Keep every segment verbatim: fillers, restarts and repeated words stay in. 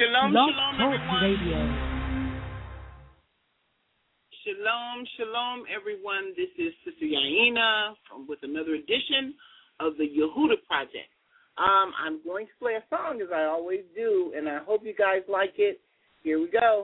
Shalom, Blog shalom, Talk everyone. Radio. Shalom, shalom, everyone. This is Sister Yaina from, with another edition of the Yehuda Project. Um, I'm going to play a song as I always do, and I hope you guys like it. Here we go.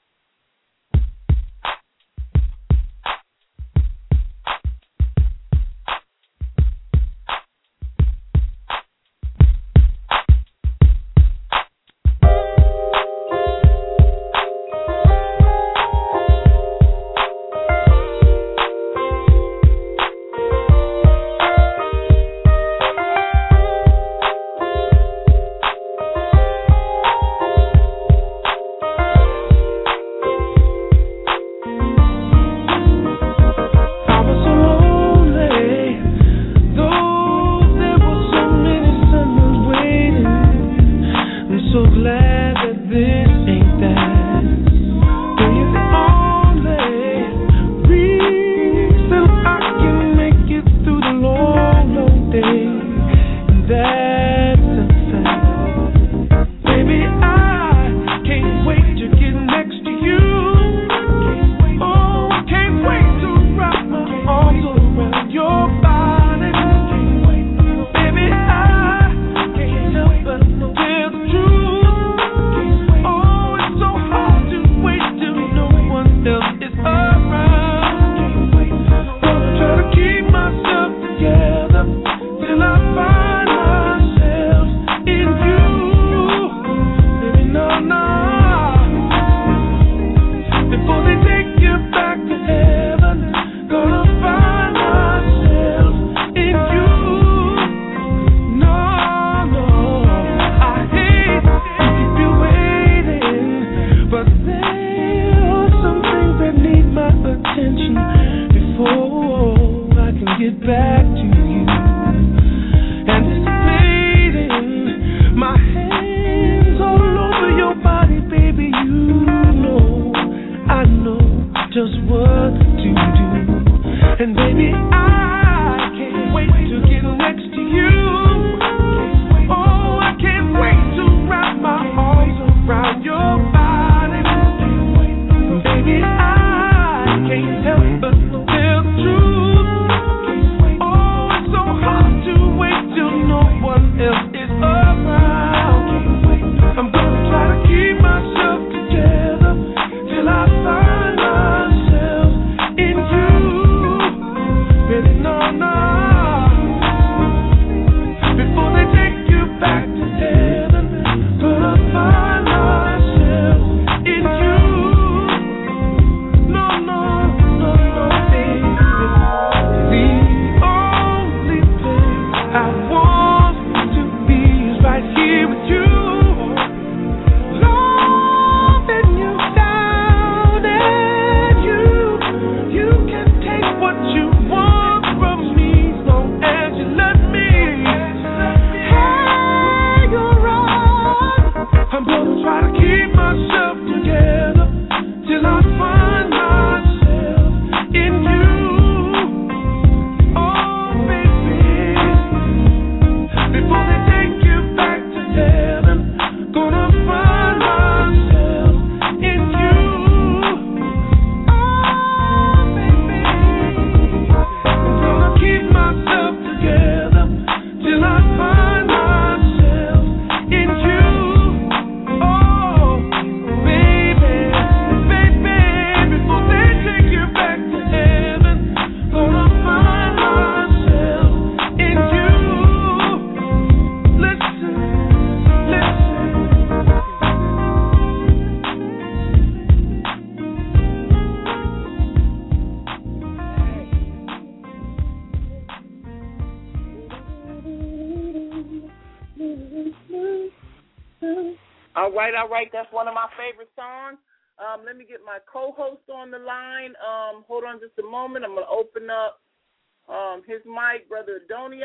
All right, all right. That's one of my favorite songs. Um, let me get my co-host on the line. Um, hold on just a moment. I'm going to open up um, his mic, Brother Adonai.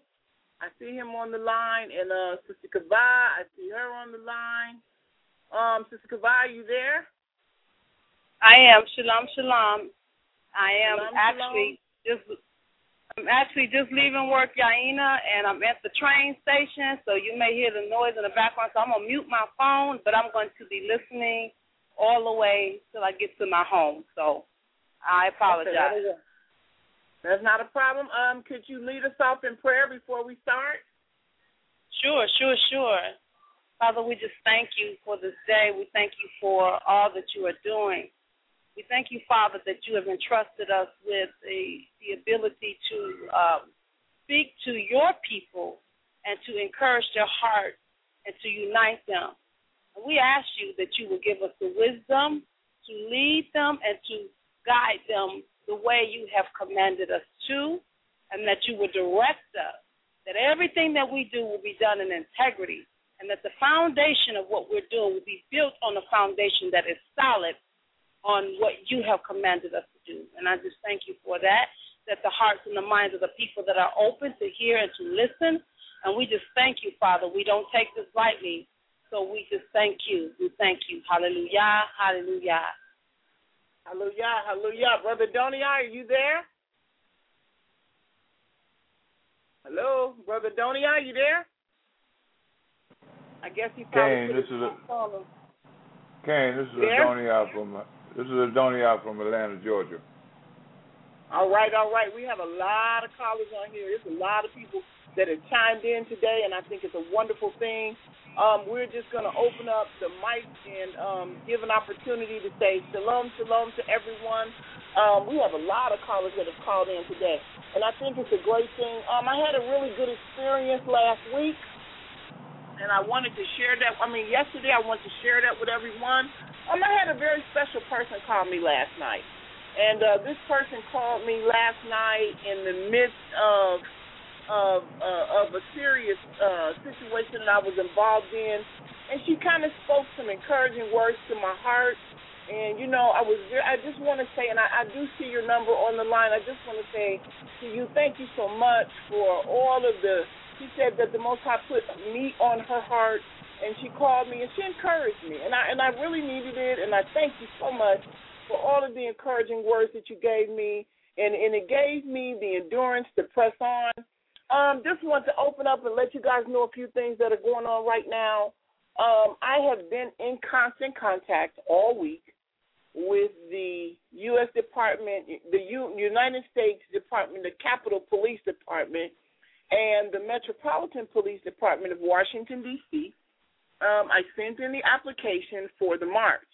I see him on the line. And uh, Sister Kavah, I see her on the line. Um, Sister Kavah, are you there? I am. Shalom, shalom. I am Shalom, actually shalom. just I'm actually just leaving work, Yaina, and I'm at the train station, so you may hear the noise in the background. So I'm going to mute my phone, but I'm going to be listening all the way till I get to my home. So I apologize. Okay, that's not a problem. Um, could you lead us off in prayer before we start? Sure, sure, sure. Father, we just thank you for this day. We thank you for all that you are doing. We thank you, Father, that you have entrusted us with the, the ability to um, speak to your people and to encourage their heart and to unite them. And we ask you that you will give us the wisdom to lead them and to guide them the way you have commanded us to, and that you will direct us, that everything that we do will be done in integrity, and that the foundation of what we're doing will be built on a foundation that is solid on what you have commanded us to do. And I just thank you for that, that the hearts and the minds of the people that are open to hear and to listen. And we just thank you, Father. We don't take this lightly, so we just thank you. We thank you. Hallelujah, hallelujah. Hallelujah, hallelujah. Brother Donia, are you there? Hello, Brother Donia, are you there? I guess he probably Kane, this is a, phone. Kane, this is Adonia from this is Adonia from Atlanta, Georgia. All right, all right. We have a lot of callers on here. There's a lot of people that have chimed in today, and I think it's a wonderful thing. Um, we're just going to open up the mic and um, give an opportunity to say shalom, shalom to everyone. Um, we have a lot of callers that have called in today, and I think it's a great thing. Um, I had a really good experience last week, and I wanted to share that. I mean, yesterday I wanted to share that with everyone. Um, I had a very special person call me last night, and uh, this person called me last night in the midst of of, uh, of a serious uh, situation that I was involved in, and she kind of spoke some encouraging words to my heart. And you know, I was I just want to say, and I, I do see your number on the line. I just want to say to you, thank you so much for all of the. She said that the Most High put me on her heart, and she called me and she encouraged me, and I and I really needed it, and I thank you so much for all of the encouraging words that you gave me, and, and it gave me the endurance to press on. Um, just want to open up and let you guys know a few things that are going on right now. Um, I have been in constant contact all week with the U S Department, the U, United States Department, the Capitol Police Department, and the Metropolitan Police Department of Washington, D C Um, I sent in the application for the march.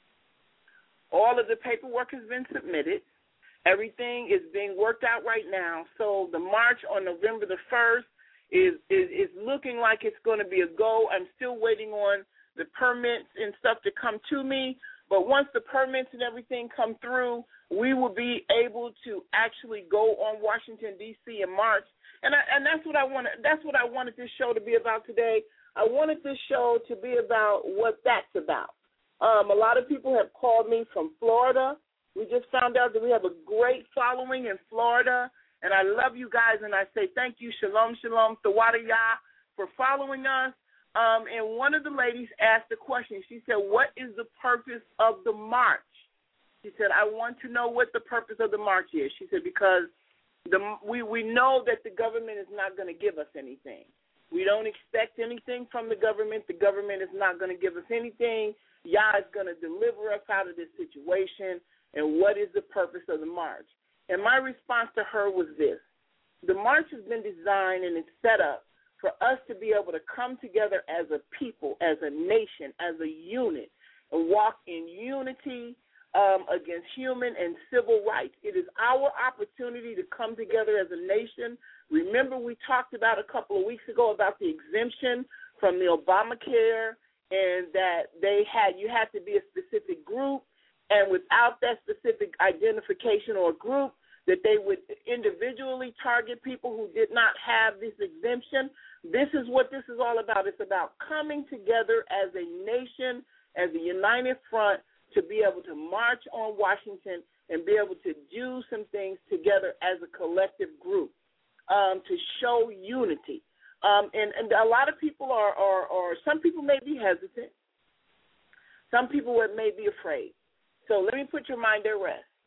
All of the paperwork has been submitted. Everything is being worked out right now. So the march on November the first is, is, is looking like it's going to be a go. I'm still waiting on the permits and stuff to come to me. But once the permits and everything come through, we will be able to actually go on Washington, D C and march. And I, and that's what I wanted. That's what I wanted this show to be about today. I wanted this show to be about what that's about. Um, a lot of people have called me from Florida. We just found out that we have a great following in Florida, and I love you guys, and I say thank you, shalom, shalom, Tawadaya, for following us. Um, and one of the ladies asked a question. She said, what is the purpose of the march? She said, I want to know what the purpose of the march is. She said, because the, we, we know that the government is not going to give us anything. We don't expect anything from the government. The government is not going to give us anything. Yah is going to deliver us out of this situation. And what is the purpose of the march? And my response to her was this. The march has been designed and it's set up for us to be able to come together as a people, as a nation, as a unit, and walk in unity um, against human and civil rights. It is our opportunity to come together as a nation. Remember, we talked about a couple of weeks ago about the exemption from the Obamacare, and that they had you had to be a specific group, and without that specific identification or group, that they would individually target people who did not have this exemption. This is what this is all about. It's about coming together as a nation, as a united front, to be able to march on Washington and be able to do some things together as a collective group, um, to show unity. Um, and, and a lot of people are, are, are, some people may be hesitant. Some people may be afraid. So let me put your mind at rest.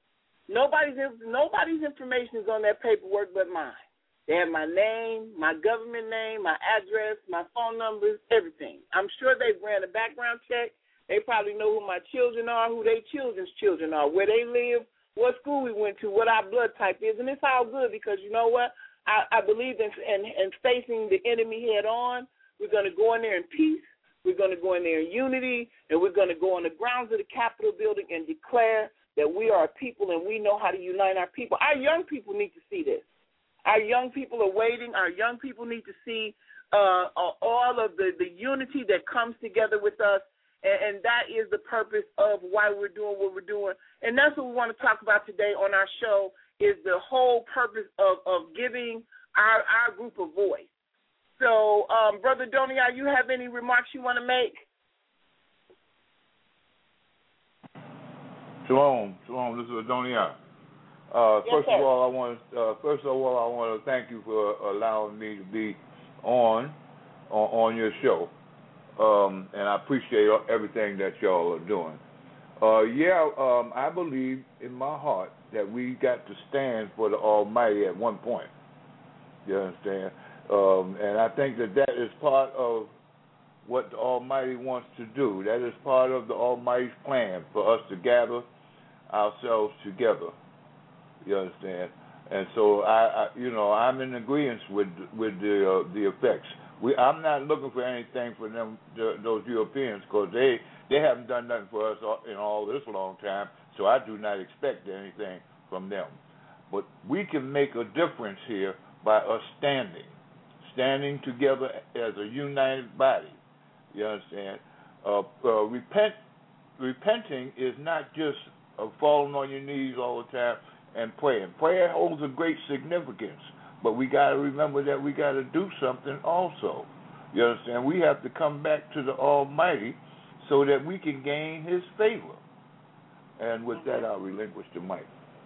Nobody's nobody's information is on that paperwork but mine. They have my name, my government name, my address, my phone numbers, everything. I'm sure they've ran a background check. They probably know who my children are, who their children's children are, where they live, what school we went to, what our blood type is. And it's all good because you know what? I, I believe in, in, in facing the enemy head on. We're going to go in there in peace. We're going to go in there in unity. And we're going to go on the grounds of the Capitol building and declare that we are a people and we know how to unite our people. Our young people need to see this. Our young people are waiting. Our young people need to see uh, all of the, the unity that comes together with us, and, and that is the purpose of why we're doing what we're doing. And that's what we want to talk about today on our show is the whole purpose of, of giving our, our group a voice. So, um, Brother Donia, you have any remarks you want to make? Shalom, shalom. This is Adonia. Uh, yes, first sir. of all, I want uh, first of all I want to thank you for allowing me to be on on, on your show, um, and I appreciate everything that y'all are doing. Uh, yeah, um, I believe in my heart that we got to stand for the Almighty at one point. You understand? Um, and I think that that is part of what the Almighty wants to do. That is part of the Almighty's plan for us to gather ourselves together. You understand? And so I, I you know, I'm in agreement with with the uh, the effects. We, I'm not looking for anything for them, the, those Europeans, because they they haven't done nothing for us in all this long time. So I do not expect anything from them. But we can make a difference here by us standing, standing together as a united body. You understand? Uh, uh, repent, repenting is not just uh, falling on your knees all the time and praying. Prayer holds a great significance, but we got to remember that we got to do something also. You understand? We have to come back to the Almighty so that we can gain His favor. And with that, I'll relinquish the mic.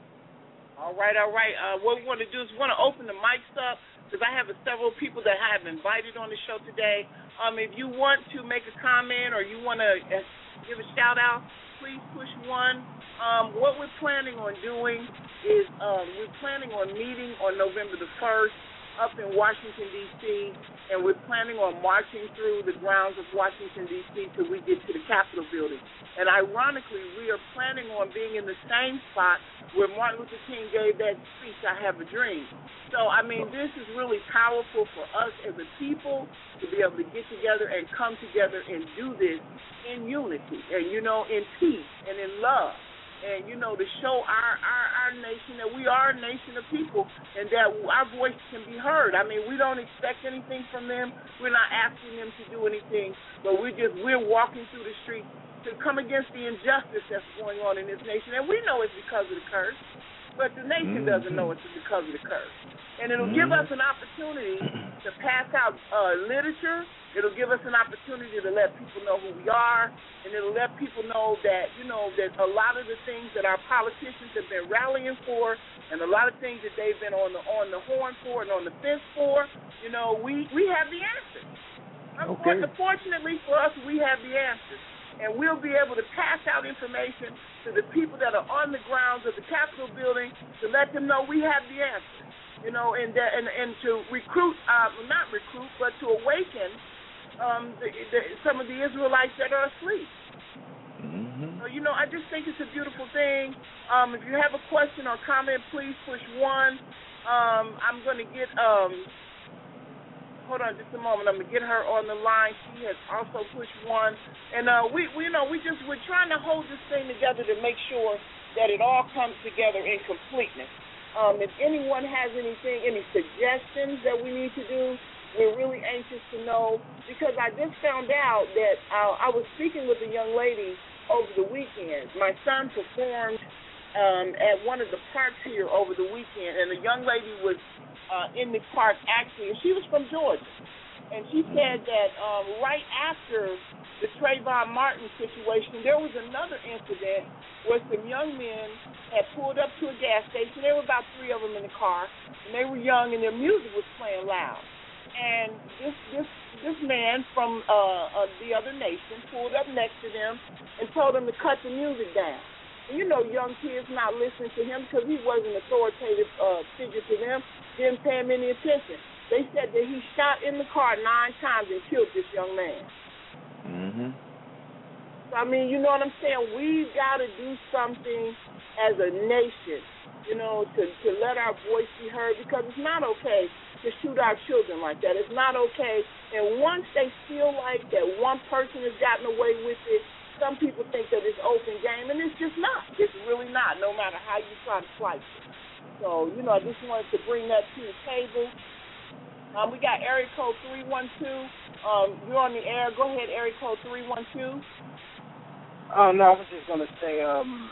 All right, all right. Uh, what we want to do is we want to open the mics up because I have several people that I have invited on the show today. Um, if you want to make a comment or you want to give a shout out, please push one. Um, what we're planning on doing is um, we're planning on meeting on November the first up in Washington, D C, and we're planning on marching through the grounds of Washington, D C till we get to the Capitol building. And ironically, we are planning on being in the same spot where Martin Luther King gave that speech, I Have a Dream. So, I mean, this is really powerful for us as a people to be able to get together and come together and do this in unity and, you know, in peace and in love. And, you know, to show our, our, our nation that we are a nation of people and that our voice can be heard. I mean, we don't expect anything from them. We're not asking them to do anything, but we're just, we're walking through the streets to come against the injustice that's going on in this nation. And we know it's because of the curse, but the nation mm-hmm. doesn't know it's because of the curse. And it'll mm-hmm. give us an opportunity to pass out uh, literature. It'll give us an opportunity to let people know who we are, and it'll let people know that, you know, that a lot of the things that our politicians have been rallying for and a lot of things that they've been on the on the horn for and on the fence for, you know, we, we have the answers. Okay. Unfortunately for us, we have the answers. And we'll be able to pass out information to the people that are on the grounds of the Capitol building to let them know we have the answers, you know, and that, and, and to recruit, uh, not recruit, but to awaken um, the, the, some of the Israelites that are asleep. Mm-hmm. So, you know, I just think it's a beautiful thing. Um, if you have a question or comment, please push one. Um, I'm going to get... Um, Hold on just a moment. I'm going to get her on the line. She has also pushed one. And, uh, we, we, you know, we just, we're trying to hold this thing together to make sure that it all comes together in completeness. Um, if anyone has anything, any suggestions that we need to do, we're really anxious to know, because I just found out that uh, I was speaking with a young lady over the weekend. My son performed um, at one of the parks here over the weekend, and the young lady was Uh, in the park, actually, and she was from Georgia. And she said that um, right after the Trayvon Martin situation, there was another incident where some young men had pulled up to a gas station. There were about three of them in the car, and they were young, and their music was playing loud. And this this this man from uh, uh, the other nation pulled up next to them and told them to cut the music down. And you know, young kids not listening to him because he wasn't an authoritative uh, figure to them, didn't pay him any attention. They said that he shot in the car nine times and killed this young man. Mm-hmm. So, I mean, you know what I'm saying? We've got to do something as a nation, you know, to, to let our voice be heard, because it's not okay to shoot our children like that. It's not okay. And once they feel like that one person has gotten away with it, some people think that it's open game, and it's just not. It's really not, no matter how you try to slice it. So, you know, I just wanted to bring that to the table. Um, we got area code three one two. Um, you're on the air. Go ahead, area code three one two. Oh, no, I was just going to say, um,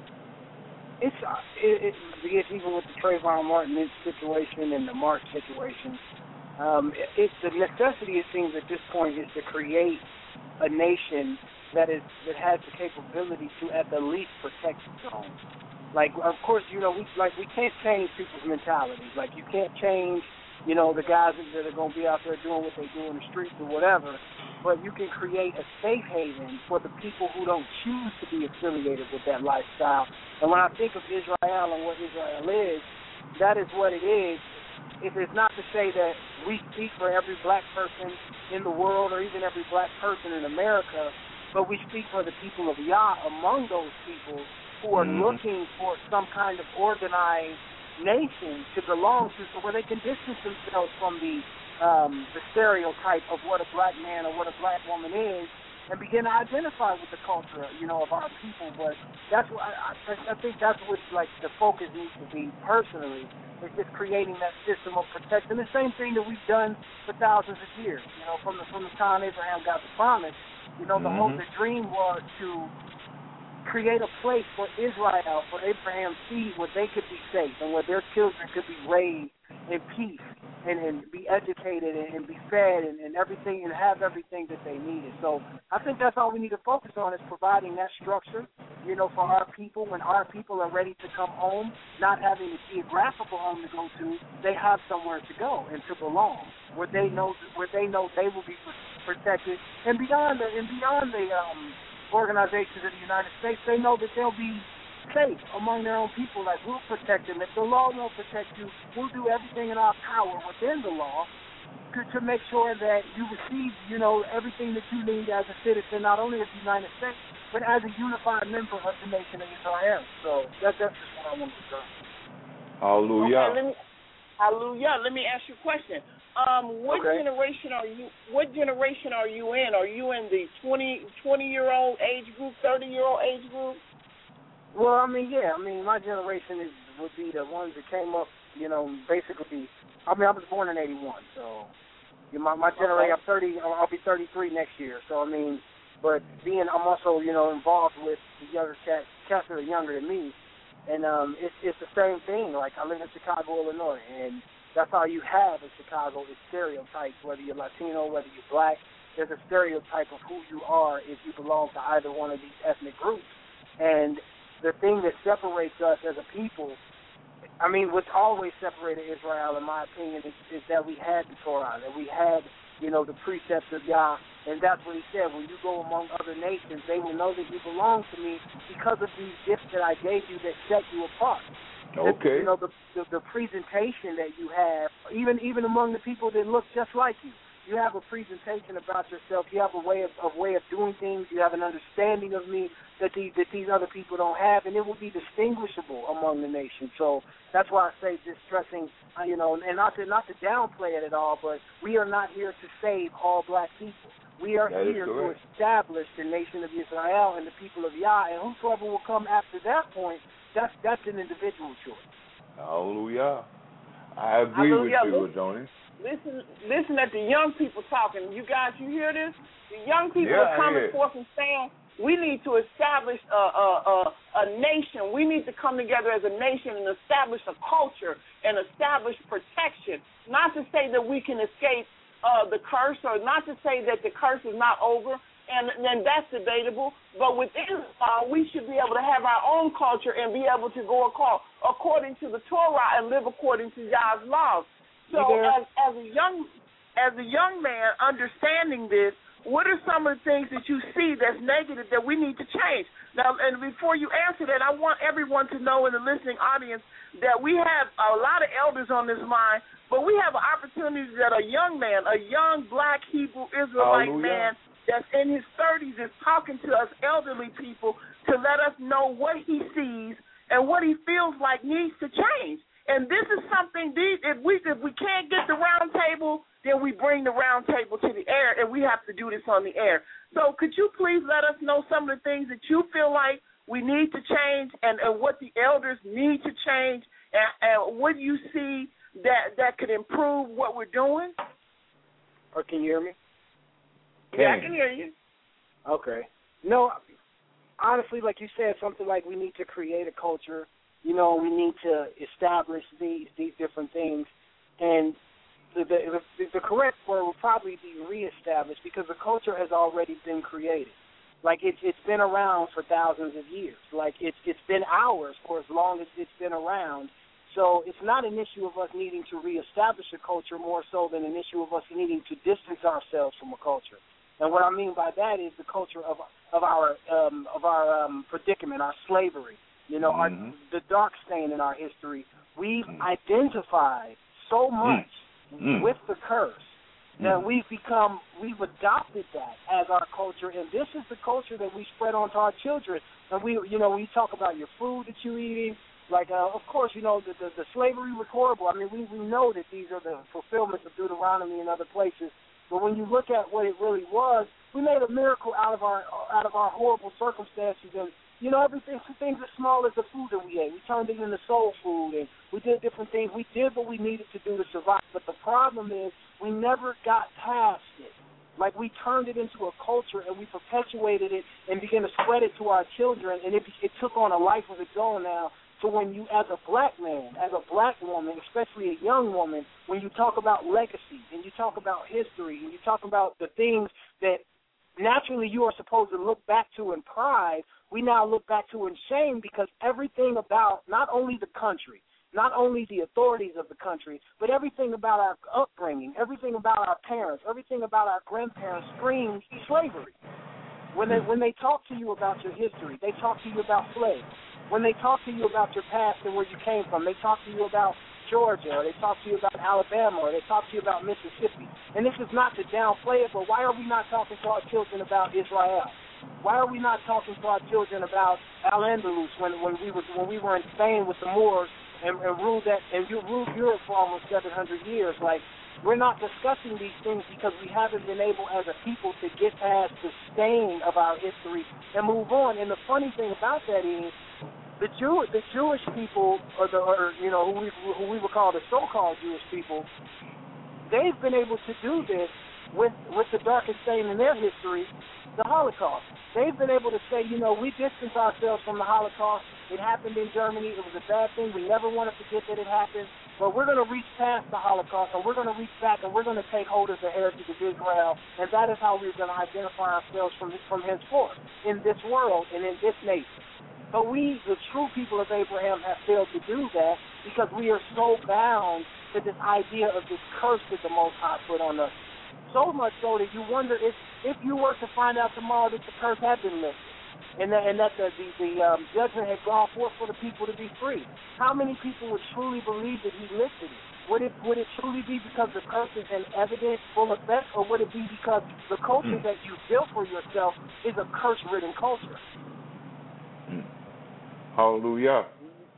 it's, it, it, even with the Trayvon Martin situation and the March situation, um, it, it's the necessity, it seems, at this point is to create a nation that is that has the capability to at the least protect its own. Like, of course, you know, we like we can't change people's mentalities. Like, you can't change, you know, the guys that are going to be out there doing what they do in the streets or whatever, but you can create a safe haven for the people who don't choose to be affiliated with that lifestyle. And when I think of Israel and what Israel is, that is what it is. It is not to say that we speak for every black person in the world or even every black person in America, but we speak for the people of Yah among those people who are mm-hmm. looking for some kind of organized nation to belong to, so where they can distance themselves from the um, the stereotype of what a black man or what a black woman is, and begin to identify with the culture, you know, of our people. But that's what I, I, I think that's what like the focus needs to be personally. It's just creating that system of protection. The same thing that we've done for thousands of years, you know, from the from the time Abraham got the promise. You know, the mm-hmm. whole the dream was to create a place for Israel, for Abraham's seed, where they could be safe and where their children could be raised in peace and, and be educated and, and be fed and, and everything and have everything that they needed. So I think that's all we need to focus on is providing that structure, you know, for our people. When our people are ready to come home, not having a geographical home to go to, they have somewhere to go and to belong, where they know where they know they will be protected, and beyond the and beyond the um, organizations of the United States, they know that they'll be safe among their own people. Like, we'll protect them. If the law won't protect you, we'll do everything in our power within the law to, to make sure that you receive, you know, everything that you need as a citizen, not only of the United States, but as a unified member of the nation of Israel. So that, that's just what I want to say. Hallelujah. Okay, let me, hallelujah. Let me ask you a question. Um, what okay. generation are you? What generation are you in? Are you in the twenty, twenty-year-old age group, thirty-year-old age group? Well, I mean, yeah. I mean, my generation is would be the ones that came up. You know, basically. I mean, I was born in eighty-one, so you know, my my generation. I'm thirty. I'll be thirty-three next year. So I mean, but being, I'm also you know involved with the younger cats, cats that are younger than me, and um, it's it's the same thing. Like, I live in Chicago, Illinois, and that's all you have in Chicago is stereotypes, whether you're Latino, whether you're black. There's a stereotype of who you are if you belong to either one of these ethnic groups. And the thing that separates us as a people, I mean, what's always separated Israel, in my opinion, is, is that we had the Torah, that we had, you know, the precepts of Yah. And that's what he said. When you go among other nations, they will know that you belong to me because of these gifts that I gave you that set you apart. Okay. You know, the, the the presentation that you have, even even among the people that look just like you, you have a presentation about yourself. You have a way of, of way of doing things. You have an understanding of me that these that these other people don't have, and it will be distinguishable among the nation. So that's why I say just stressing, uh, you know, and not to not to downplay it at all, but we are not here to save all black people. We are that here to establish the nation of Israel and the people of Yah, and whosoever will come after that point, that's that's an individual choice. Hallelujah. I agree Hallelujah. with you, listen, Tony. Listen, listen at the young people talking. You guys, you hear this? The young people yeah, are coming forth and saying, we need to establish a, a, a, a nation. We need to come together as a nation and establish a culture and establish protection. Not to say that we can escape uh, the curse, or not to say that the curse is not over, and then that's debatable. But within uh, we should be able to have our own culture and be able to go according to the Torah and live according to Yah's laws. So as, as a young as a young man, understanding this, what are some of the things that you see that's negative that we need to change? Now, and before you answer that, I want everyone to know in the listening audience that we have a lot of elders on this line, but we have an opportunity that a young man, a young black Hebrew Israelite Hallelujah. man that's in his thirties is talking to us elderly people to let us know what he sees and what he feels like needs to change. And this is something, if we if we can't get the round table, then we bring the round table to the air, and we have to do this on the air. So could you please let us know some of the things that you feel like we need to change and, and what the elders need to change, and, and what do you see that, that could improve what we're doing? Or can you hear me? Yeah, I can hear you. Okay. No, honestly, like you said, something like we need to create a culture. You know, we need to establish these these different things, and the the, the correct word will probably be reestablished because the culture has already been created. Like it's it's been around for thousands of years. Like it's it's been ours for as long as it's been around. So it's not an issue of us needing to reestablish a culture, more so than an issue of us needing to distance ourselves from a culture. And what I mean by that is the culture of of our um, of our um, predicament, our slavery. You know, mm-hmm. our, the dark stain in our history. We've mm-hmm. identified so much mm-hmm. with the curse mm-hmm. that we've become, we've adopted that as our culture, and this is the culture that we spread onto our children. And we, you know, when you talk about your food that you're eating, like, uh, of course, you know, the, the, the slavery was horrible. I mean, we, we know that these are the fulfillments of Deuteronomy and other places. But when you look at what it really was, we made a miracle out of our out of our horrible circumstances. And you know, everything, things as small as the food that we ate. We turned it into soul food, and we did different things. We did what we needed to do to survive. But the problem is we never got past it. Like, we turned it into a culture, and we perpetuated it and began to spread it to our children, and it, it took on a life of its own now. So when you, as a black man, as a black woman, especially a young woman, when you talk about legacy and you talk about history and you talk about the things that naturally you are supposed to look back to in pride, we now look back to in shame because everything about not only the country, not only the authorities of the country, but everything about our upbringing, everything about our parents, everything about our grandparents screams slavery. When they when they talk to you about your history, they talk to you about slaves. When they talk to you about your past and where you came from, they talk to you about Georgia, or they talk to you about Alabama, or they talk to you about Mississippi. And this is not to downplay it, but why are we not talking to our children about Israel? Why are we not talking to our children about Al-Andalus when, when we were when we were in Spain with the Moors and, and ruled that and you ruled Europe for almost seven hundred years? Like, we're not discussing these things because we haven't been able as a people to get past the stain of our history and move on. And the funny thing about that is the Jew, the Jewish people, or the, or you know, who we who we would call the so-called Jewish people, they've been able to do this with with the darkest stain in their history, the Holocaust. They've been able to say, you know, we distance ourselves from the Holocaust. It happened in Germany. It was a bad thing. We never want to forget that it happened. But we're going to reach past the Holocaust, and we're going to reach back, and we're going to take hold of the heritage of Israel, and that is how we're going to identify ourselves from from henceforth in this world and in this nation. But we, the true people of Abraham, have failed to do that because we are so bound to this idea of this curse that the Most High put on us. So much so that you wonder if, if you were to find out tomorrow that the curse had been lifted and that, and that the, the, the um, judgment had gone forth for the people to be free, how many people would truly believe that he lifted it? Would it would it truly be because the curse is in evident, full effect, or would it be because the culture that you built for yourself is a curse-ridden culture? Hallelujah.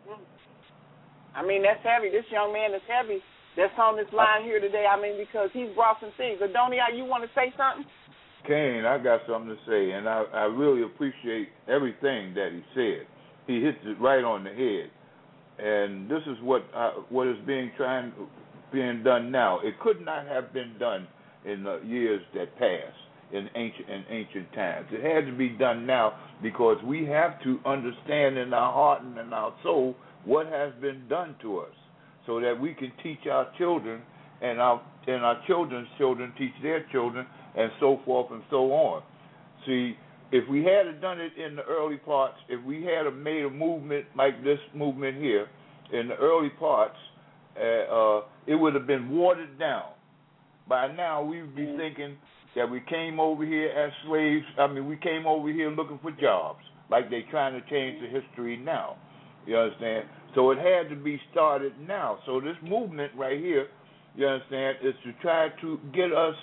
I mean, that's heavy. This young man is heavy that's on this line here today. I mean, because he's brought some things. Adonia, you want to say something? Kane, I got something to say, and I, I really appreciate everything that he said. He hits it right on the head. And this is what uh, what is being trying being done now. It could not have been done in the years that passed in ancient in ancient times. It had to be done now because we have to understand in our heart and in our soul what has been done to us, so that we can teach our children and our and our children's children teach their children, and so forth and so on. See, if we had done it in the early parts, if we had made a movement like this movement here in the early parts, uh, uh, it would have been watered down. By now, we would be thinking that we came over here as slaves. I mean, we came over here looking for jobs, like they trying to change the history now. You understand? So it had to be started now. So this movement right here, you understand, is to try to get us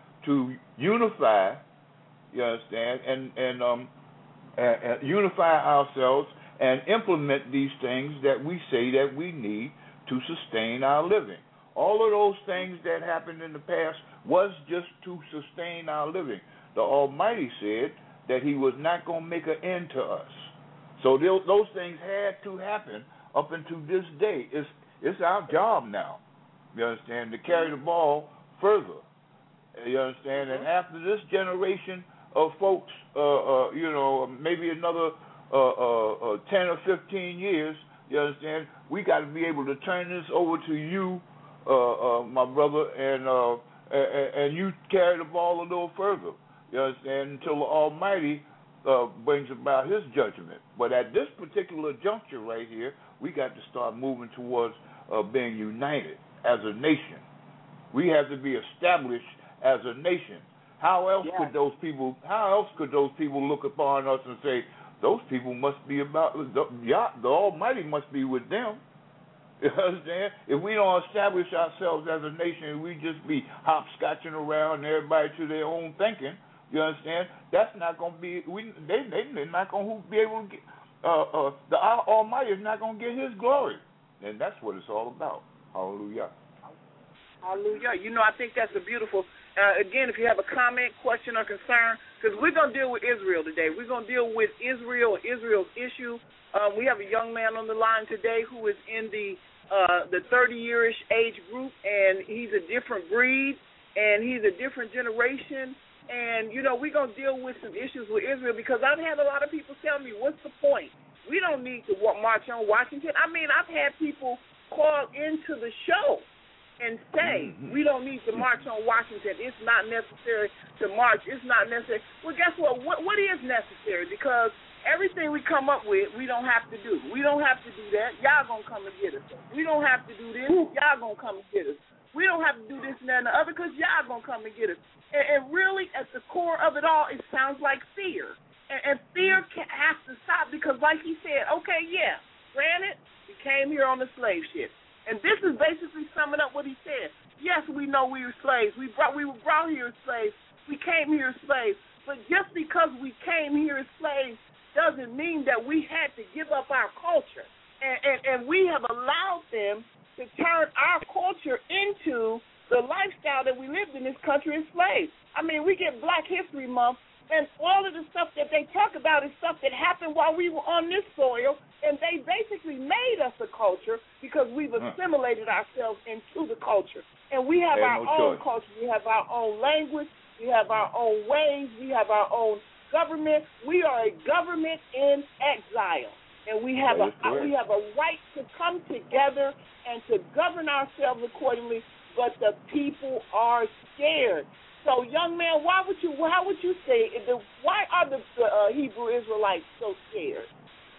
to unify, you understand, and, and um, and, and unify ourselves and implement these things that we say that we need to sustain our living. All of those things that happened in the past was just to sustain our living. The Almighty said that he was not going to make an end to us. So those things had to happen up until this day. It's, it's our job now, you understand, to carry the ball further. You understand? And after this generation of folks, uh, uh, you know, maybe another uh, uh, uh, ten or fifteen years, you understand, we got to be able to turn this over to you, uh, uh, my brother, and, uh, and and you carry the ball a little further, you understand, until the Almighty uh, brings about his judgment. But at this particular juncture right here, we got to start moving towards uh, being united as a nation. We have to be established as a nation. How else yeah. could those people? How else could those people look upon us and say, those people must be about the, the Almighty must be with them? You understand? If we don't establish ourselves as a nation, we just be hopscotching around, and everybody to their own thinking. You understand? That's not going to be. We they they they're not going to be able to get. Uh, uh, the Almighty is not going to get His glory, and that's what it's all about. Hallelujah. Hallelujah. You know, I think that's a beautiful. Uh, again, if you have a comment, question, or concern, because we're going to deal with Israel today. We're going to deal with Israel, Israel's issue. Um, we have a young man on the line today who is in the uh, the thirty-year-ish age group, and he's a different breed, and he's a different generation. And, you know, we're going to deal with some issues with Israel because I've had a lot of people tell me, what's the point? We don't need to march on Washington. I mean, I've had people call into the show and say, mm-hmm. we don't need to march on Washington. It's not necessary to march. It's not necessary. Well, guess what? What, what is necessary? Because everything we come up with, we don't have to do. We don't have to do that. Y'all going to come and get us. We don't have to do this. Y'all going to come and get us. We don't have to do this and that and the other because y'all going to come and get us. And, and really, at the core of it all, it sounds like fear. And, and fear can, has to stop because, like he said, okay, yeah, granted, we came here on a slave ship. And this is basically summing up what he said. Yes, we know we were slaves. We brought we were brought here as slaves. We came here as slaves. But just because we came here as slaves doesn't mean that we had to give up our culture. And, and, and we have allowed them to turn our culture into the lifestyle that we lived in this country as slaves. I mean, we get Black History Month, and all of the stuff that they talk about is stuff that happened while we were on this soil, and they basically made us a culture because we've assimilated ourselves into the culture. And we have our no own choice. culture. We have our own language. We have our own ways. We have our own government. We are a government in exile. And we have a we have a right to come together and to govern ourselves accordingly, but the people are scared. So, young man, why would you? How would you say? The, why are the, the uh, Hebrew Israelites so scared?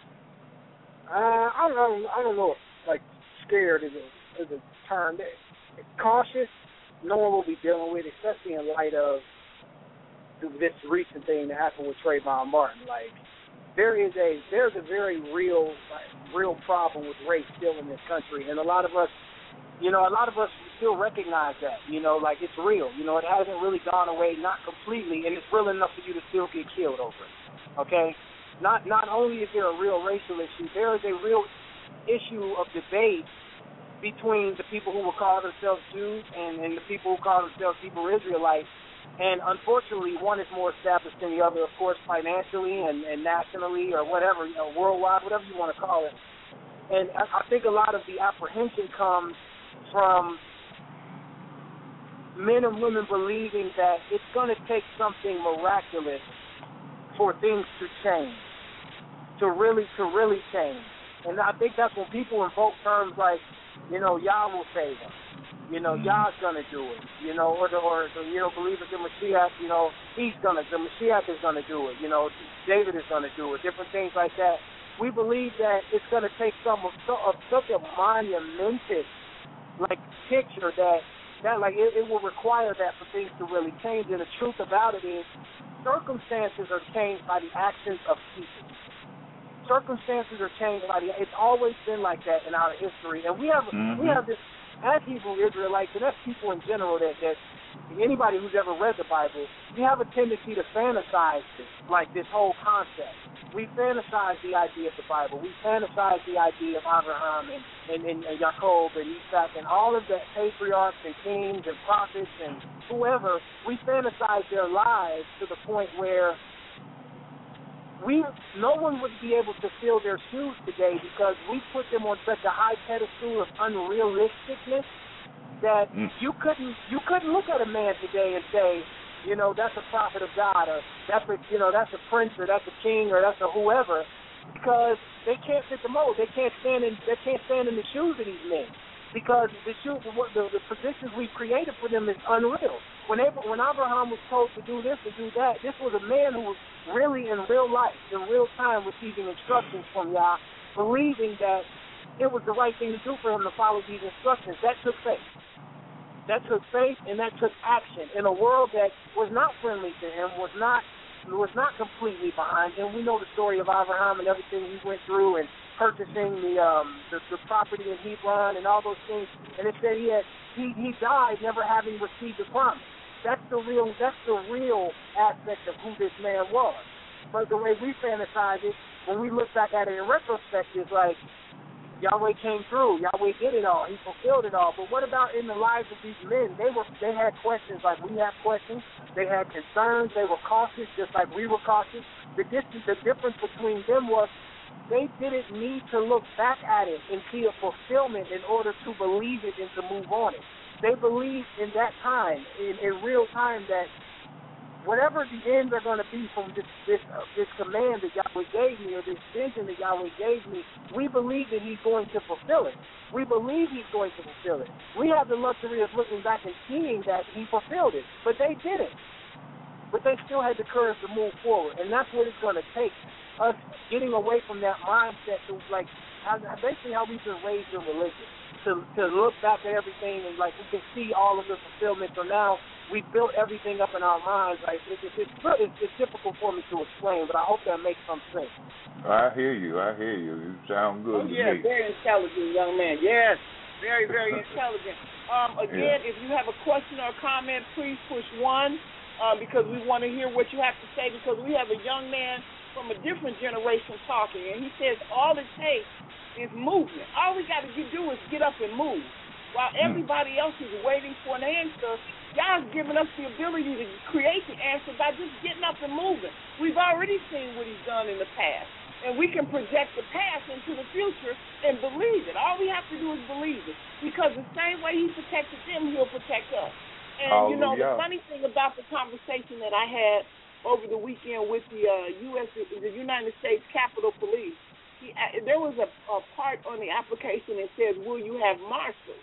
Uh, I don't know. I don't know. If, like, scared is a is a term. It's cautious, knowing what we're dealing with, especially in light of this recent thing that happened with Trayvon Martin. Like, there is a there's a very real like, real problem with race still in this country, and a lot of us. You know, a lot of us still recognize that, you know, like it's real. You know, it hasn't really gone away, not completely, and it's real enough for you to still get killed over it, okay? Not not only is there a real racial issue, there is a real issue of debate between the people who will call themselves Jews and, and the people who call themselves Hebrew Israelites, and unfortunately one is more established than the other, of course, financially and, and nationally or whatever, you know, worldwide, whatever you want to call it. And I, I think a lot of the apprehension comes from men and women believing that it's going to take something miraculous for things to change, to really, to really change. And I think that's when people invoke terms like, you know, Yah will save us, you know, Yah's going to do it, you know, or, the, or the, you know, believers in Mashiach, you know, he's going to, the Mashiach is going to do it, you know, David is going to do it, different things like that. We believe that it's going to take some of, of such a monumentous like picture that that like it, it will require that for things to really change. And the truth about it is, circumstances are changed by the actions of people. Circumstances are changed by the. It's always been like that in our history, and we have mm-hmm. we have this as Hebrew Israelites, and that's people in general that that anybody who's ever read the Bible, we have a tendency to fantasize this, like this whole concept. We fantasize the idea of the Bible. We fantasize the idea of Abraham and, and, and, and Jacob and Isaac and all of the patriarchs and kings and prophets and whoever. We fantasize their lives to the point where we no one would be able to fill their shoes today because we put them on such a high pedestal of unrealisticness that mm. you couldn't you couldn't look at a man today and say, you know, that's a prophet of God, or that's a you know that's a prince, or that's a king, or that's a whoever, because they can't fit the mold. They can't stand in they can't stand in the shoes of these men, because the shoes the, the positions we created for them is unreal. When they, when Abraham was told to do this and do that, this was a man who was really in real life, in real time, receiving instructions from Yah, believing that it was the right thing to do for him to follow these instructions. That took faith. That took faith and that took action in a world that was not friendly to him, was not was not completely behind him. We know the story of Abraham and everything he went through and purchasing the um the, the property in Hebron and all those things. And it said he had he, he died never having received the promise. That's the real that's the real aspect of who this man was. But the way we fantasize it, when we look back at it in retrospect, is like Yahweh came through. Yahweh did it all. He fulfilled it all. But what about in the lives of these men? They were they had questions like we have questions. They had concerns. They were cautious just like we were cautious. The distance, the difference between them was they didn't need to look back at it and see a fulfillment in order to believe it and to move on it. They believed in that time, in, in real time, that whatever the ends are going to be from this this, uh, this command that Yahweh gave me, or this vision that Yahweh gave me, we believe that he's going to fulfill it. We believe he's going to fulfill it. We have the luxury of looking back and seeing that he fulfilled it, but they didn't. But they still had the courage to move forward, and that's what it's going to take, us getting away from that mindset to, like, how, basically how we've been raised in religion, to, to look back at everything and, like, we can see all of the fulfillment. So now we built everything up in our minds. Like it, it, it's, it's it's difficult for me to explain, but I hope that makes some sense. I hear you. I hear you. You sound good oh, to yeah, me. Very intelligent young man. Yes, very very intelligent. Um, again, yeah. If you have a question or a comment, please push one uh, because we want to hear what you have to say. Because we have a young man from a different generation talking, and he says all it takes is movement. All we got to do is get up and move. While everybody else is waiting for an answer, God's given us the ability to create the answer by just getting up and moving. We've already seen what he's done in the past, and we can project the past into the future and believe it. All we have to do is believe it, because the same way he protected them, he'll protect us. And, Hallelujah. You know, the funny thing about the conversation that I had over the weekend with the uh, U S the United States Capitol Police, he, uh, there was a, a part on the application that says, will you have marshals?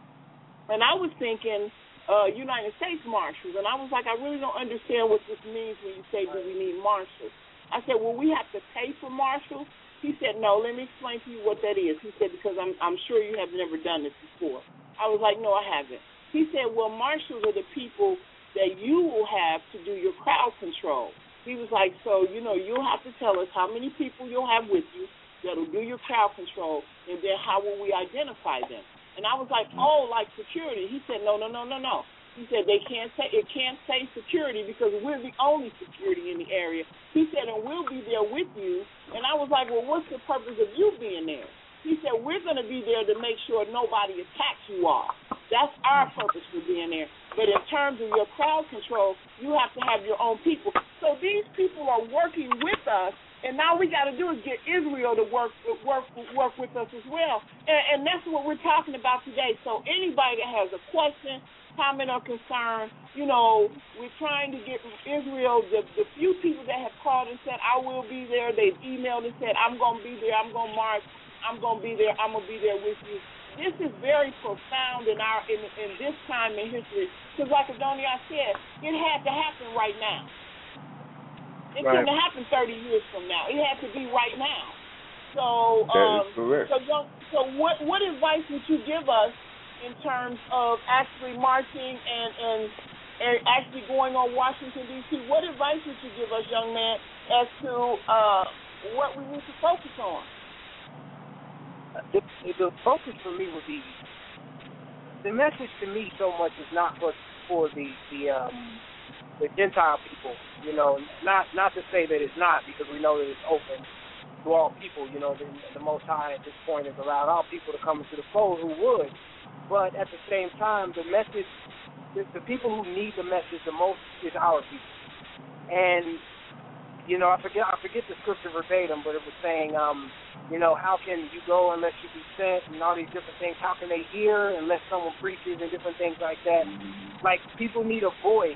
And I was thinking uh, United States Marshals, and I was like, I really don't understand what this means when you say, do we need marshals? I said, well, we have to pay for marshals? He said, no, let me explain to you what that is. He said, because I'm, I'm sure you have never done this before. I was like, no, I haven't. He said, well, marshals are the people that you will have to do your crowd control. He was like, so, you know, you'll have to tell us how many people you'll have with you that will do your crowd control, and then how will we identify them? And I was like, oh, like security. He said, no, no, no, no, no. He said they can't say it can't say security because we're the only security in the area. He said, and we'll be there with you. And I was like, well, what's the purpose of you being there? He said, we're going to be there to make sure nobody attacks you all. That's our purpose for being there. But in terms of your crowd control, you have to have your own people. So these people are working with us, and now we got to do is get Israel to work work work with us as well. And, and that's what we're talking about today. So anybody that has a question, comment, or concern, you know, we're trying to get Israel, the, the few people that have called and said, I will be there, they've emailed and said, I'm going to be there, I'm going to march, I'm going to be there, I'm going to be there with you. This is very profound in our in, in this time in history. Because like Adonia said, it had to happen right now. It right. couldn't happen thirty years from now. It had to be right now. So, um, that is correct. so, so what what advice would you give us in terms of actually marching and, and, and actually going on Washington, D C? What advice would you give us, young man, as to uh, what we need to focus on? The, the focus for me would be, the message to me so much is not for, for the, the, um, the Gentile people, you know, not not to say that it's not, because we know that it's open to all people, you know, the, the Most High at this point has allowed all people to come into the fold who would, but at the same time, the message, the, the people who need the message the most is our people. And, you know, I forget I forget the scripture verbatim, but it was saying, um, you know, how can you go unless you be sent, and all these different things. How can they hear unless someone preaches, and different things like that. Like, people need a voice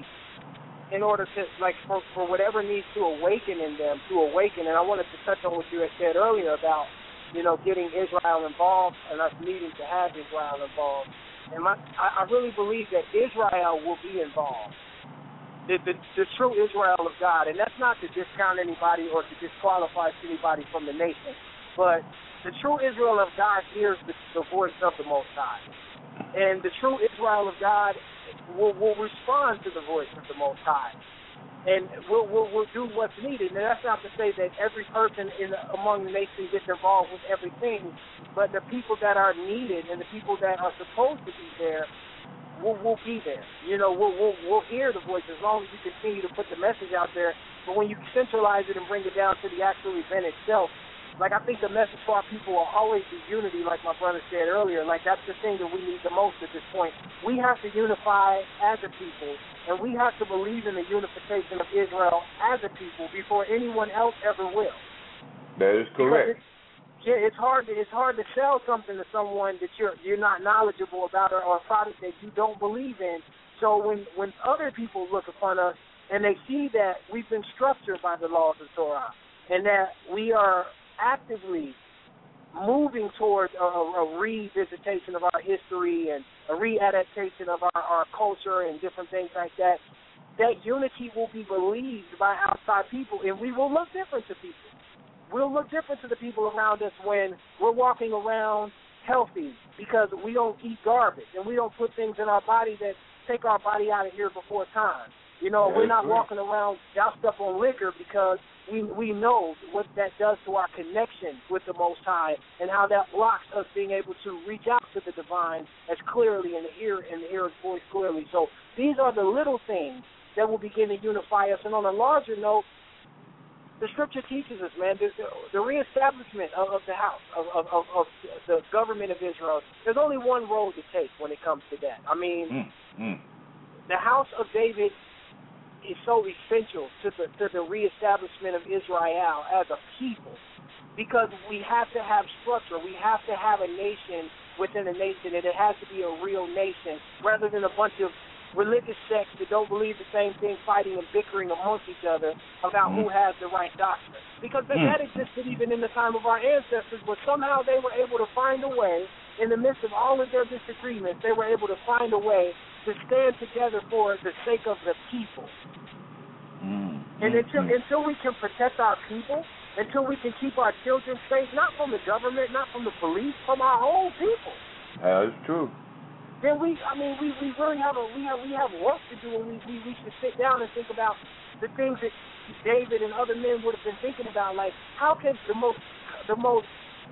in order to, like, for, for whatever needs to awaken in them, to awaken. And I wanted to touch on what you had said earlier about, you know, getting Israel involved and us needing to have Israel involved. And my, I, I really believe that Israel will be involved. The, the, the true Israel of God. And that's not to discount anybody or to disqualify anybody from the nation. But the true Israel of God hears the, the voice of the Most High. And the true Israel of God will, will respond to the voice of the Most High. And we'll, we'll, we'll do what's needed. And that's not to say that every person in among the nation gets involved with everything, but the people that are needed and the people that are supposed to be there will will be there. You know, we'll, we'll, we'll hear the voice as long as you continue to put the message out there. But when you centralize it and bring it down to the actual event itself, like, I think the message for our people will always be unity, like my brother said earlier. Like, that's the thing that we need the most at this point. We have to unify as a people, and we have to believe in the unification of Israel as a people before anyone else ever will. That is correct. It's, yeah, it's hard to it's hard to sell something to someone that you're you're not knowledgeable about, or, or a product that you don't believe in. So when when other people look upon us and they see that we've been structured by the laws of Torah, and that we are actively moving towards a, a revisitation of our history and a readaptation of our, our culture and different things like that, that unity will be believed by outside people, and we will look different to people. We'll look different to the people around us when we're walking around healthy because we don't eat garbage and we don't put things in our body that take our body out of here before time. You know, yeah, we're not great. walking around doused up on liquor because we we know what that does to our connection with the Most High and how that blocks us being able to reach out to the divine as clearly and hear and hear His voice clearly. So these are the little things that will begin to unify us. And on a larger note, the Scripture teaches us, man, the, the reestablishment of, of the house, of, of, of, of the government of Israel. There's only one road to take when it comes to that. I mean, mm, mm. the house of David is so essential to the to the reestablishment of Israel as a people, because we have to have structure. We have to have a nation within a nation, and it has to be a real nation rather than a bunch of religious sects that don't believe the same thing, fighting and bickering amongst each other about mm. who has the right doctrine. Because mm. that existed even in the time of our ancestors, but somehow they were able to find a way, in the midst of all of their disagreements, they were able to find a way to stand together for the sake of the people. Mm. And until, mm. until we can protect our people, until we can keep our children safe, not from the government, not from the police, from our own people. That is true. Then we, I mean, we, we really have a we have we have work to do, and we, we we should sit down and think about the things that David and other men would have been thinking about. Like, how can the most the most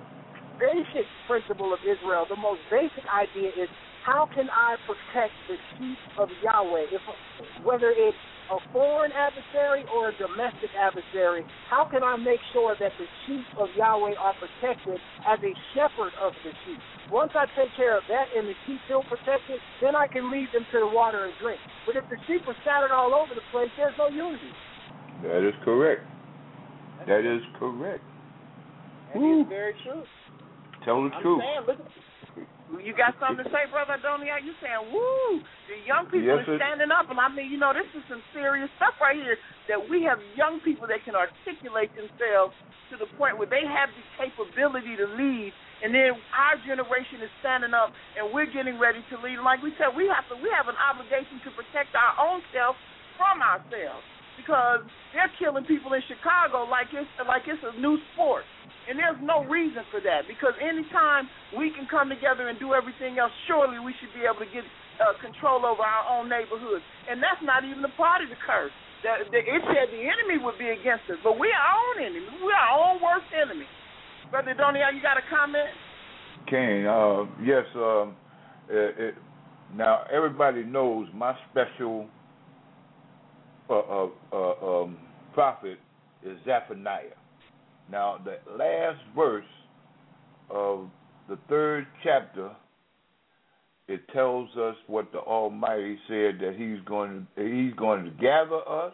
basic principle of Israel, the most basic idea is, how can I protect the sheep of Yahweh? If whether it's a foreign adversary or a domestic adversary, how can I make sure that the sheep of Yahweh are protected as a shepherd of the sheep? Once I take care of that and the sheep feel protected, then I can lead them to the water and drink. But if the sheep are scattered all over the place, there's no unity. That is correct. That is correct. That Woo. is very true. Tell the I'm truth. Saying, look, you got something to say, Brother Adoniah? You saying, woo, the young people yes, are standing up. And I mean, you know, this is some serious stuff right here, that we have young people that can articulate themselves to the point where they have the capability to lead. And then our generation is standing up, and we're getting ready to lead. Like we said, we have to. We have an obligation to protect our own self from ourselves, because they're killing people in Chicago like it's like it's a new sport. And there's no reason for that, because anytime we can come together and do everything else, surely we should be able to get uh, control over our own neighborhoods. And that's not even a part of the curse. That, that it said the enemy would be against us, but we are our own enemy. We are our own worst enemy. Brother Donia, you got a comment? King, uh, yes. Um, it, it, now, everybody knows my special uh, uh, uh, um, prophet is Zephaniah. Now, the last verse of the third chapter, it tells us what the Almighty said, that He's going to He's going to gather us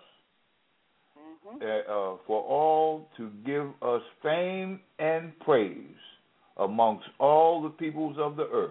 mm-hmm. uh, uh, for all to give us fame and praise amongst all the peoples of the earth,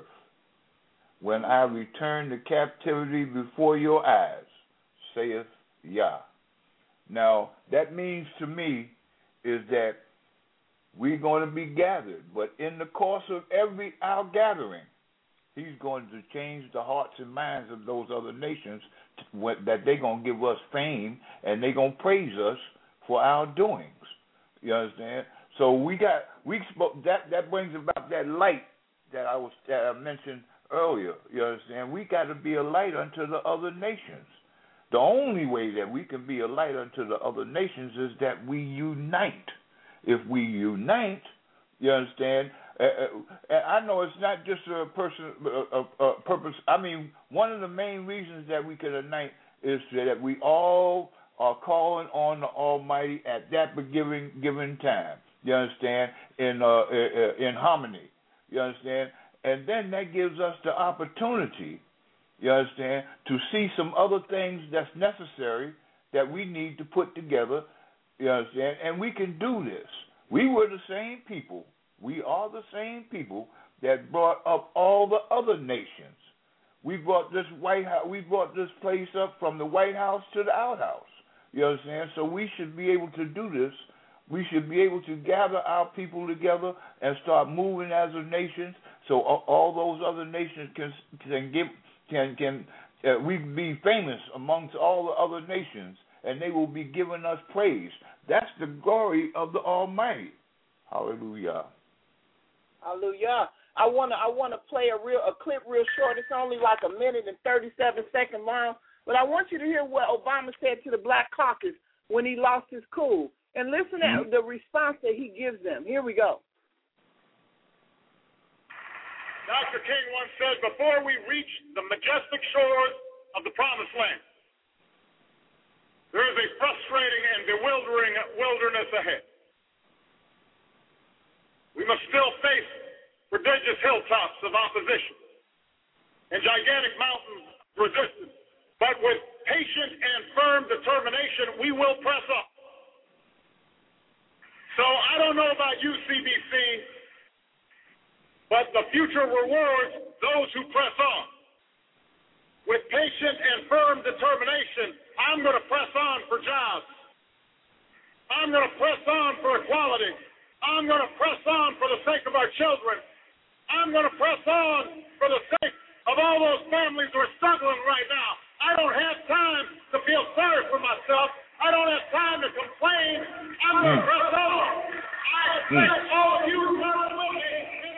when I return the captivity before your eyes, saith Yah. Now, that means to me is that we're going to be gathered, but in the course of every our gathering, He's going to change the hearts and minds of those other nations to, that they're going to give us fame and they're going to praise us for our doings. You understand? So we got we spoke that that brings about that light that I was that I mentioned earlier. You understand? We got to be a light unto the other nations. The only way that we can be a light unto the other nations is that we unite. If we unite, you understand? Uh, I know it's not just a person, a, a, a purpose. I mean, one of the main reasons that we can unite is that we all are calling on the Almighty at that given given time. You understand? In uh, in harmony. You understand? And then that gives us the opportunity, you understand, to see some other things that's necessary that we need to put together. You understand? And we can do this. We were the same people. We are the same people that brought up all the other nations. We brought this White House. We brought this place up from the White House to the outhouse. You understand? So we should be able to do this. We should be able to gather our people together and start moving as a nation. So all those other nations can can give can can uh, we be famous amongst all the other nations, and they will be giving us praise. That's the glory of the Almighty. Hallelujah. Hallelujah. I wanna I wanna play a real a clip real short. It's only like a minute and thirty-seven seconds long, but I want you to hear what Obama said to the Black Caucus when he lost his cool, and listen mm-hmm. to the response that he gives them. Here we go. Doctor King once said, before we reach the majestic shores of the Promised Land, there is a frustrating and bewildering wilderness ahead. We must still face prodigious hilltops of opposition and gigantic mountains of resistance, but with patient and firm determination, we will press up. So I don't know about you, C B C, but the future rewards those who press on. With patient and firm determination, I'm going to press on for jobs. I'm going to press on for equality. I'm going to press on for the sake of our children. I'm going to press on for the sake of all those families who are struggling right now. I don't have time to feel sorry for myself. I don't have time to complain. I'm going to press on. I expect mm. all of you to run with me.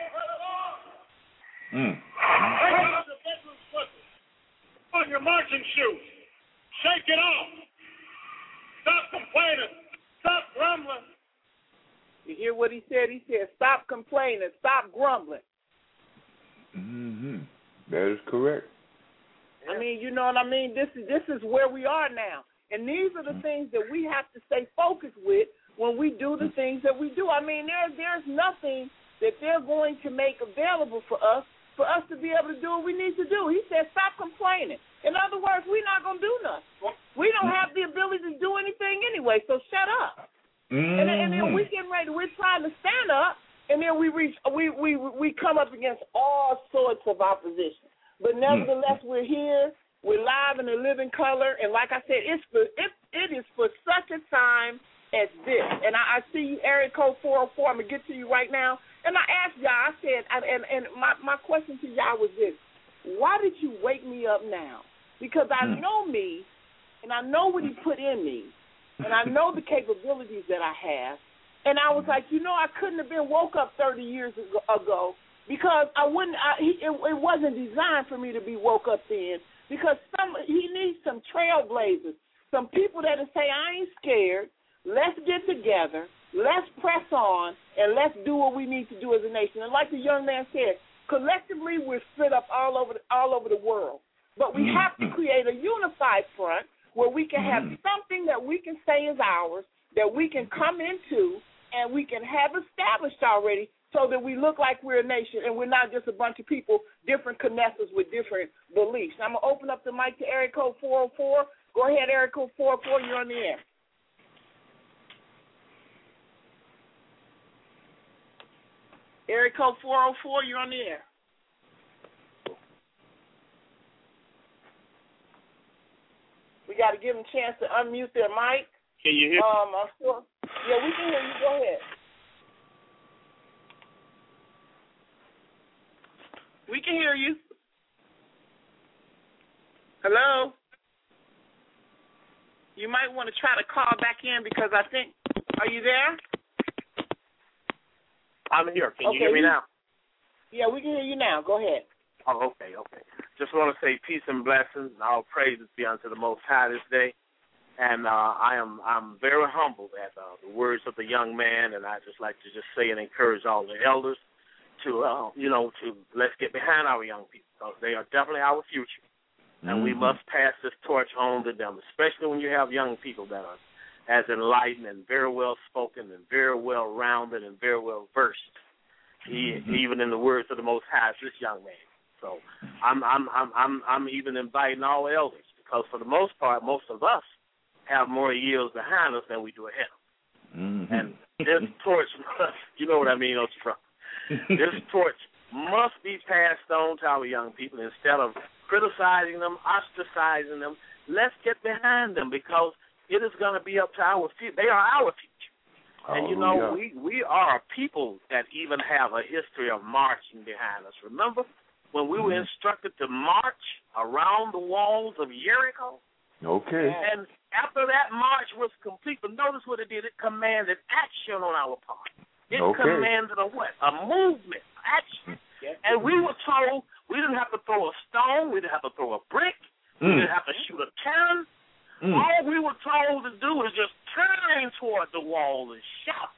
Mm. Take off your bedroom slippers. Put on your marching shoes. Shake it off. Stop complaining. Stop grumbling. You hear what he said? He said, stop complaining. Stop grumbling. Mm-hmm. That is correct. I mean, you know what I mean? This is this is where we are now. And these are the mm-hmm. things that we have to stay focused with when we do the things that we do. I mean, there there's nothing that they're going to make available for us for us to be able to do what we need to do. He said, stop complaining. In other words, we're not going to do nothing. We don't have the ability to do anything anyway, so shut up. Mm-hmm. And, and then we're getting ready. We're trying to stand up, and then we reach. We we we come up against all sorts of opposition. But nevertheless, mm-hmm. we're here. We're live in a living color, and like I said, it's for it. It is for such a time as this. And I, I see you, area code four oh four. I'm gonna get to you right now. And I asked y'all. I said, and and my my question to y'all was this: why did you wake me up now? Because I mm. know me, and I know what He put in me. And I know the capabilities that I have, And I was like, you know, I couldn't have been woke up thirty years ago because I wouldn't. I, he, it, it wasn't designed for me to be woke up then. Because some he needs some trailblazers, some people that will say, I ain't scared. Let's get together. Let's press on, and let's do what we need to do as a nation. And like the young man said, collectively we're split up all over the, all over the world. But we have to create a unified front where we can have something that we can say is ours, that we can come into, and we can have established already so that we look like we're a nation and we're not just a bunch of people, different Knesses with different beliefs. I'm going to open up the mic to area code four oh four. Go ahead, area code four oh four. You're on the air. Area code four oh four, you're on the air. We got to give them a chance to unmute their mic. Can you hear um, I'm sure. Yeah, we can hear you. Go ahead. We can hear you. Hello? You might want to try to call back in because I think, are you there? I'm here. Can okay, you hear me now? Yeah, we can hear you now. Go ahead. Oh, okay, okay. Just want to say peace and blessings and all praises be unto the Most High this day. And uh, I am I'm very humbled at uh, the words of the young man, and I just like to just say and encourage all the elders to, uh, you know, to let's get behind our young people because they are definitely our future. And mm-hmm. we must pass this torch on to them, especially when you have young people that are as enlightened and very well spoken and very well rounded and very well versed, mm-hmm. he, even in the words of the Most High, this young man. So I'm I'm I'm I'm I'm even inviting all elders because for the most part, most of us have more years behind us than we do ahead of us. Mm-hmm. And this torch must, you know what I mean, don't you, bro? This torch must be passed on to our young people instead of criticizing them, ostracizing them. Let's get behind them because it is going to be up to our future. They are our future. Oh, and, you know, yeah. we, we are a people that even have a history of marching behind us. Remember when we mm-hmm. were instructed to march around the walls of Jericho? Okay. And after that march was complete, but notice what it did. It commanded action on our part. It okay. commanded a what? A movement, action. Yes. And we were told we didn't have to throw a stone. We didn't have to throw a brick. Mm. We didn't have to shoot a cannon. Mm. All we were told to do was just turn toward the wall and shout.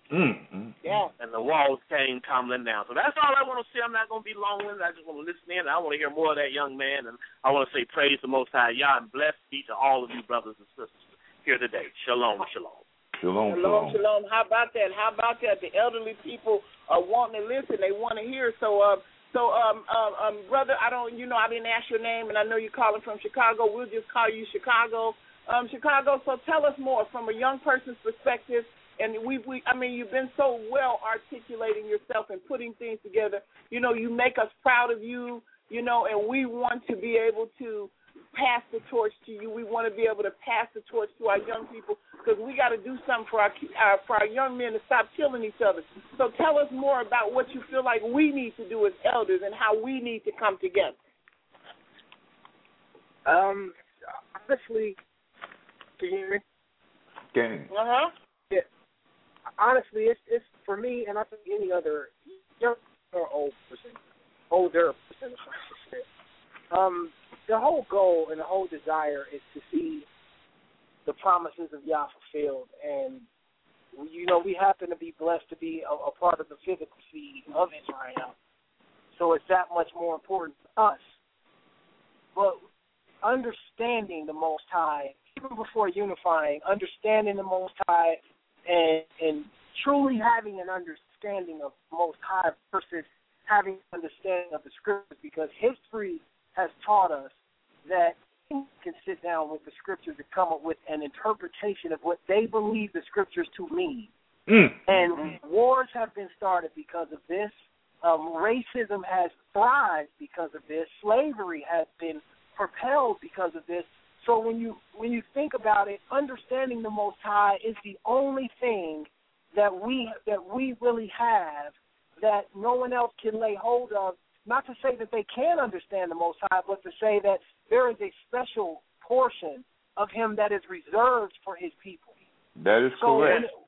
Mm. Yeah. And the walls came tumbling down. So that's all I want to say. I'm not going to be long-winded. I just want to listen in. I want to hear more of that young man. And I want to say praise the Most High Yah and blessed be to all of you brothers and sisters here today. Shalom, shalom. Shalom, shalom. Shalom, How about that? How about that? The elderly people are wanting to listen. They want to hear. So, uh, so um, um, um, brother, I don't, you know, I didn't ask your name, and I know you're calling from Chicago. We'll just call you Chicago. Um, Chicago, so tell us more from a young person's perspective. And we, we, I mean, you've been so well articulating yourself and putting things together. You know, you make us proud of you, you know, and we want to be able to pass the torch to you. We want to be able to pass the torch to our young people because we got to do something for our, our for our young men to stop killing each other. So tell us more about what you feel like we need to do as elders and how we need to come together. Um, honestly, can you hear me? Can. Uh-huh. Yeah. Honestly, it's it's for me, and I think any other young or old person, older person, I should say. Um, the whole goal and the whole desire is to see the promises of Yah fulfilled, and you know we happen to be blessed to be a, a part of the physical seed of Israel, so it's that much more important to us. But understanding the Most High, even before unifying, understanding the Most High. And, and truly having an understanding of Most High versus having an understanding of the Scriptures, because history has taught us that you can sit down with the Scriptures and come up with an interpretation of what they believe the Scriptures to mean. Mm. And wars have been started because of this. Um, racism has thrived because of this. Slavery has been propelled because of this. So when you when you think about it, understanding the Most High is the only thing that we that we really have that no one else can lay hold of. Not to say that they can understand the Most High, but to say that there is a special portion of Him that is reserved for His people. That is so correct. When,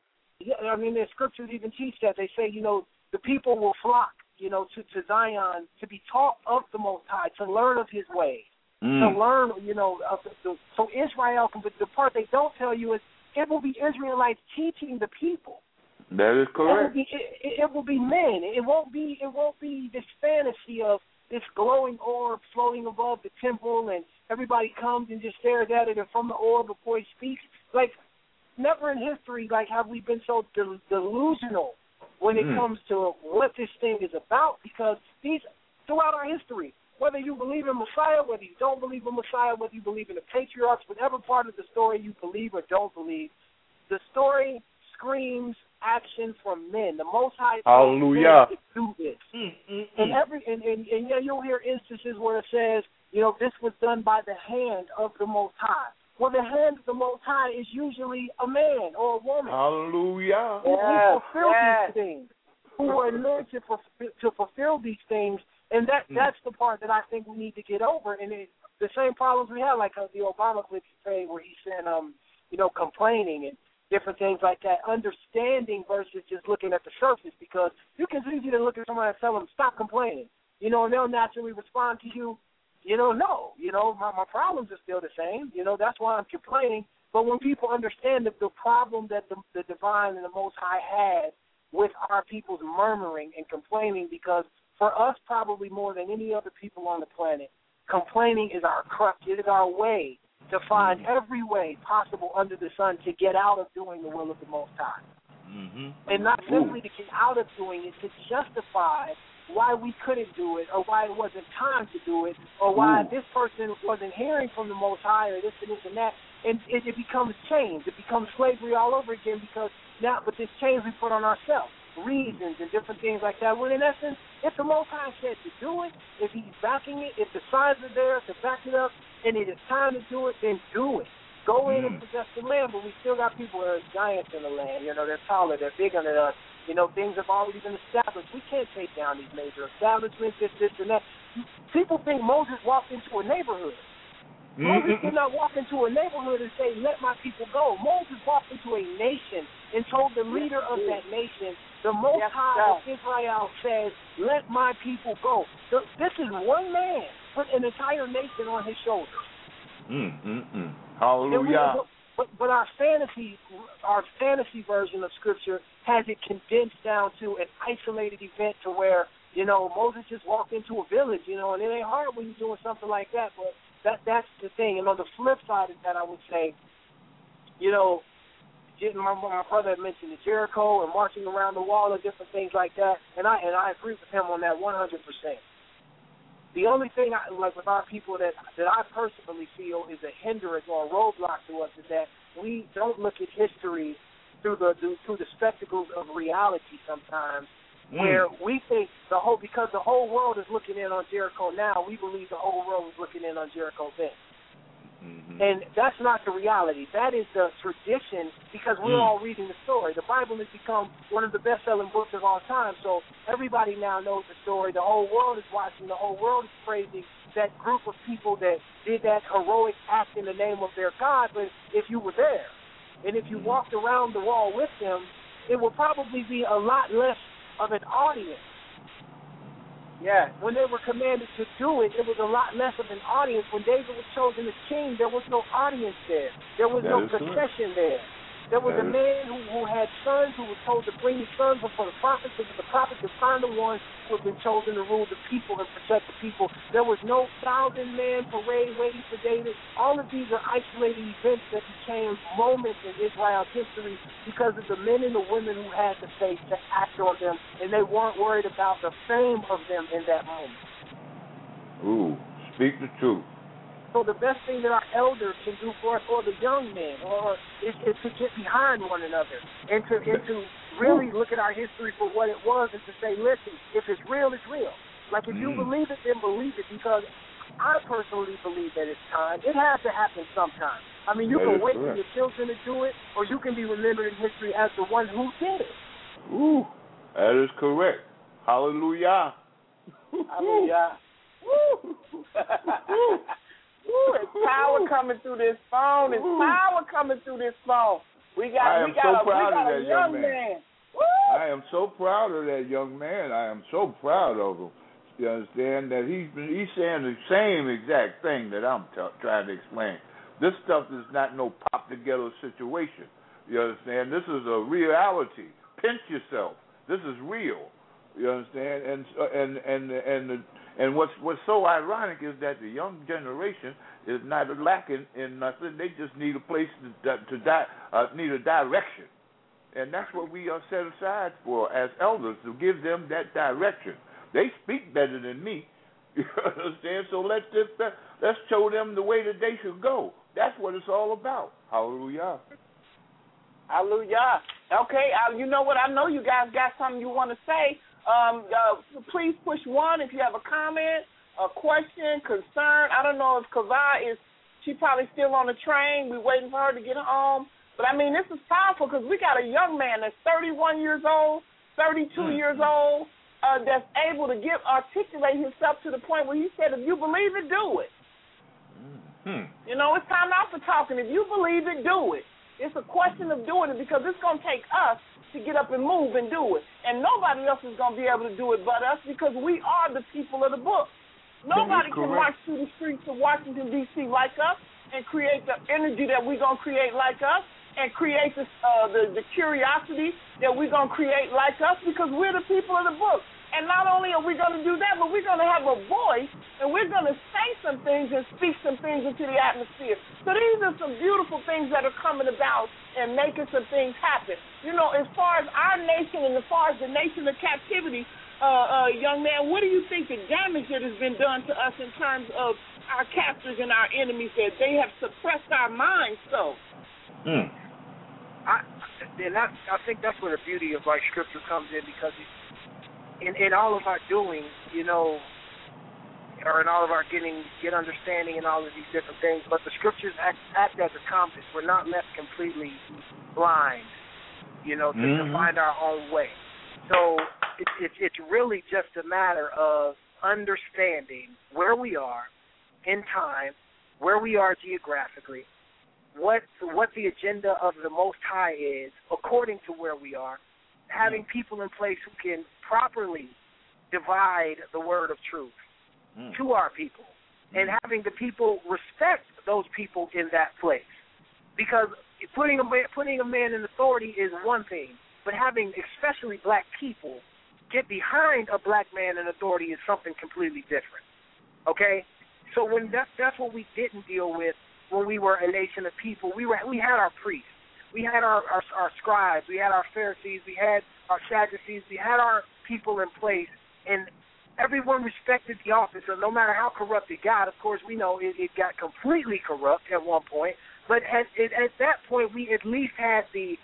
Yeah, I mean, the scriptures even teach that. They say, you know, the people will flock, you know, to, to Zion to be taught of the Most High, to learn of His ways, mm. to learn, you know, of the, the, so Israel. But the part they don't tell you is it will be Israelites teaching the people. That is correct. It will be, it, it will be men. It won't be. It won't be this fantasy of this glowing orb floating above the temple, and everybody comes and just stares at it, and from the orb before he speaks. Like, never in history, like, have we been so del- delusional when it mm. comes to what this thing is about, because these, throughout our history, whether you believe in Messiah, whether you don't believe in Messiah, whether you believe in the patriarchs, whatever part of the story you believe or don't believe, the story screams action from men. The Most High Hallelujah. to do this. Mm, mm, and mm. every and, and, and yeah, you'll hear instances where it says, you know, this was done by the hand of the Most High. Well, the hand of the Most High is usually a man or a woman. Hallelujah. Who, yes, who fulfill yes. these things, who are anointed for, to fulfill these things. And that mm. that's the part that I think we need to get over. And it, the same problems we have, like uh, the Obama clip today where he said, um, you know, complaining and different things like that, understanding versus just looking at the surface, because you can easily look at somebody and tell them, stop complaining, you know, and they'll naturally respond to you, you know, no, you know, my, my problems are still the same, you know, that's why I'm complaining. But when people understand that the problem that the, the divine and the Most High had with our people's murmuring and complaining, because for us probably more than any other people on the planet, complaining is our crutch, it is our way to find mm-hmm. every way possible under the sun to get out of doing the will of the Most High. Mm-hmm. And not simply Ooh. to get out of doing it, to justify why we couldn't do it, or why it wasn't time to do it, or why Ooh. this person wasn't hearing from the Most High, or this and this and that. And it, it becomes chains. It becomes slavery all over again, because now, but this chains we put on ourselves, reasons and different things like that. When in essence, if the Most High said to do it, if He's backing it, if the signs are there to back it up, and it is time to do it, then do it. Go in mm. and possess the land, but we still got people that are giants in the land. You know, they're taller, they're bigger than us. You know, things have already been established. We can't take down these major establishments, this, this, and that. People think Moses walked into a neighborhood. Mm-hmm. Moses did not walk into a neighborhood and say, let my people go. Moses walked into a nation and told the leader of that nation, the Most yes, High of Israel says, let my people go. So this is one man put an entire nation on his shoulders. Mm, mm, mm. Hallelujah. We, but, but our fantasy, our fantasy version of Scripture has it condensed down to an isolated event to where, you know, Moses just walked into a village, you know, and it ain't hard when you're doing something like that, but that that's the thing. And on the flip side of that, I would say, you know, my, my brother had mentioned the Jericho and marching around the wall and different things like that, and I and I agree with him on that one hundred percent. The only thing, I, like with our people, that that I personally feel is a hindrance or a roadblock to us is that we don't look at history through the through the spectacles of reality sometimes, mm. where we think the whole because the whole world is looking in on Jericho now, we believe the whole world was looking in on Jericho then. Mm-hmm. And that's not the reality. That is the tradition, because we're mm. all reading the story. The Bible has become one of the best-selling books of all time, so everybody now knows the story. The whole world is watching. The whole world is praising that group of people that did that heroic act in the name of their God. But if you were there, and if you walked around the wall with them, it would probably be a lot less of an audience. Yeah, when they were commanded to do it, it was a lot less of an audience. When David was chosen as king, there was no audience there. There was that no procession correct. there. There was that a man who, who had sons who was told to bring his sons before the prophets, because the prophets would find the ones who had been chosen to rule the people and protect the people. There was no thousand-man parade waiting for David. All of these are isolated events that became moments in Israel's history because of the men and the women who had the faith to act on them, and they weren't worried about the fame of them in that moment. Ooh, speak the truth. So the best thing that our elders can do for us, or the young men, or is, is to get behind one another and to and to really look at our history for what it was, and to say, listen, if it's real, it's real. Like if mm. you believe it, then believe it, because I personally believe that it's time. It has to happen sometime. I mean, you that can wait correct. for your children to do it, or you can be remembered in history as the one who did it. Ooh, that is correct. Hallelujah. Hallelujah. Woo. Woo, it's power coming through this phone. It's power coming through this phone. We got, I am we got so a, proud we got of a that young young man. man. Woo! I am so proud of that young man. I am so proud of him. You understand that he's he's saying the same exact thing that I'm t- trying to explain. This stuff is not no pop together situation. You understand? This is a reality. Pinch yourself. This is real. You understand? And and and and and what's what's so ironic is that the young generation is not lacking in nothing. They just need a place to to di- uh, need a direction, and that's what we are set aside for as elders, to give them that direction. They speak better than me. You understand? So let's just let's show them the way that they should go. That's what it's all about. Hallelujah. Hallelujah. Okay, uh, you know what? I know you guys got something you want to say. Um, uh, please push one if you have a comment, a question, concern. I don't know if Kava is, she probably still on the train. We're waiting for her to get home. But, I mean, this is powerful because we got a young man that's thirty-one years old, thirty-two mm-hmm. years old, uh, that's able to give, articulate himself to the point where he said, if you believe it, do it. Mm-hmm. You know, it's time out for talking. If you believe it, do it. It's a question of doing it because it's going to take us to get up and move and do it. And nobody else is going to be able to do it but us because we are the people of the book. Nobody can march through the streets of Washington, D C like us and create the energy that we're going to create like us and create this, uh, the, the curiosity that we're going to create like us because we're the people of the book. And not only are we going to do that, but we're going to have a voice, and we're going to say some things and speak some things into the atmosphere. So these are some beautiful things that are coming about and making some things happen. You know, as far as our nation and as far as the nation of captivity, uh, uh, young man, what do you think the damage that has been done to us in terms of our captors and our enemies, that they have suppressed our minds so? Mm. I, and I, I think that's where the beauty of, like, Scripture comes in because it's, In, in all of our doing, you know, or in all of our getting, get understanding and all of these different things, but the Scriptures act, act as a compass. We're not left completely blind, you know, to, mm-hmm. to find our own way. So it, it, it's really just a matter of understanding where we are in time, where we are geographically, what what the agenda of the Most High is according to where we are, having people in place who can properly divide the word of truth mm. to our people, and mm. having the people respect those people in that place. Because putting a man, putting a man in authority is one thing, but having especially black people get behind a black man in authority is something completely different. Okay? So when that, that's what we didn't deal with when we were a nation of people. We were we had our priests. We had our, our, our scribes, we had our Pharisees, we had our Sadducees, we had our people in place, and everyone respected the office. So no matter how corrupt it got, of course, we know it, it got completely corrupt at one point, but at, it, at that point, we at least had the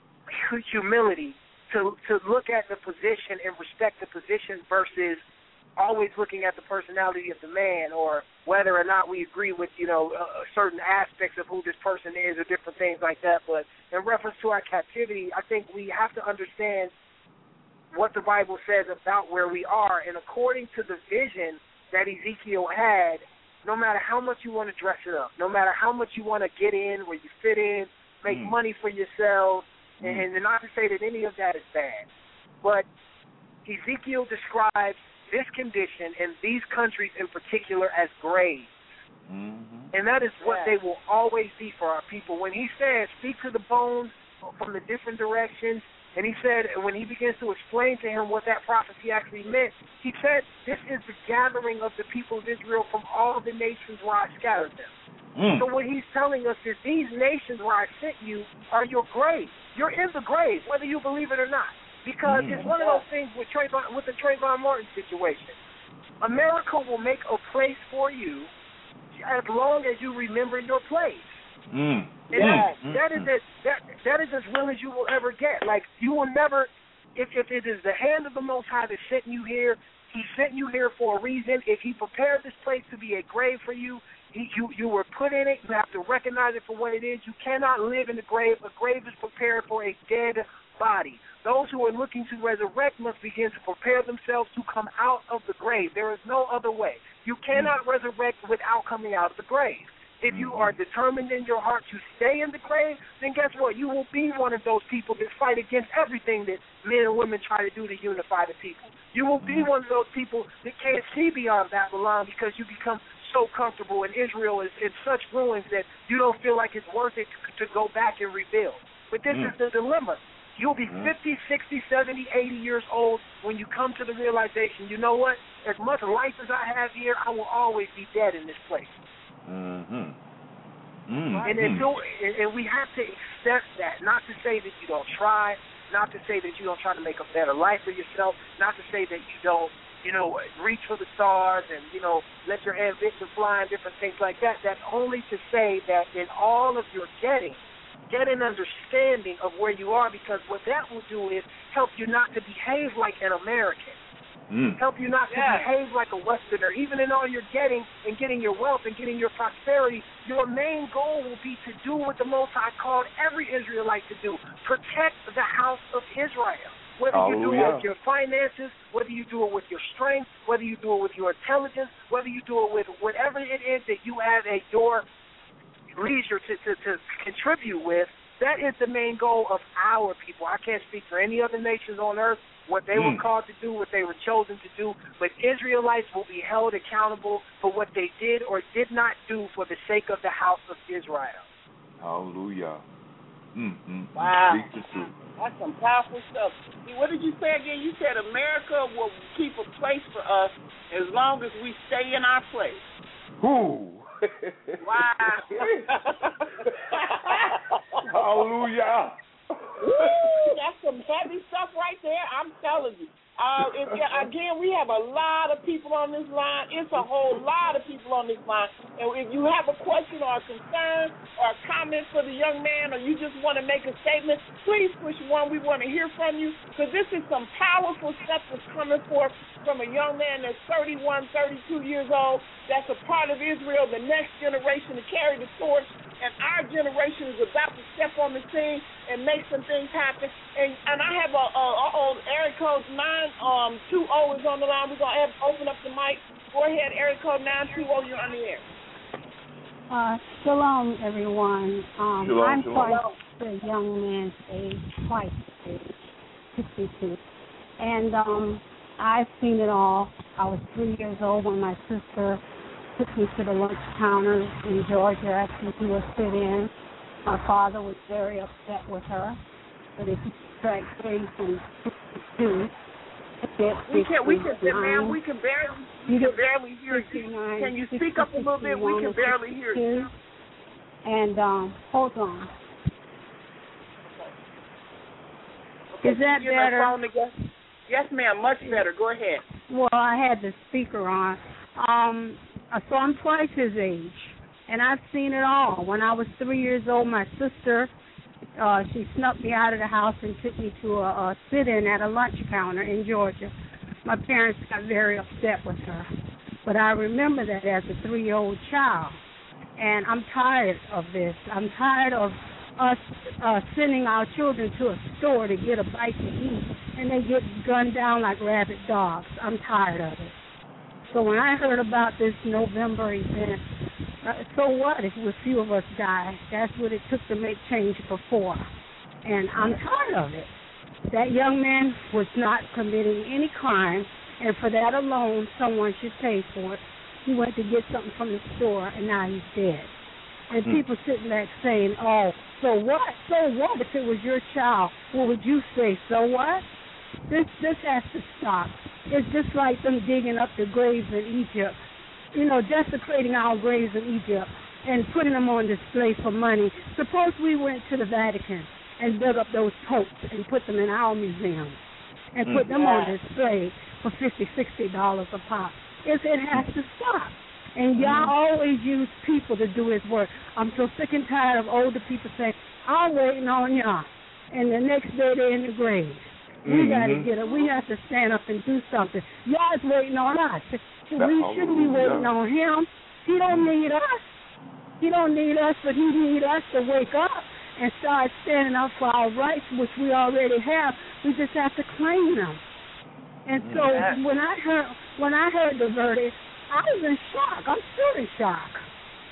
humility to, to look at the position and respect the position versus always looking at the personality of the man or whether or not we agree with, you know, uh, certain aspects of who this person is or different things like that. But in reference to our captivity, I think we have to understand what the Bible says about where we are. And according to the vision that Ezekiel had, no matter how much you want to dress it up, no matter how much you want to get in, where you fit in, make mm. money for yourself, mm. and, and not to say that any of that is bad, but Ezekiel describes this condition in these countries in particular as graves. Mm-hmm. And that is what yeah. they will always be for our people. When he said, speak to the bones from the different directions, and he said, when he begins to explain to him what that prophecy actually meant, he said, this is the gathering of the people of Israel from all the nations where I scattered them. Mm. So what he's telling us is these nations where I sent you are your grave. You're in the grave, whether you believe it or not. Because mm. it's one of those things with Trayvon, with the Trayvon Martin situation. America will make a place for you as long as you remember your place. Mm. And yeah. that, that is as that that is as real as you will ever get. Like you will never, if if it is the hand of the Most High that sent you here, He sent you here for a reason. If He prepared this place to be a grave for you, he, you you were put in it. You have to recognize it for what it is. You cannot live in the grave. A grave is prepared for a dead body. Those who are looking to resurrect must begin to prepare themselves to come out of the grave. There is no other way. You cannot resurrect without coming out of the grave. If you are determined in your heart to stay in the grave, then guess what? You will be one of those people that fight against everything that men and women try to do to unify the people. You will be one of those people that can't see beyond Babylon because you become so comfortable and Israel is in such ruins that you don't feel like it's worth it to go back and rebuild. But this mm. is the dilemma. You'll be fifty, sixty, seventy, eighty years old when you come to the realization, you know what? As much life as I have here, I will always be dead in this place. Mm-hmm. Mm-hmm. And, until, and we have to accept that, not to say that you don't try, not to say that you don't try to make a better life for yourself, not to say that you don't, you know, reach for the stars and, you know, let your ambition fly and different things like that. That's only to say that in all of your getting, get an understanding of where you are, because what that will do is help you not to behave like an American. Mm. Help you not to yeah. behave like a Westerner. Even in all your getting and getting your wealth and getting your prosperity, your main goal will be to do what the Most High called every Israelite to do: protect the house of Israel. Whether Hallelujah. you do it with your finances, whether you do it with your strength, whether you do it with your intelligence, whether you do it with whatever it is that you have at your leisure to, to, to contribute with, that is the main goal of our people. I can't speak for any other nations on earth, what they mm. were called to do, what they were chosen to do, but Israelites will be held accountable for what they did or did not do for the sake of the house of Israel. Hallelujah. Mm-hmm. Wow. That's some powerful stuff. What did you say again? You said America will keep a place for us as long as we stay in our place. Ooh. Wow. Hallelujah. Woo, that's some heavy stuff right there. I'm telling you. Uh, if, again, we have a lot of people on this line. It's a whole lot of people on this line. And if you have a question or a concern or a comment for the young man, or you just want to make a statement, please push one. We want to hear from you, because this is some powerful stuff that's coming forth from a young man that's thirty-one, thirty-two years old, that's a part of Israel, the next generation to carry the torch. And our generation is about to step on the scene and make some things happen. And and I have a, a, a old area code nine um two zero is on the line. We're gonna have, open up the mic. Go ahead, area code nine two zero. You're on the air. Uh, shalom, everyone. Um, shalom, I'm shalom. twice the young man's age, twice the age, sixty-two, and um, I've seen it all. I was three years old when my sister took me to the lunch counter in Georgia, asked me to sit in. My father was very upset with her, but if you subtract three from sixty-two, we can, we can, ma'am, we can barely, we can barely hear you. Can you speak up a little bit? We can barely hear you. And um, hold on. Okay, is that better? Yes, ma'am, much better. Go ahead. Well, I had the speaker on. Um, so I'm twice his age, and I've seen it all. When I was three years old, my sister, uh, she snuck me out of the house and took me to a, a sit-in at a lunch counter in Georgia. My parents got very upset with her, but I remember that as a three-year-old child, and I'm tired of this. I'm tired of us uh, sending our children to a store to get a bite to eat, and they get gunned down like rabid dogs. I'm tired of it. So when I heard about this November event, uh, so what if a few of us die? That's what it took to make change before. And I'm tired of it. That young man was not committing any crime, and for that alone, someone should pay for it. He went to get something from the store, and now he's dead. And mm. people sitting back saying, oh, so what? So what if it was your child? What would you say? So what? This this has to stop. It's just like them digging up the graves in Egypt, you know, desecrating our graves in Egypt and putting them on display for money. Suppose we went to the Vatican and dug up those popes and put them in our museum and put them on display for fifty, sixty dollars a pop. It, it has to stop. And y'all always use people to do his work. I'm so sick and tired of older people saying, I'm waiting on y'all. And the next day they're in the grave. We mm-hmm. got to get it. We have to stand up and do something. Y'all is waiting on us. We shouldn't be waiting on him. He don't need us. He don't need us, but he need us to wake up and start standing up for our rights, which we already have. We just have to claim them. And so yeah. when I heard when I heard the verdict, I was in shock. I'm still in shock.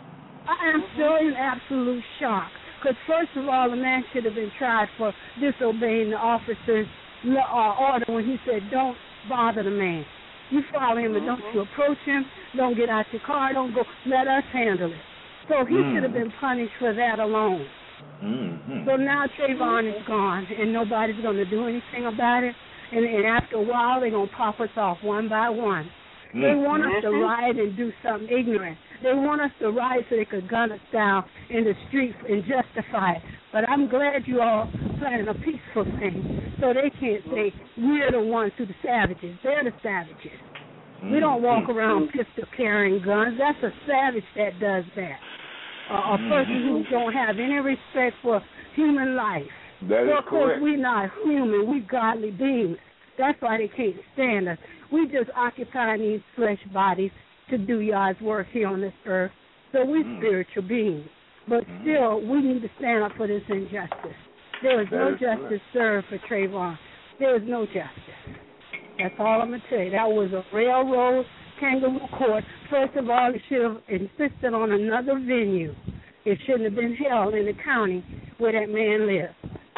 I am still in absolute shock. Because first of all, the man should have been tried for disobeying the officer's uh, order when he said, don't bother the man. You follow him, and don't you approach him. Don't get out your car. Don't go. Let us handle it. So he mm. should have been punished for that alone. Mm-hmm. So now Trayvon is gone, and nobody's going to do anything about it. And, and after a while, they're going to pop us off one by one. Mm-hmm. They want us to riot and do something ignorant. They want us to riot so they could gun us down in the streets and justify it. But I'm glad you all planning a peaceful thing so they can't say we're the ones who the savages. They're the savages. Mm-hmm. We don't walk around pistol carrying guns. That's a savage that does that. Uh, a person who don't have any respect for human life. That so is of course, correct. we're not human. We're godly beings. That's why they can't stand us. We just occupy these flesh bodies to do God's work here on this earth. So we're mm. spiritual beings. But mm. still, we need to stand up for this injustice. There was that no is justice correct. served for Trayvon. There was no justice. That's all I'm going to tell you. That was a railroad kangaroo court. First of all, it should have insisted on another venue. It shouldn't have been held in the county where that man lived.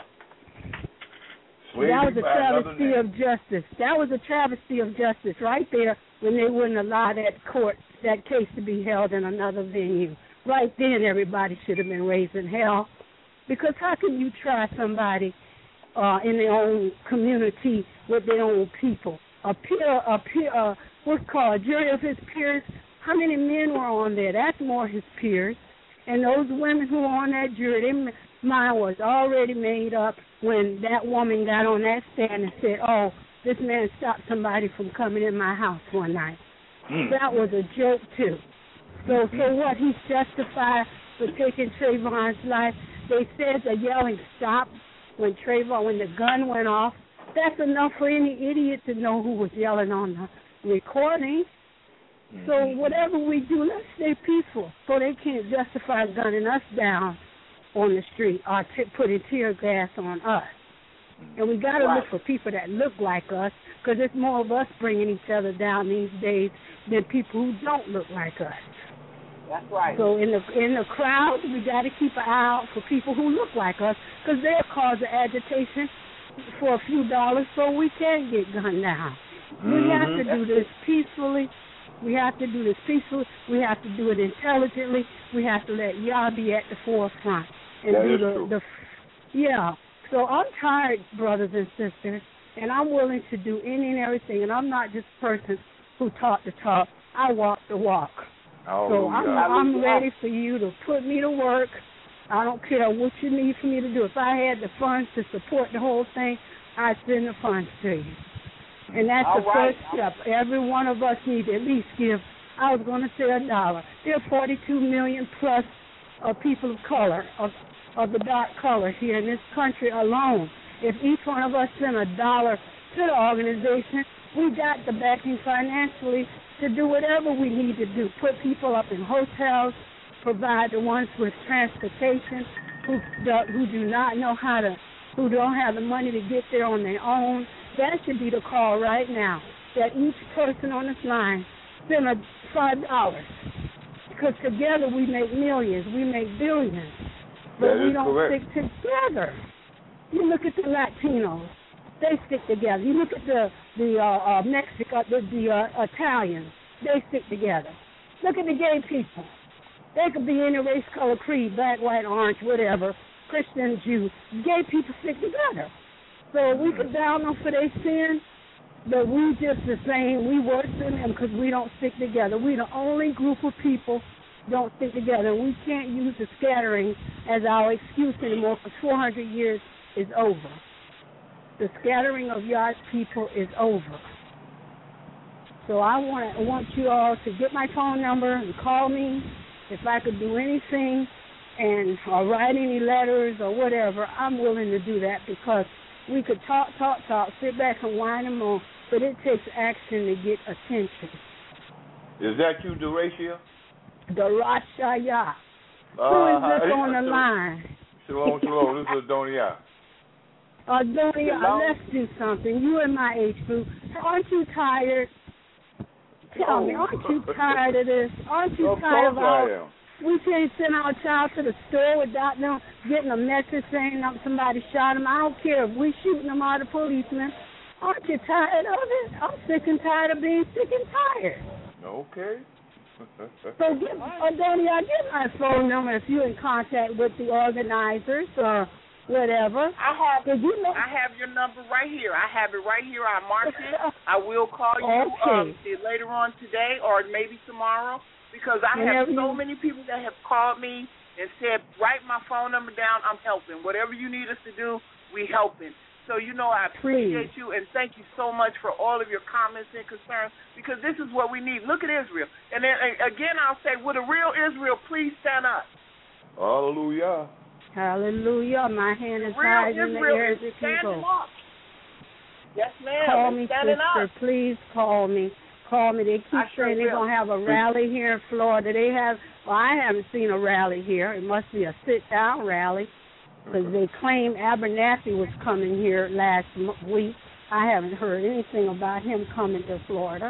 Slavery that was a travesty of justice. That was a travesty of justice right there when they wouldn't allow that court, that case to be held in another venue. Right then, everybody should have been raising hell. Because how can you try somebody uh, in their own community with their own people? A peer, a peer, uh, what's called a jury of his peers. How many men were on there? That's more his peers. And those women who were on that jury, their mind was already made up when that woman got on that stand and said, oh, this man stopped somebody from coming in my house one night. Mm. That was a joke, too. So, so what? He's justified for taking Trayvon's life. They said the yelling stopped when Trayvon, when the gun went off. That's enough for any idiot to know who was yelling on the recording. Mm-hmm. So whatever we do, let's stay peaceful so they can't justify gunning us down on the street or t- putting tear gas on us. And we got to right. look for people that look like us because it's more of us bringing each other down these days than people who don't look like us. That's right. So in the in the crowd, we got to keep an eye out for people who look like us because they'll cause an agitation for a few dollars so we can get gunned down. Mm-hmm. We have to do this peacefully. We have to do this peacefully. We have to do it intelligently. We have to let y'all be at the forefront. And that do is the, true. the yeah. So I'm tired, brothers and sisters, and I'm willing to do any and everything. And I'm not just a person who talk the talk. I walk the walk. Oh, so I'm, I'm ready for you to put me to work. I don't care what you need for me to do. If I had the funds to support the whole thing, I'd send the funds to you. And that's All the right. first step. Every one of us need to at least give, I was going to say a dollar. There are forty-two million plus of people of color, of, of the dark color here in this country alone. If each one of us sent a dollar to the organization, we got the backing financially to do whatever we need to do. Put people up in hotels, provide the ones with transportation who do, who do not know how to, who don't have the money to get there on their own. That should be the call right now, that each person on this line send a five dollars. Because together we make millions, we make billions. But that we is don't correct. stick together. You look at the Latinos, they stick together. You look at the the uh, uh, Mexico, the, the uh, Italians, they stick together. Look at the gay people. They could be any race, color, creed, black, white, orange, whatever, Christian, Jew. Gay people stick together. So we could down them for their sin, but we just the same. We worse than them because we don't stick together. We're the only group of people don't stick together. We can't use the scattering as our excuse anymore because four hundred years is over. The scattering of God's people is over. So I want I want you all to get my phone number and call me if I could do anything and or write any letters or whatever. I'm willing to do that because we could talk, talk, talk, sit back and whine and moan, but it takes action to get attention. Is that you, Duracia? Darashaya. Uh, Who is this uh, on the shalom, line? Shalom, shalom. This is Adonia. Adonia, Hello? let's do something. You in my age group. Aren't you tired? Tell Oh. me, aren't you tired of this? Aren't you Of tired of course our I am. We can't send our child to the store without them getting a message saying somebody shot him. I don't care if we shooting them or the policemen. Aren't you tired of it? I'm sick and tired of being sick and tired. Okay. So give, Adonia, give my phone number if you're in contact with the organizers or whatever. I have you know, I have your number right here. I have it right here. I marked it. I will call you okay. um, later on today or maybe tomorrow because I Whenever have so you... many people that have called me and said, write my phone number down. I'm helping. Whatever you need us to do, we helping. So, you know, I appreciate Please. you, and thank you so much for all of your comments and concerns, because this is what we need. Look at Israel. And then, again, I'll say, would a real Israel please stand up? Hallelujah. Hallelujah. My hand is Real high in the Israel air is as it can standing go. up. Yes, ma'am. Call It's me, standing sister. up. Please call me. Call me. They keep I sure saying they're will. going to have a rally here in Florida. They have, well, I haven't seen a rally here. It must be a sit-down rally. Because they claim Abernathy was coming here last m- week. I haven't heard anything about him coming to Florida.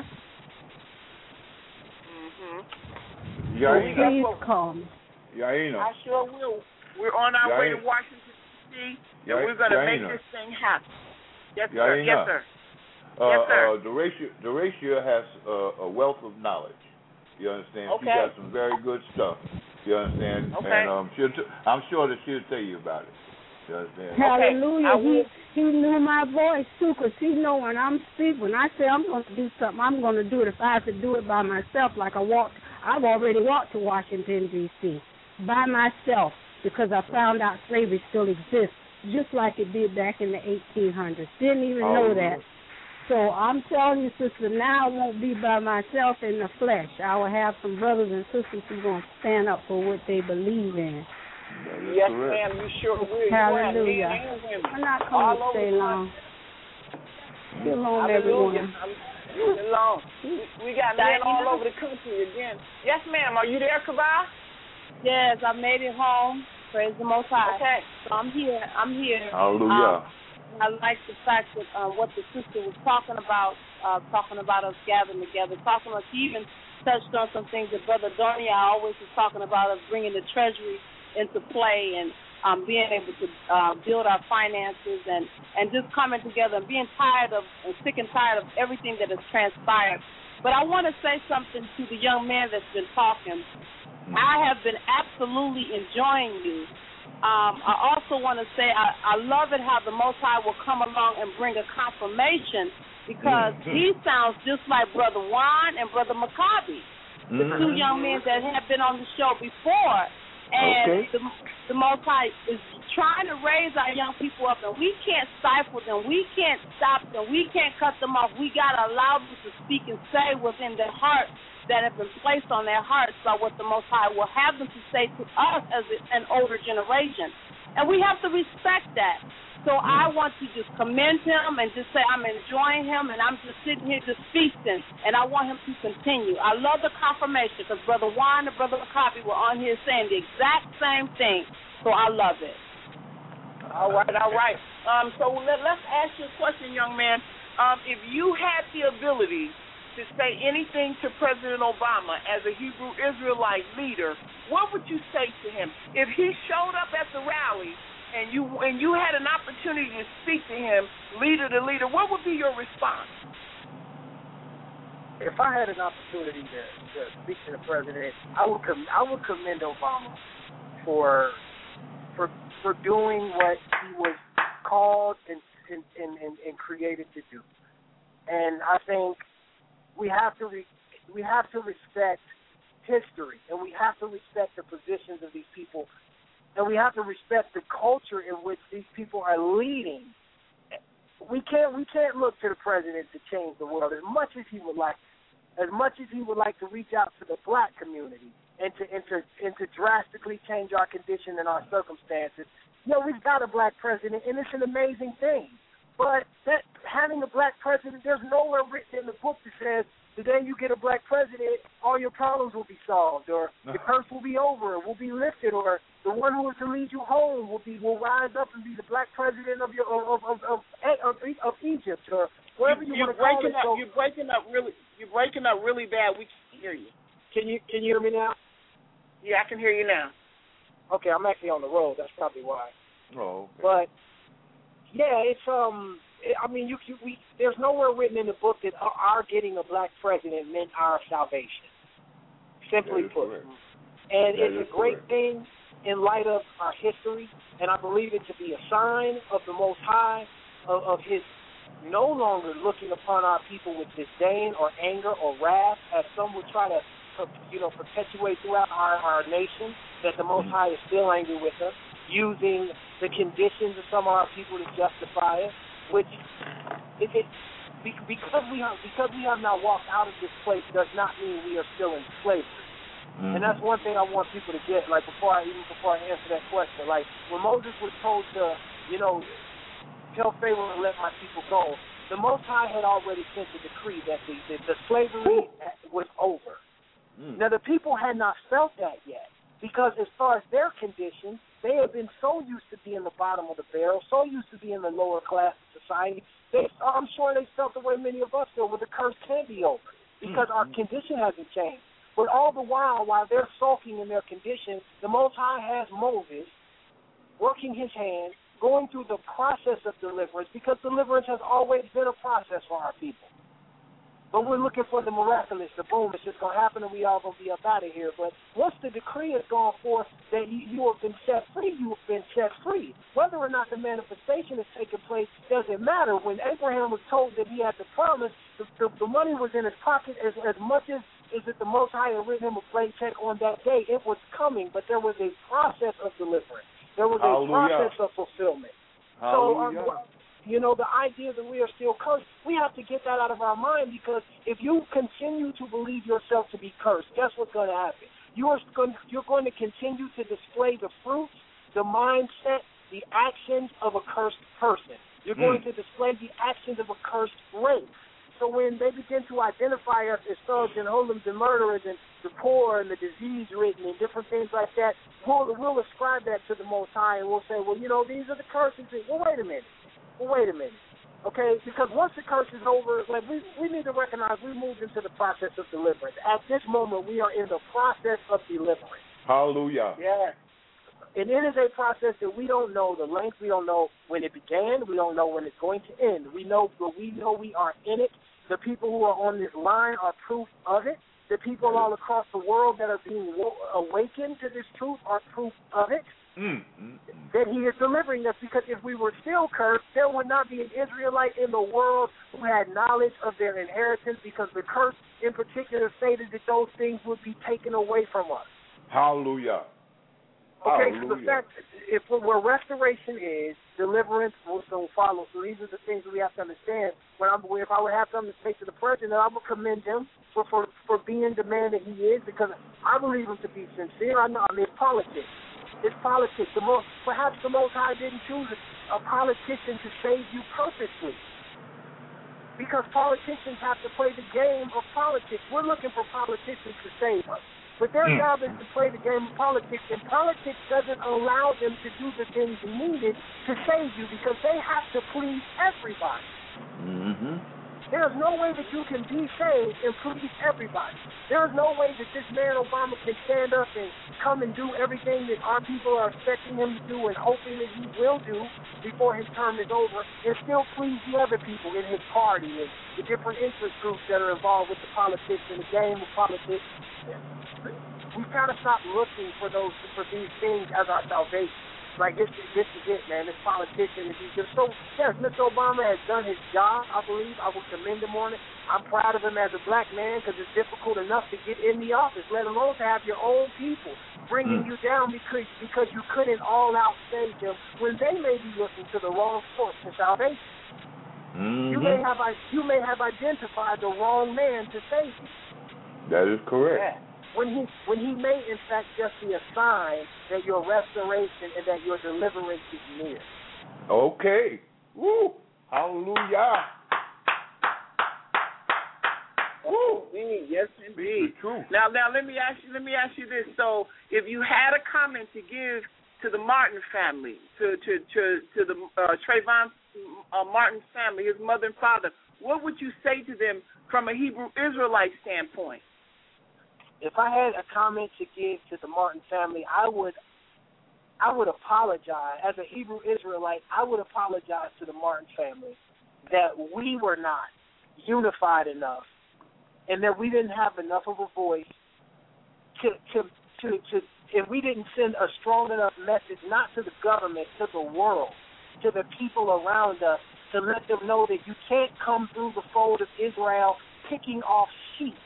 Mm-hmm. So Yaina. please call me. Yaina. I sure will. We're on our Yaina. way to Washington, D C, and Ya- we're going to Yaina. make this thing happen. Yes, sir. Yaina. Yes, sir. Uh, Yes, sir. Uh, Duracia, Duracia has uh, a wealth of knowledge. You understand? Okay. She got some very good stuff. You understand? Okay. And um, she'll t- I'm sure that she'll tell you about it. You understand? Hallelujah. Okay. He he knew my voice, too, because he know when I'm speaking. When I say I'm going to do something, I'm going to do it. If I have to do it by myself, like I walked, I've already walked to Washington, D C by myself because I found out slavery still exists, just like it did back in the eighteen hundreds. Didn't even know that. So I'm telling you, sister, now I won't be by myself in the flesh. I will have some brothers and sisters who are going to stand up for what they believe in. Yes, ma'am, you sure will. Hallelujah. I'm not coming to stay long. Shalom, everyone. Shalom. We got men all over the country again. Yes, ma'am. Are you there, Kabah? Yes, I made it home. Praise the Most High. Okay. So I'm here. I'm here. Hallelujah. Um, I like the fact that uh, what the sister was talking about, uh, talking about us gathering together, talking about, she even touched on some things that Brother Donia always was talking about, us bringing the treasury into play and um, being able to uh, build our finances and, and just coming together and being tired of, and sick and tired of everything that has transpired. But I want to say something to the young man that's been talking. I have been absolutely enjoying you. Um, I also want to say I, I love it how the Most High will come along and bring a confirmation because he sounds just like Brother Juan and Brother Maccabi, the Mm-hmm. two young men that have been on the show before. And Okay. the, the Most High is trying to raise our young people up, and we can't stifle them. We can't stop them. We can't cut them off. We got to allow them to speak and say within their heart that have been placed on their hearts by what the Most High will have them to say to us as an older generation. And we have to respect that. So I want to just commend him and just say I'm enjoying him and I'm just sitting here just feasting, and I want him to continue. I love the confirmation because Brother Juan and Brother Maccabi were on here saying the exact same thing. So I love it. All right, all right. Um, so let, let's ask you a question, young man. Um, if you had the ability to say anything to President Obama as a Hebrew Israelite leader, what would you say to him? If he showed up at the rally and you and you had an opportunity to speak to him, leader to leader, what would be your response? If I had an opportunity to, to speak to the president, I would com- I would commend Obama for for for doing what he was called and and, and, and, and created to do. And I think we have to re- we have to respect history, and we have to respect the positions of these people, and we have to respect the culture in which these people are leading. We can't we can't look to the president to change the world as much as he would like, as much as he would like to reach out to the black community and to and to, and to drastically change our condition and our circumstances. You know, we've got a black president, and it's an amazing thing. But that having a black president, there's nowhere written in the book that says the day you get a black president, all your problems will be solved, or the curse will be over, will be lifted, or the one who is to lead you home will be will rise up and be the black president of your of of of, of, of Egypt, or whatever you, you want to call it. Up, so, you're breaking up really. You're breaking up really bad. We can't hear you. Can you can you hear me now? Yeah, I can hear you now. Okay, I'm actually on the road. That's probably why. Oh, okay. But yeah, it's um. I mean, you, you we there's nowhere written in the book that our getting a black president meant our salvation. Simply put, correct. and that it's a great correct. thing in light of our history, and I believe it to be a sign of the Most High of, of His no longer looking upon our people with disdain or anger or wrath, as some would try to, you know, perpetuate throughout our, our nation, that the Most High is still angry with us, using the conditions of some of our people to justify it, which it, it because we have because we have not walked out of this place does not mean we are still in slavery. Mm-hmm. And that's one thing I want people to get. Like before I even before I answer that question, like when Moses was told to, you know, tell Pharaoh to let my people go, the Most High had already sent a decree that the the, the slavery was over. Mm. Now the people had not felt that yet, because as far as their condition, they had been so used to being the bottom of the barrel, so used to being the lower class of society. They, I'm sure they felt the way many of us feel, where the curse can be over, because mm-hmm. our condition hasn't changed. But all the while, while they're sulking in their condition, the Most High has Moses working his hands, going through the process of deliverance, because deliverance has always been a process for our people. But we're looking for the miraculous, the boom, it's just going to happen and we all going to be up out of here. But once the decree has gone forth that you, you have been set free, you have been set free. Whether or not the manifestation has taken place doesn't matter. When Abraham was told that he had the promise, the, the, the money was in his pocket as, as much as is that the Most High had written him a blank check on that day. It was coming, but there was a process of deliverance. There was a Hallelujah. process of fulfillment. Hallelujah. So, um, you know, the idea that we are still cursed, we have to get that out of our mind, because if you continue to believe yourself to be cursed, guess what's going to happen? You are going, you're going to continue to display the fruits, the mindset, the actions of a cursed person. You're mm. going to display the actions of a cursed race. So when they begin to identify us as thugs and hoodlums and murderers and the poor and the disease-ridden and different things like that, we'll, we'll ascribe that to the Most High, and we'll say, well, you know, these are the curses. Well, wait a minute. Well, wait a minute. Okay, because once the curse is over, like we, we need to recognize we moved into the process of deliverance. At this moment, we are in the process of deliverance. Hallelujah. Yeah. And it is a process that we don't know the length. We don't know when it began. We don't know when it's going to end. We know, but we know we are in it. The people who are on this line are proof of it. The people all across the world that are being awakened to this truth are proof of it. Mm, mm, mm. That he is delivering us, because if we were still cursed, there would not be an Israelite in the world who had knowledge of their inheritance, because the curse in particular stated that those things would be taken away from us. Hallelujah. Okay, Hallelujah. so the fact, if where restoration is, deliverance will so follow. So these are the things that we have to understand. When I'm, if I would have something to say to the president, I would commend him for, for, for being the man that he is, because I believe him to be sincere. I know, I mean, politics. It's politics. The most, perhaps the Most High didn't choose a politician to save you purposely, because politicians have to play the game of politics. We're looking for politicians to save us, but their mm. job is to play the game of politics, and politics doesn't allow them to do the things needed to save you, because they have to please everybody. Mm-hmm. There's no way that you can be saved and please everybody. There's no way that this man Obama can stand up and come and do everything that our people are expecting him to do and hoping that he will do before his term is over, and still please the other people in his party and the different interest groups that are involved with the politics and the game of politics. We've got to stop looking for those for these things as our salvation. Like, this, this is it, man. This politician is just so, yes, Mister Obama has done his job, I believe. I will commend him on it. I'm proud of him as a black man, because it's difficult enough to get in the office, let alone to have your own people bringing mm. you down because, because you couldn't all out save them when they may be looking to the wrong source for salvation. Mm-hmm. You may have you may have identified the wrong man to save you. That is correct. Yeah. When he when he may in fact just be a sign that your restoration and that your deliverance is near. Okay. Woo. Hallelujah. Woo. Indeed. Yes, indeed. Now, now let me ask you. Let me ask you this. So, if you had a comment to give to the Martin family, to to to to the uh, Trayvon uh, Martin family, his mother and father, what would you say to them from a Hebrew Israelite standpoint? if I had a comment to give to the Martin family, I would I would apologize. As a Hebrew Israelite, I would apologize to the Martin family that we were not unified enough and that we didn't have enough of a voice to, to, to, to and we didn't send a strong enough message, not to the government, to the world, to the people around us, to let them know that you can't come through the fold of Israel picking off sheep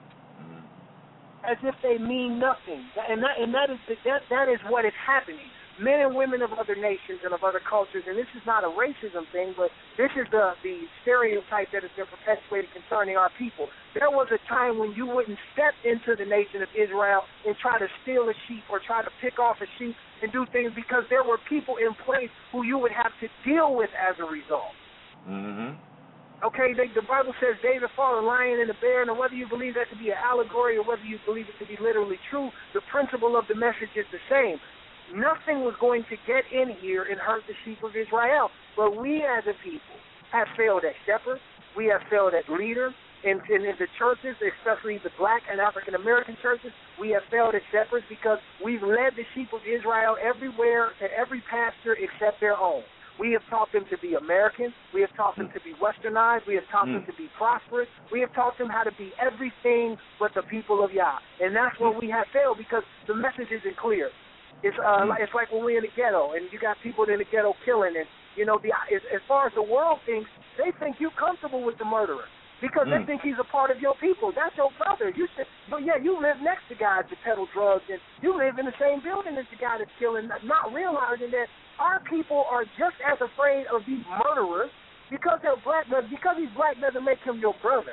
as if they mean nothing. And that, and that is the, that, that is what is happening. Men and women of other nations and of other cultures, and this is not a racism thing, but this is the, the stereotype that has been perpetuated concerning our people. There was a time when you wouldn't step into the nation of Israel and try to steal a sheep or try to pick off a sheep and do things because there were people in place who you would have to deal with as a result. Mm-hmm. Okay, they, the Bible says David fought a lion and a bear, and whether you believe that to be an allegory or whether you believe it to be literally true, the principle of the message is the same. Nothing was going to get in here and hurt the sheep of Israel. But we as a people have failed as shepherds. We have failed as leaders in, in, in the churches, especially the black and African-American churches. We have failed as shepherds because we've led the sheep of Israel everywhere to every pasture except their own. We have taught them to be American. We have taught them to be westernized. We have taught mm. them to be prosperous. We have taught them how to be everything but the people of Yah. And that's where we have failed because the message isn't clear. It's uh, mm. it's like when we're in the ghetto and you got people in the ghetto killing. And, you know, the, as, as far as the world thinks, they think you're comfortable with the murderer because mm. they think he's a part of your people. That's your brother. You should, but yeah, you live next to guys that peddle drugs and you live in the same building as the guy that's killing, not realizing that our people are just as afraid of these murderers because they're black. Because he's black doesn't make him your brother.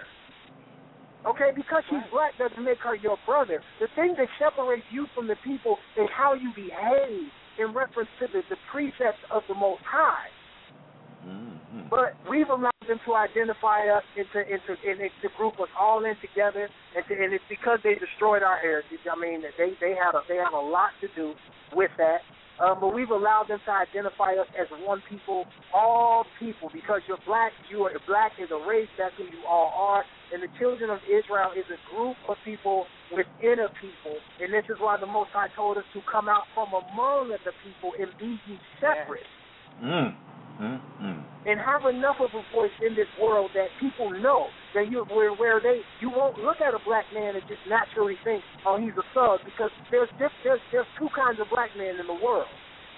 Okay, because she's black doesn't make her your brother. The thing that separates you from the people is how you behave in reference to the, the precepts of the Most High. Mm-hmm. But we've allowed them to identify us into into and it, to group us all in together, and, to, and it's because they destroyed our heritage. I mean, they they have a they have a lot to do with that. Um, but we've allowed them to identify us as one people, all people, because you're black. You are black is a race. That's who you all are. And the children of Israel is a group of people within a people. And this is why the Most High told us to come out from among the people and be ye separate. Mm. Mm, mm. And have enough of a voice in this world that people know that you where where they you won't look at a black man and just naturally think, oh, he's a thug, because there's there's there's two kinds of black men in the world.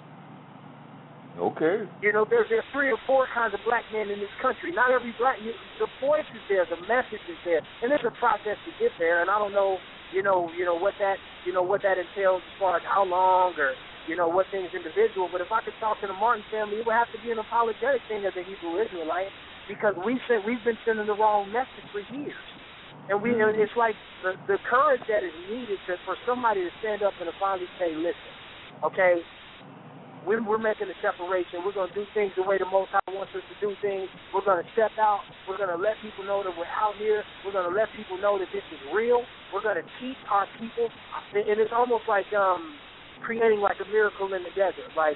Okay. You know, there's there's three or four kinds of black men in this country. Not every black you, the voice is there, the message is there, and there's a process to get there. And I don't know, you know, you know what that you know what that entails as far as how long or. You know, what thing's individual, but if I could talk to the Martin family, it would have to be an apologetic thing as a Hebrew Israelite, because we sent, we've been sending the wrong message for years. And we, and it's like the, the courage that is needed to, for somebody to stand up and to finally say, listen, okay, we're, we're making a separation. We're going to do things the way the Most High wants us to do things. We're going to step out. We're going to let people know that we're out here. We're going to let people know that this is real. We're going to teach our people. And it's almost like, um, creating like a miracle in the desert. Like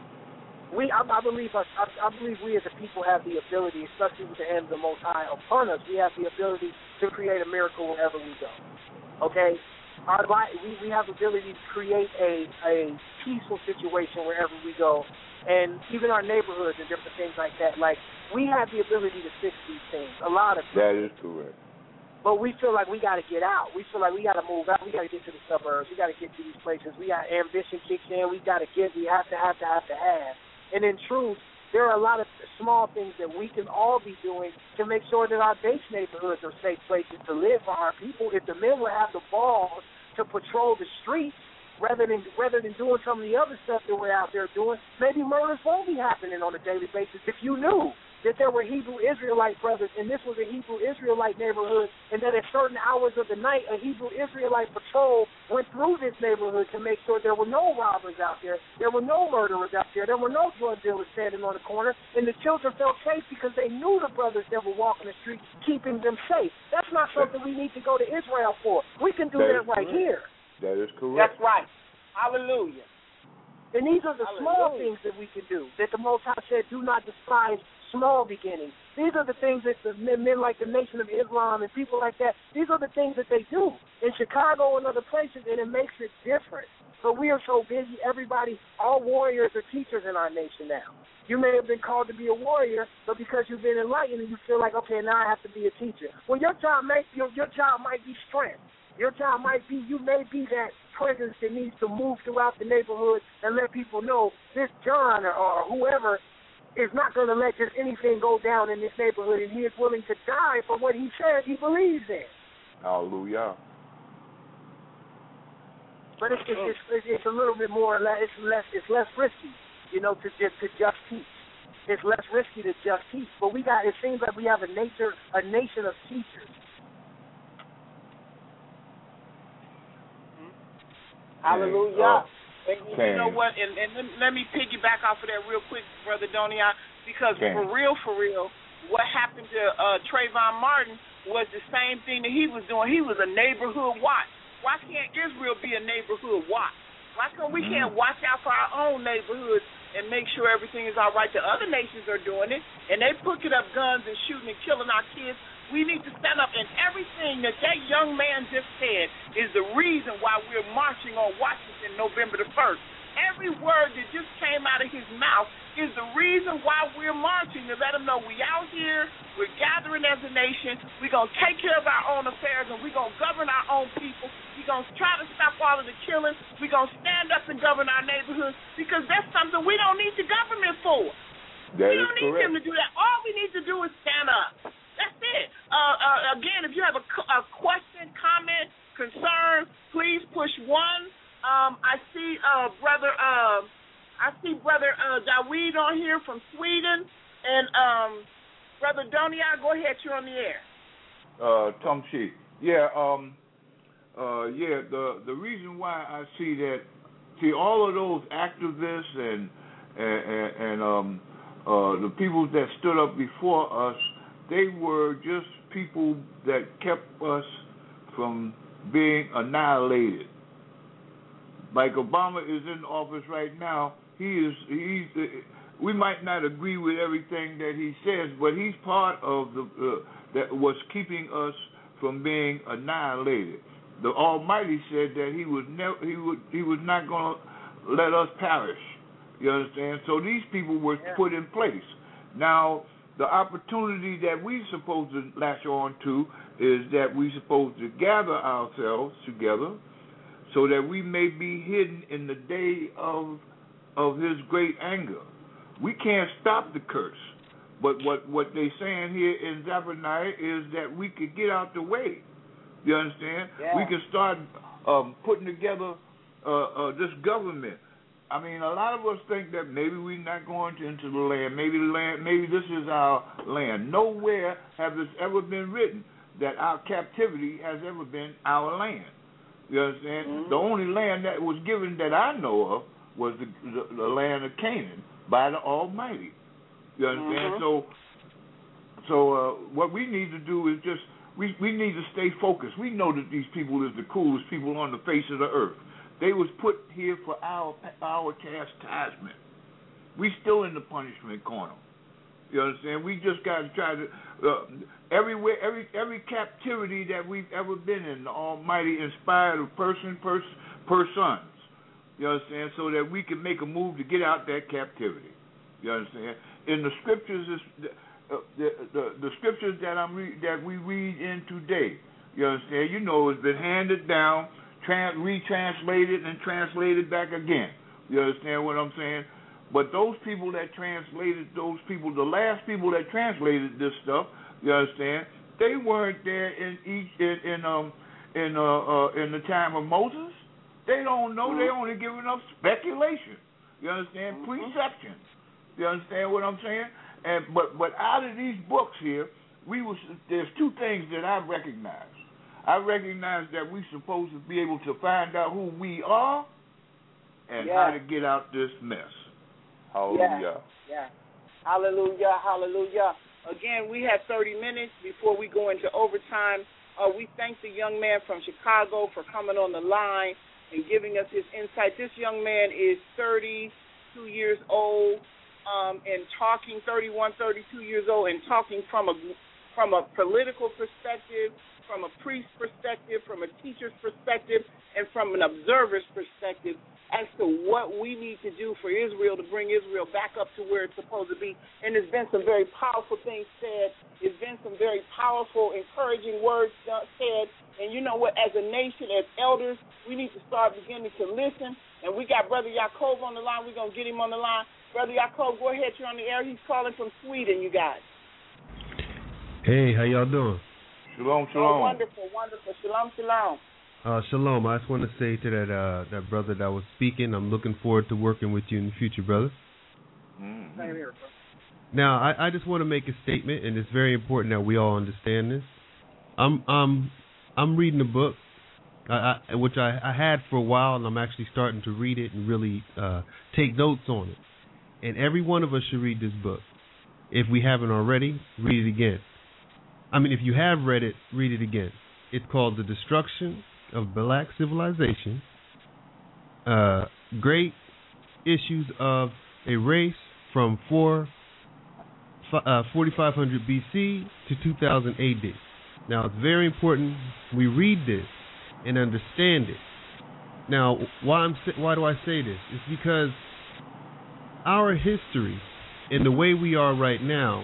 we, I, I believe us, I, I believe we as a people have the ability, especially with the hand of the Most High upon us, we have the ability to create a miracle wherever we go. Okay, our we we have the ability to create a a peaceful situation wherever we go, and even our neighborhoods and different things like that. Like we have the ability to fix these things. A lot of that is correct. But we feel like we got to get out. We feel like we got to move out. We got to get to the suburbs. We got to get to these places. We got ambition kicks in. We got to get. We have to have to have to have. And in truth, there are a lot of small things that we can all be doing to make sure that our base neighborhoods are safe places to live for our people. If the men would have the balls to patrol the streets rather than rather than doing some of the other stuff that we're out there doing, maybe murders won't be happening on a daily basis. If you knew that there were Hebrew Israelite brothers, and this was a Hebrew Israelite neighborhood, and that at certain hours of the night, a Hebrew Israelite patrol went through this neighborhood to make sure there were no robbers out there, there were no murderers out there, there were no drug dealers standing on the corner, and the children felt safe because they knew the brothers that were walking the street, keeping them safe. That's not something we need to go to Israel for. We can do that, that right correct. here. That is correct. That's right. Hallelujah. And these are the Hallelujah. Small things that we can do, that the Most High said, do not despise small beginnings. These are the things that the men, men like the Nation of Islam and people like that, these are the things that they do in Chicago and other places, and it makes it different. But we are so busy, everybody, all warriors are teachers in our nation now. You may have been called to be a warrior, but because you've been enlightened, you feel like, okay, now I have to be a teacher. Well, your job might, your, your job might be strength. Your job might be, you may be that presence that needs to move throughout the neighborhood and let people know this John or, or whoever is not going to let just anything go down in this neighborhood, and he is willing to die for what he says he believes in. Hallelujah. But it's, it's, it's, it's a little bit more, it's less, it's less risky, you know, to just, to just teach. It's less risky to just teach. But we got, it seems like we have a nature, a nation of teachers. Hallelujah. Uh, and you know what? And, and let me piggyback off of that real quick, Brother Donia, because okay. for real, for real, what happened to uh, Trayvon Martin was the same thing that he was doing. He was a neighborhood watch. Why can't Israel be a neighborhood watch? Why come we can't watch out for our own neighborhoods and make sure everything is all right? The other nations are doing it, and they picking up guns and shooting and killing our kids. We need to stand up, and everything that that young man just said is the reason why we're marching on Washington November the first. Every word that just came out of his mouth is the reason why we're marching, to let them know we out here, we're gathering as a nation, we're going to take care of our own affairs, and we're going to govern our own people. We're going to try to stop all of the killing. We're going to stand up and govern our neighborhoods, because that's something we don't need the government for. That we don't need correct. them to do that. All we need to do is stand up. That's it. Uh, uh, again, if you have a, a question, comment, concern, please push one. Um, I see uh, brother. Uh, I see brother uh, Dawid on here from Sweden, and um, brother Donia. Go ahead, you're on the air. Uh, Tom Shi. Yeah. Um. Uh. Yeah. The the reason why I see that, see all of those activists and and, and, and um uh the people that stood up before us. They were just people that kept us from being annihilated. Like Obama is in office right now. He is. He's. We might not agree with everything that he says, but he's part of the uh, that was keeping us from being annihilated. The Almighty said that He was never. He would. He was not going to let us perish. You understand? So these people were yeah. put in place. Now, the opportunity that we're supposed to latch on to is that we're supposed to gather ourselves together so that we may be hidden in the day of of His great anger. We can't stop the curse, but what, what they're saying here in Zephaniah is that we could get out the way. You understand? Yeah. We can start um, putting together uh, uh, this government. I mean, a lot of us think that maybe we're not going to, into the land. Maybe the land. Maybe this is our land. Nowhere has it ever been written that our captivity has ever been our land. You understand? Mm-hmm. The only land that was given that I know of was the, the, the land of Canaan by the Almighty. You understand? Mm-hmm. So, so uh, what we need to do is just we we need to stay focused. We know that these people is the coolest people on the face of the earth. They was put here for our our chastisement. We still in the punishment corner. You understand? We just got to try to uh, everywhere, every every captivity that we've ever been in, the Almighty inspired a person, per, persons. You understand? So that we can make a move to get out that captivity. You understand? In the scriptures, is, uh, the, the the scriptures that I'm re- that we read in today. You understand? You know, it's been handed down, trans- retranslated, and translated back again. You understand what I'm saying? But those people that translated, those people, the last people that translated this stuff, you understand, they weren't there in each in, in um in uh, uh in the time of Moses. They don't know. Mm-hmm. They only giving up speculation. You understand? Mm-hmm. Perception. You understand what I'm saying? And but but out of these books here, we was there's two things that I recognize. I recognize that we're supposed to be able to find out who we are and yeah. how to get out this mess. Hallelujah. Yeah. yeah. Hallelujah. Hallelujah. Again, we have thirty minutes before we go into overtime. Uh, we thank the young man from Chicago for coming on the line and giving us his insight. This young man is thirty-two years old. um, and talking thirty-one, thirty-two years old and talking from a from a political perspective, from a priest's perspective, from a teacher's perspective, and from an observer's perspective as to what we need to do for Israel to bring Israel back up to where it's supposed to be. And there's been some very powerful things said. There's been some very powerful, encouraging words said. And you know what? As a nation, as elders, we need to start beginning to listen. And we got Brother Yaakov on the line. We're going to get him on the line. Brother Yaakov, go ahead. You're on the air. He's calling from Sweden, you guys. Hey, how y'all doing? Shalom, shalom. Oh, wonderful, wonderful. Shalom, shalom. Uh, shalom. I just want to say to that uh, that brother that was speaking, I'm looking forward to working with you in the future, brother. Mm-hmm. Same here, bro. Now, I, I just want to make a statement, and it's very important that we all understand this. I'm I'm I'm reading a book, I, I, which I, I had for a while, and I'm actually starting to read it and really uh, take notes on it. And every one of us should read this book. If we haven't already, read it again. I mean, if you have read it, read it again. It's called The Destruction of Black Civilization, uh, Great Issues of a Race from four, uh, forty-five hundred B C to two thousand A D. Now, it's very important we read this and understand it. Now, why, I'm, why do I say this? It's because our history and the way we are right now,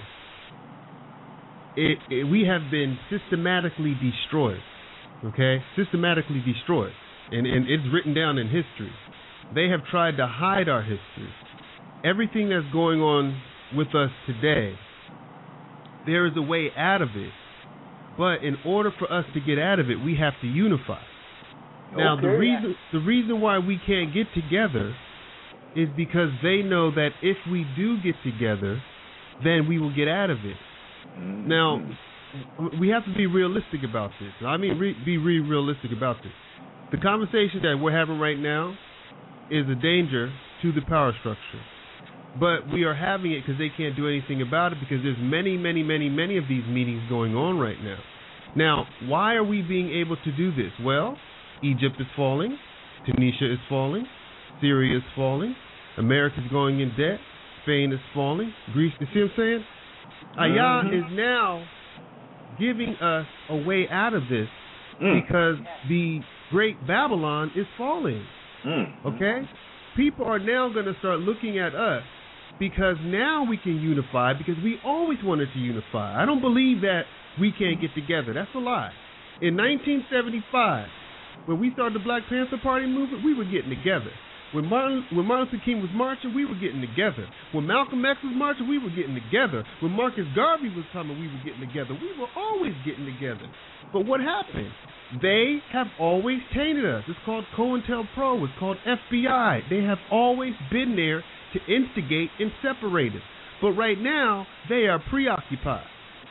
it, it, we have been systematically destroyed. Okay, systematically destroyed, and, and it's written down in history. They have tried to hide our history. Everything that's going on with us today, there is a way out of it, but in order for us to get out of it, we have to unify. Now, okay. the reason the reason why we can't get together is because they know that if we do get together, then we will get out of it. Mm-hmm. Now, we have to be realistic about this. I mean, re- be re- realistic about this. The conversation that we're having right now is a danger to the power structure. But we are having it because they can't do anything about it, because there's many, many, many, many of these meetings going on right now. Now, why are we being able to do this? Well, Egypt is falling. Tunisia is falling. Syria is falling. America is going in debt. Spain is falling. Greece, you see what I'm saying? Ayah mm-hmm. is now giving us a way out of this mm. because the great Babylon is falling. Mm. Okay? People are now going to start looking at us because now we can unify, because we always wanted to unify. I don't believe that we can't get together. That's a lie. In nineteen seventy-five, when we started the Black Panther Party movement, we were getting together. When Martin, when Martin Luther King was marching, we were getting together. When Malcolm X was marching, we were getting together. When Marcus Garvey was coming, we were getting together. We were always getting together. But what happened? They have always tainted us. It's called COINTELPRO. It's called F B I. They have always been there to instigate and separate us. But right now, they are preoccupied.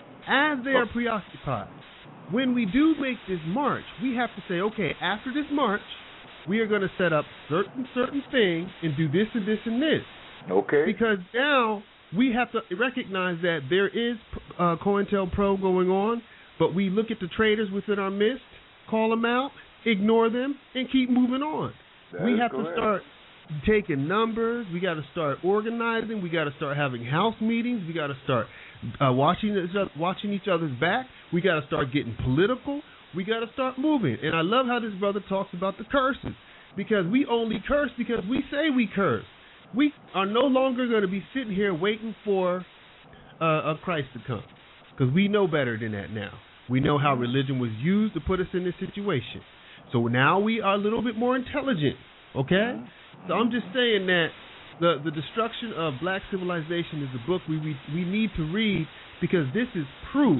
As they are preoccupied, when we do make this march, we have to say, okay, after this march, we are going to set up certain certain things and do this and this and this. Okay. Because now we have to recognize that there is uh, COINTELPRO going on, but we look at the traitors within our midst, call them out, ignore them, and keep moving on. That we have correct. to start taking numbers. We got to start organizing. We got to start having house meetings. We got to start uh, watching each other, watching each other's back. We got to start getting political. We got to start moving. And I love how this brother talks about the curses, because we only curse because we say we curse. We are no longer going to be sitting here waiting for uh, a Christ to come, because we know better than that now. We know how religion was used to put us in this situation. So now we are a little bit more intelligent, okay? So I'm just saying that the, the Destruction of Black Civilization is a book we, we, we need to read, because this is proof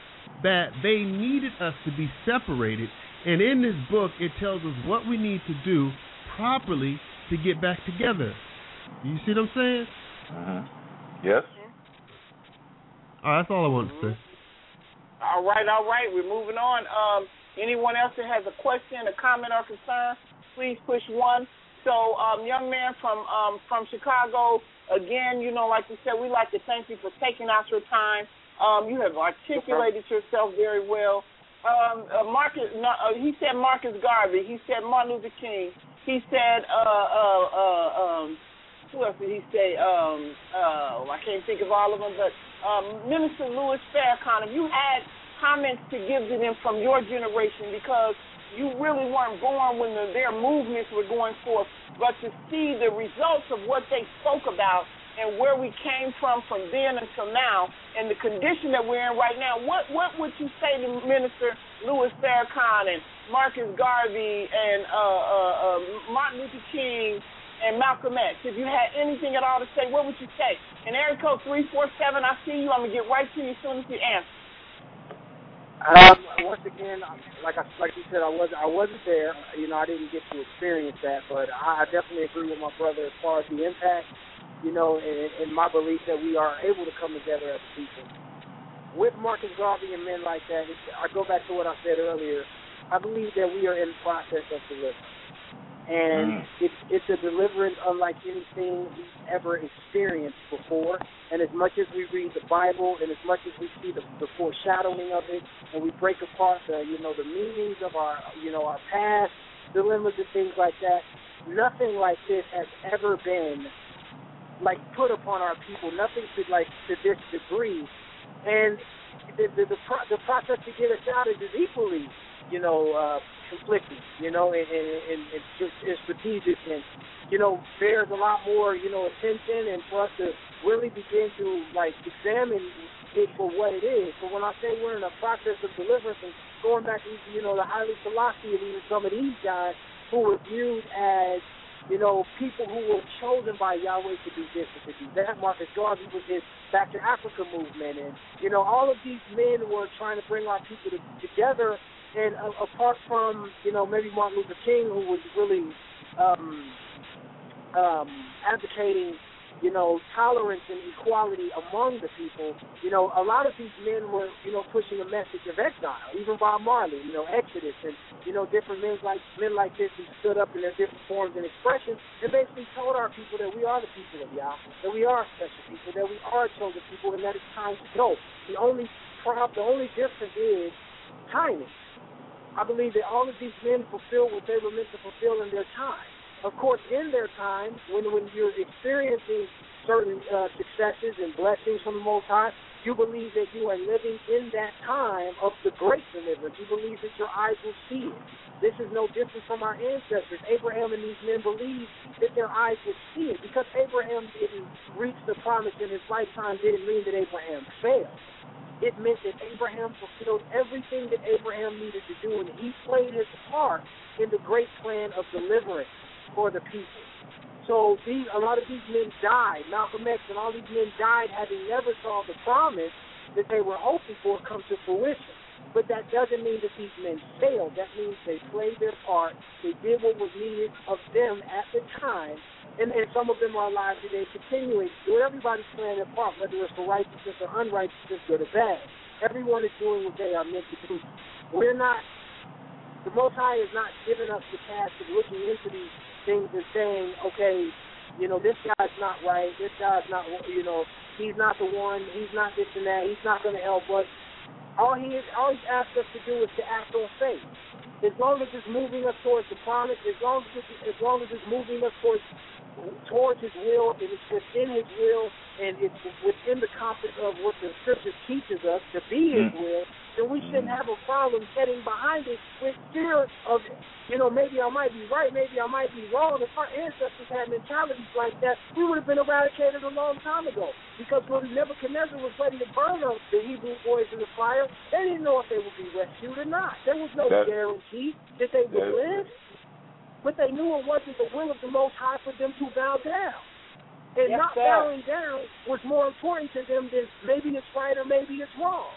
that they needed us to be separated. And in this book, it tells us what we need to do properly to get back together. You see what I'm saying? Uh-huh. Yes. All right, that's all I wanted to say. All right, all right. We're moving on. Um, anyone else that has a question, a comment, or concern, please push one. So, um, young man from um, from Chicago, again, you know, like you said, we like to thank you for taking out your time. Um, you have articulated yourself very well. Um, uh, Marcus, no, uh, he said Marcus Garvey. He said Martin Luther King. He said uh, uh, uh, um, who else did he say? Um, uh, I can't think of all of them, but um, Minister Louis Farrakhan, if you had comments to give to them from your generation, because you really weren't born when the, their movements were going forth, but to see the results of what they spoke about and where we came from from then until now and the condition that we're in right now, what, what would you say to Minister Louis Farrakhan and Marcus Garvey and uh, uh, uh, Martin Luther King and Malcolm X? If you had anything at all to say, what would you say? And area code three four seven, I see you. I'm going to get right to you as soon as you answer. Um, once again, like I like you said, I was I wasn't there. You know, I didn't get to experience that, but I definitely agree with my brother as far as the impact. You know, and, and my belief that we are able to come together as people. With Marcus Garvey and men like that, it's, I go back to what I said earlier. I believe that we are in the process of deliverance. And mm. it's, it's a deliverance unlike anything we've ever experienced before. And as much as we read the Bible and as much as we see the, the foreshadowing of it, and we break apart the, you know, the meanings of our, you know, our past dilemmas and things like that, nothing like this has ever been like put upon our people, nothing to like to this degree, and the the, the, pro- the process to get us out is equally, you know, uh, conflicting, you know, and, and, and, and it's strategic, and you know, bears a lot more, you know, attention, and for us to really begin to like examine it for what it is. So when I say we're in a process of deliverance, and going back to, you know, the Haile Selassie and even some of these guys who were viewed as, you know, people who were chosen by Yahweh to do this and to do that. Marcus Garvey with his Back to Africa movement. And, you know, all of these men were trying to bring our people to, together. And uh, apart from, you know, maybe Martin Luther King, who was really um, um, advocating, you know, tolerance and equality among the people, you know, a lot of these men were, you know, pushing a message of exile, even Bob Marley, you know, Exodus, and, you know, different men like men like this who stood up in their different forms and expressions and basically told our people that we are the people of Yah, that we are special people, that we are chosen people, and that it's time to go. The only problem, the only difference is timing. I believe that all of these men fulfilled what they were meant to fulfill in their time. Of course, in their time, when when you're experiencing certain uh, successes and blessings from the Most High, you believe that you are living in that time of the great deliverance. You believe that your eyes will see it. This is no different from our ancestors. Abraham and these men believed that their eyes would see it. Because Abraham didn't reach the promise in his lifetime didn't mean that Abraham failed. It meant that Abraham fulfilled everything that Abraham needed to do, and he played his part in the great plan of deliverance for the people. So these, a lot of these men died. Malcolm X and all these men died having never saw the promise that they were hoping for come to fruition. But that doesn't mean that these men failed. That means they played their part. They did what was needed of them at the time. And, and some of them are alive today continuing to do. Everybody's playing their part, whether it's for righteousness or unrighteousness, good or bad. Everyone is doing what they are meant to do. We're not, the Most High is not giving us the task of looking into these things and saying, okay, you know, this guy's not right, this guy's not, you know, he's not the one, he's not this and that, he's not going to help us. All he is, all he's asked us to do is to act on faith. As long as it's moving us towards the promise, as long as it's, as long as it's moving us towards towards his will, and it's within his will, and it's within the compass of what the scripture teaches us to be his will, then we shouldn't have a problem getting behind it with fear of, you know, maybe I might be right, maybe I might be wrong. If our ancestors had mentalities like that, we would have been eradicated a long time ago. Because when Nebuchadnezzar was ready to burn up the Hebrew boys in the fire, they didn't know if they would be rescued or not. There was no that, guarantee that they would that, live. But they knew it wasn't the will of the Most High for them to bow down. And yes, not sir. bowing down was more important to them than maybe it's right or maybe it's wrong.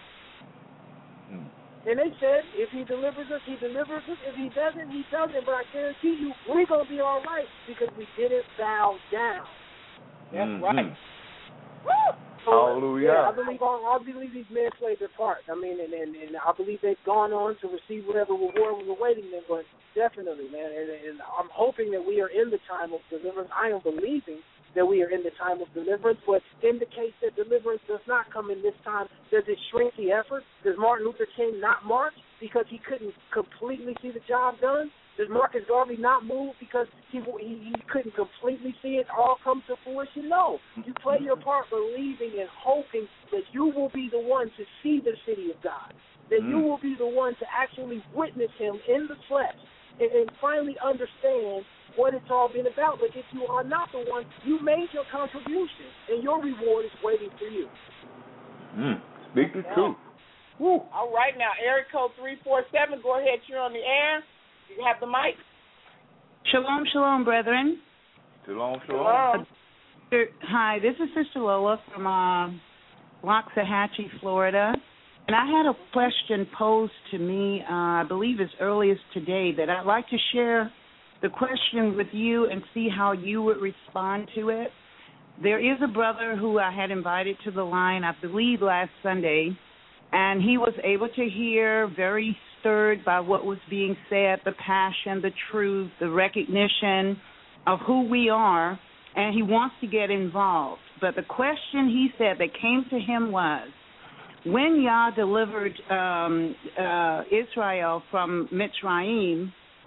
Hmm. And they said, if he delivers us, he delivers us. If he doesn't, he doesn't. But I guarantee you, we're going to be all right because we didn't bow down. That's mm-hmm. right. Woo! So, Hallelujah. Yeah, I believe all, I believe these men played their part. I mean, and, and, and I believe they've gone on to receive whatever reward was awaiting them. But definitely, man, and, and I'm hoping that we are in the time of deliverance. I am believing that we are in the time of deliverance. But in the case that deliverance does not come in this time, does it shrink the effort? Does Martin Luther King not march because he couldn't completely see the job done? Does Marcus Garvey not move because he, he he couldn't completely see it all come to fruition? No. You play your part believing and hoping that you will be the one to see the city of God, that mm. you will be the one to actually witness him in the flesh and, and finally understand what it's all been about. But if you are not the one, you made your contribution, and your reward is waiting for you. Mm. Speak the yeah. truth. Woo. All right, now, area code three four seven, go ahead, you're on the air. You have the mic. Shalom, shalom, brethren. Shalom, shalom. Uh, hi, this is Sister Lola from uh, Waxahachie, Florida. And I had a question posed to me, uh, I believe as early as today, that I'd like to share the question with you and see how you would respond to it. There is a brother who I had invited to the line, I believe last Sunday, and he was able to hear, very stirred by what was being said, the passion, the truth, the recognition of who we are, and he wants to get involved. But the question he said that came to him was, when Yah delivered um, uh, Israel from Mitzrayim,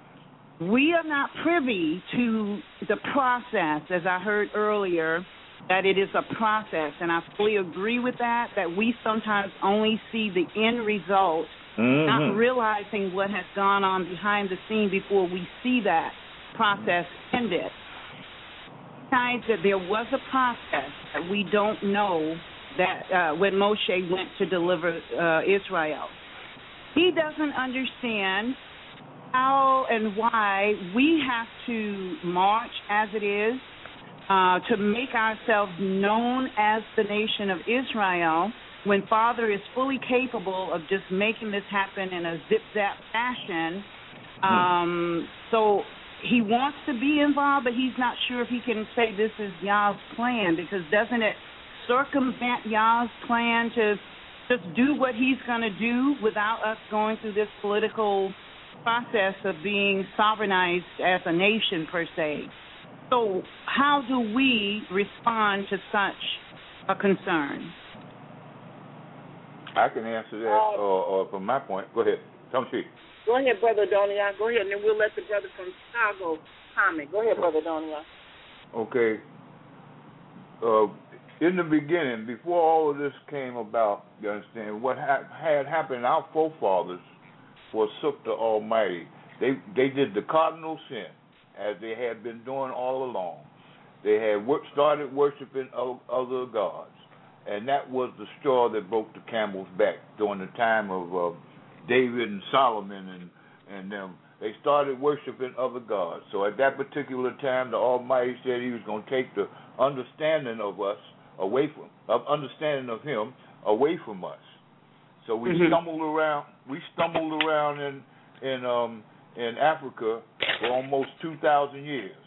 we are not privy to the process, as I heard earlier, that it is a process, and I fully agree with that, that we sometimes only see the end result, mm-hmm. not realizing what has gone on behind the scene before we see that process ended. Besides that there was a process that we don't know that uh, when Moshe went to deliver uh, Israel. He doesn't understand how and why we have to march as it is, uh, to make ourselves known as the nation of Israel, when Father is fully capable of just making this happen in a zip-zap fashion. Um, so he wants to be involved, but he's not sure if he can say this is Yah's plan, because doesn't it circumvent Yah's plan to just do what he's going to do without us going through this political process of being sovereignized as a nation, per se? So how do we respond to such a concern? I can answer that, uh, or, or from my point. Go ahead. Come see. Go ahead, Brother Donia. Go ahead, and then we'll let the brother from Chicago comment. Go ahead, Brother Donia. Okay. Uh, in the beginning, before all of this came about, you understand, what ha- had happened, our forefathers forsook the Almighty. They they did the cardinal sin, as they had been doing all along. They had wor- started worshiping other gods, and that was the straw that broke the camel's back during the time of uh, David and Solomon and, and them. They started worshiping other gods. So at that particular time, the Almighty said he was going to take the understanding of us away from, of understanding of him away from us. So we mm-hmm. stumbled around. We stumbled around in in um, in Africa for almost two thousand years,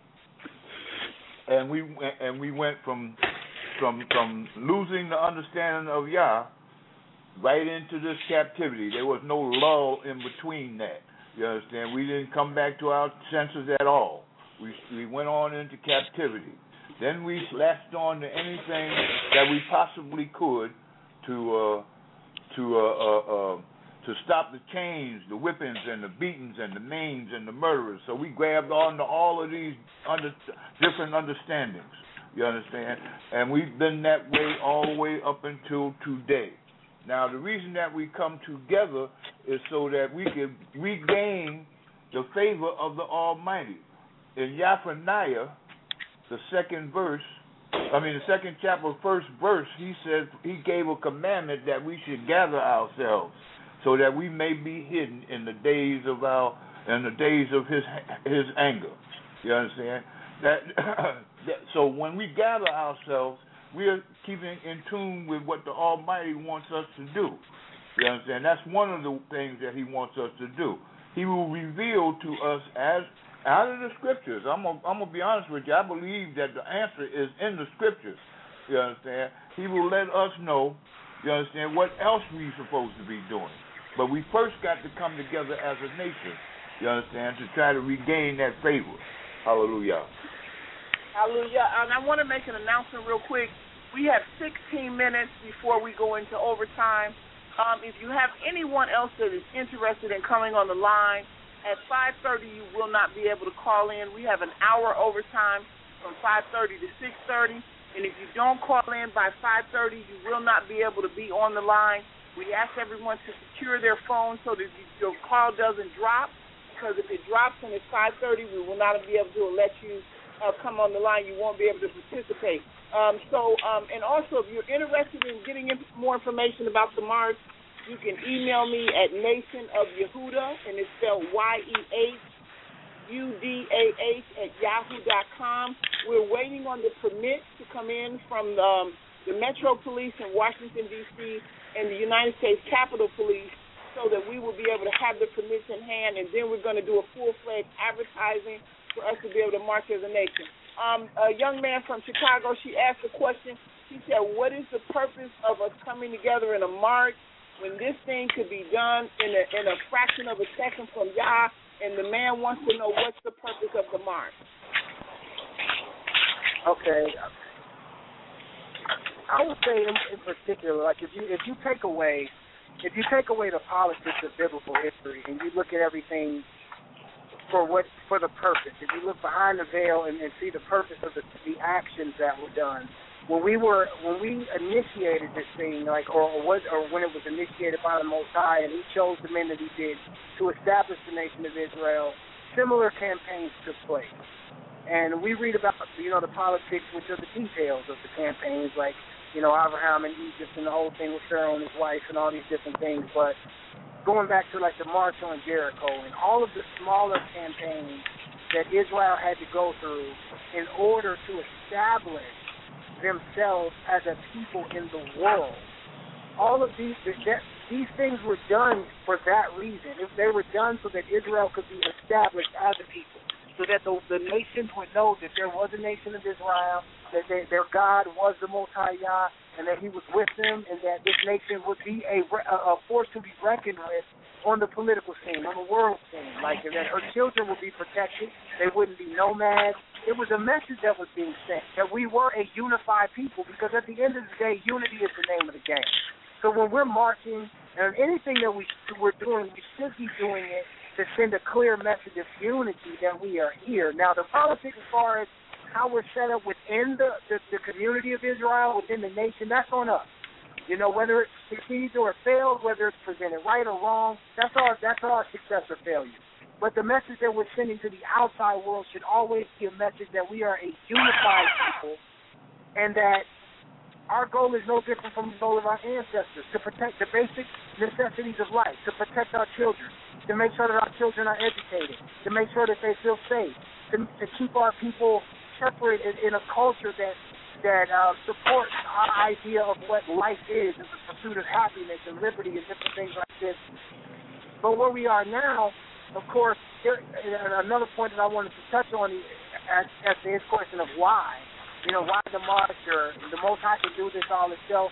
and we and we went from from from losing the understanding of Yah right into this captivity. There was no lull in between that. You understand? We didn't come back to our senses at all. We we went on into captivity. Then we latched on to anything that we possibly could to uh, to uh, uh, uh, to stop the chains, the whippings, and the beatings, and the maims, and the murderers. So we grabbed on to all of these under, different understandings. You understand? And we've been that way all the way up until today. Now, the reason that we come together is so that we can regain the favor of the Almighty. In Zephaniah, the second verse, I mean the second chapter, first verse, he says he gave a commandment that we should gather ourselves so that we may be hidden in the days of our, in the days of his his anger. You understand? That, that so when we gather ourselves, we are keeping in tune with what the Almighty wants us to do. You understand? That's one of the things that he wants us to do. He will reveal to us as out of the scriptures. I'm gonna, I'm gonna be honest with you. I believe that the answer is in the scriptures. You understand? He will let us know, you understand, what else we're supposed to be doing. But we first got to come together as a nation, you understand, to try to regain that favor. Hallelujah. Hallelujah. And I want to make an announcement real quick. We have sixteen minutes before we go into overtime. Um, if you have anyone else that is interested in coming on the line, At five thirty, you will not be able to call in. We have an hour overtime from five thirty to six thirty. And if you don't call in by five thirty, you will not be able to be on the line. We ask everyone to secure their phone so that your call doesn't drop, because if it drops and it's five thirty, we will not be able to let you uh, come on the line. You won't be able to participate. Um, so, um, and also, if you're interested in getting in more information about the march, you can email me at Nation of Yehuda, and it's spelled Y E H U D A H at yahoo dot com. We're waiting on the permits to come in from the, um, the Metro Police in Washington, D C, and the United States Capitol Police, so that we will be able to have the permits in hand, and then we're going to do a full-fledged advertising for us to be able to march as a nation. Um, a young man from Chicago, she asked a question. She said, what is the purpose of us coming together in a march when this thing could be done in a, in a fraction of a second from Yah? And the man wants to know what's the purpose of the march. Okay. I would say in, in particular, like if you if you take away if you take away the politics of biblical history and you look at everything for what for the purpose, if you look behind the veil and, and see the purpose of the, the actions that were done, when we were when we initiated this thing, like or, or was or when it was initiated by the Most High, and He chose the men that He did to establish the nation of Israel, similar campaigns took place. And we read about, you know, the politics, which are the details of the campaigns, like, you know, Abraham and Egypt and the whole thing with Pharaoh and his wife and all these different things. But going back to, like, the March on Jericho and all of the smaller campaigns that Israel had to go through in order to establish themselves as a people in the world, all of these that, these things were done for that reason. If they were done so that Israel could be established as a people, so that the, the nations would know that there was a nation of Israel, that they, their God was the Most High Yah, and that He was with them, and that this nation would be a, a, a force to be reckoned with on the political scene, on the world scene. Like, that her children would be protected, they wouldn't be nomads. It was a message that was being sent, that we were a unified people, because at the end of the day, unity is the name of the game. So when we're marching, and anything that we, we're doing, we should be doing it to send a clear message of unity that we are here. Now, the politics as far as how we're set up within the, the, the community of Israel, within the nation, that's on us. You know, whether it succeeds or it fails, whether it's presented right or wrong, that's our, that's our success or failure. But the message that we're sending to the outside world should always be a message that we are a unified people, and that our goal is no different from the goal of our ancestors, to protect the basic necessities of life, to protect our children, to make sure that our children are educated, to make sure that they feel safe, to, to keep our people separate in, in a culture that that uh, supports our idea of what life is, and the pursuit of happiness and liberty and different things like this. But where we are now, of course, there, another point that I wanted to touch on as, as to his question of why. You know, why the march, or the Most High can do this all itself.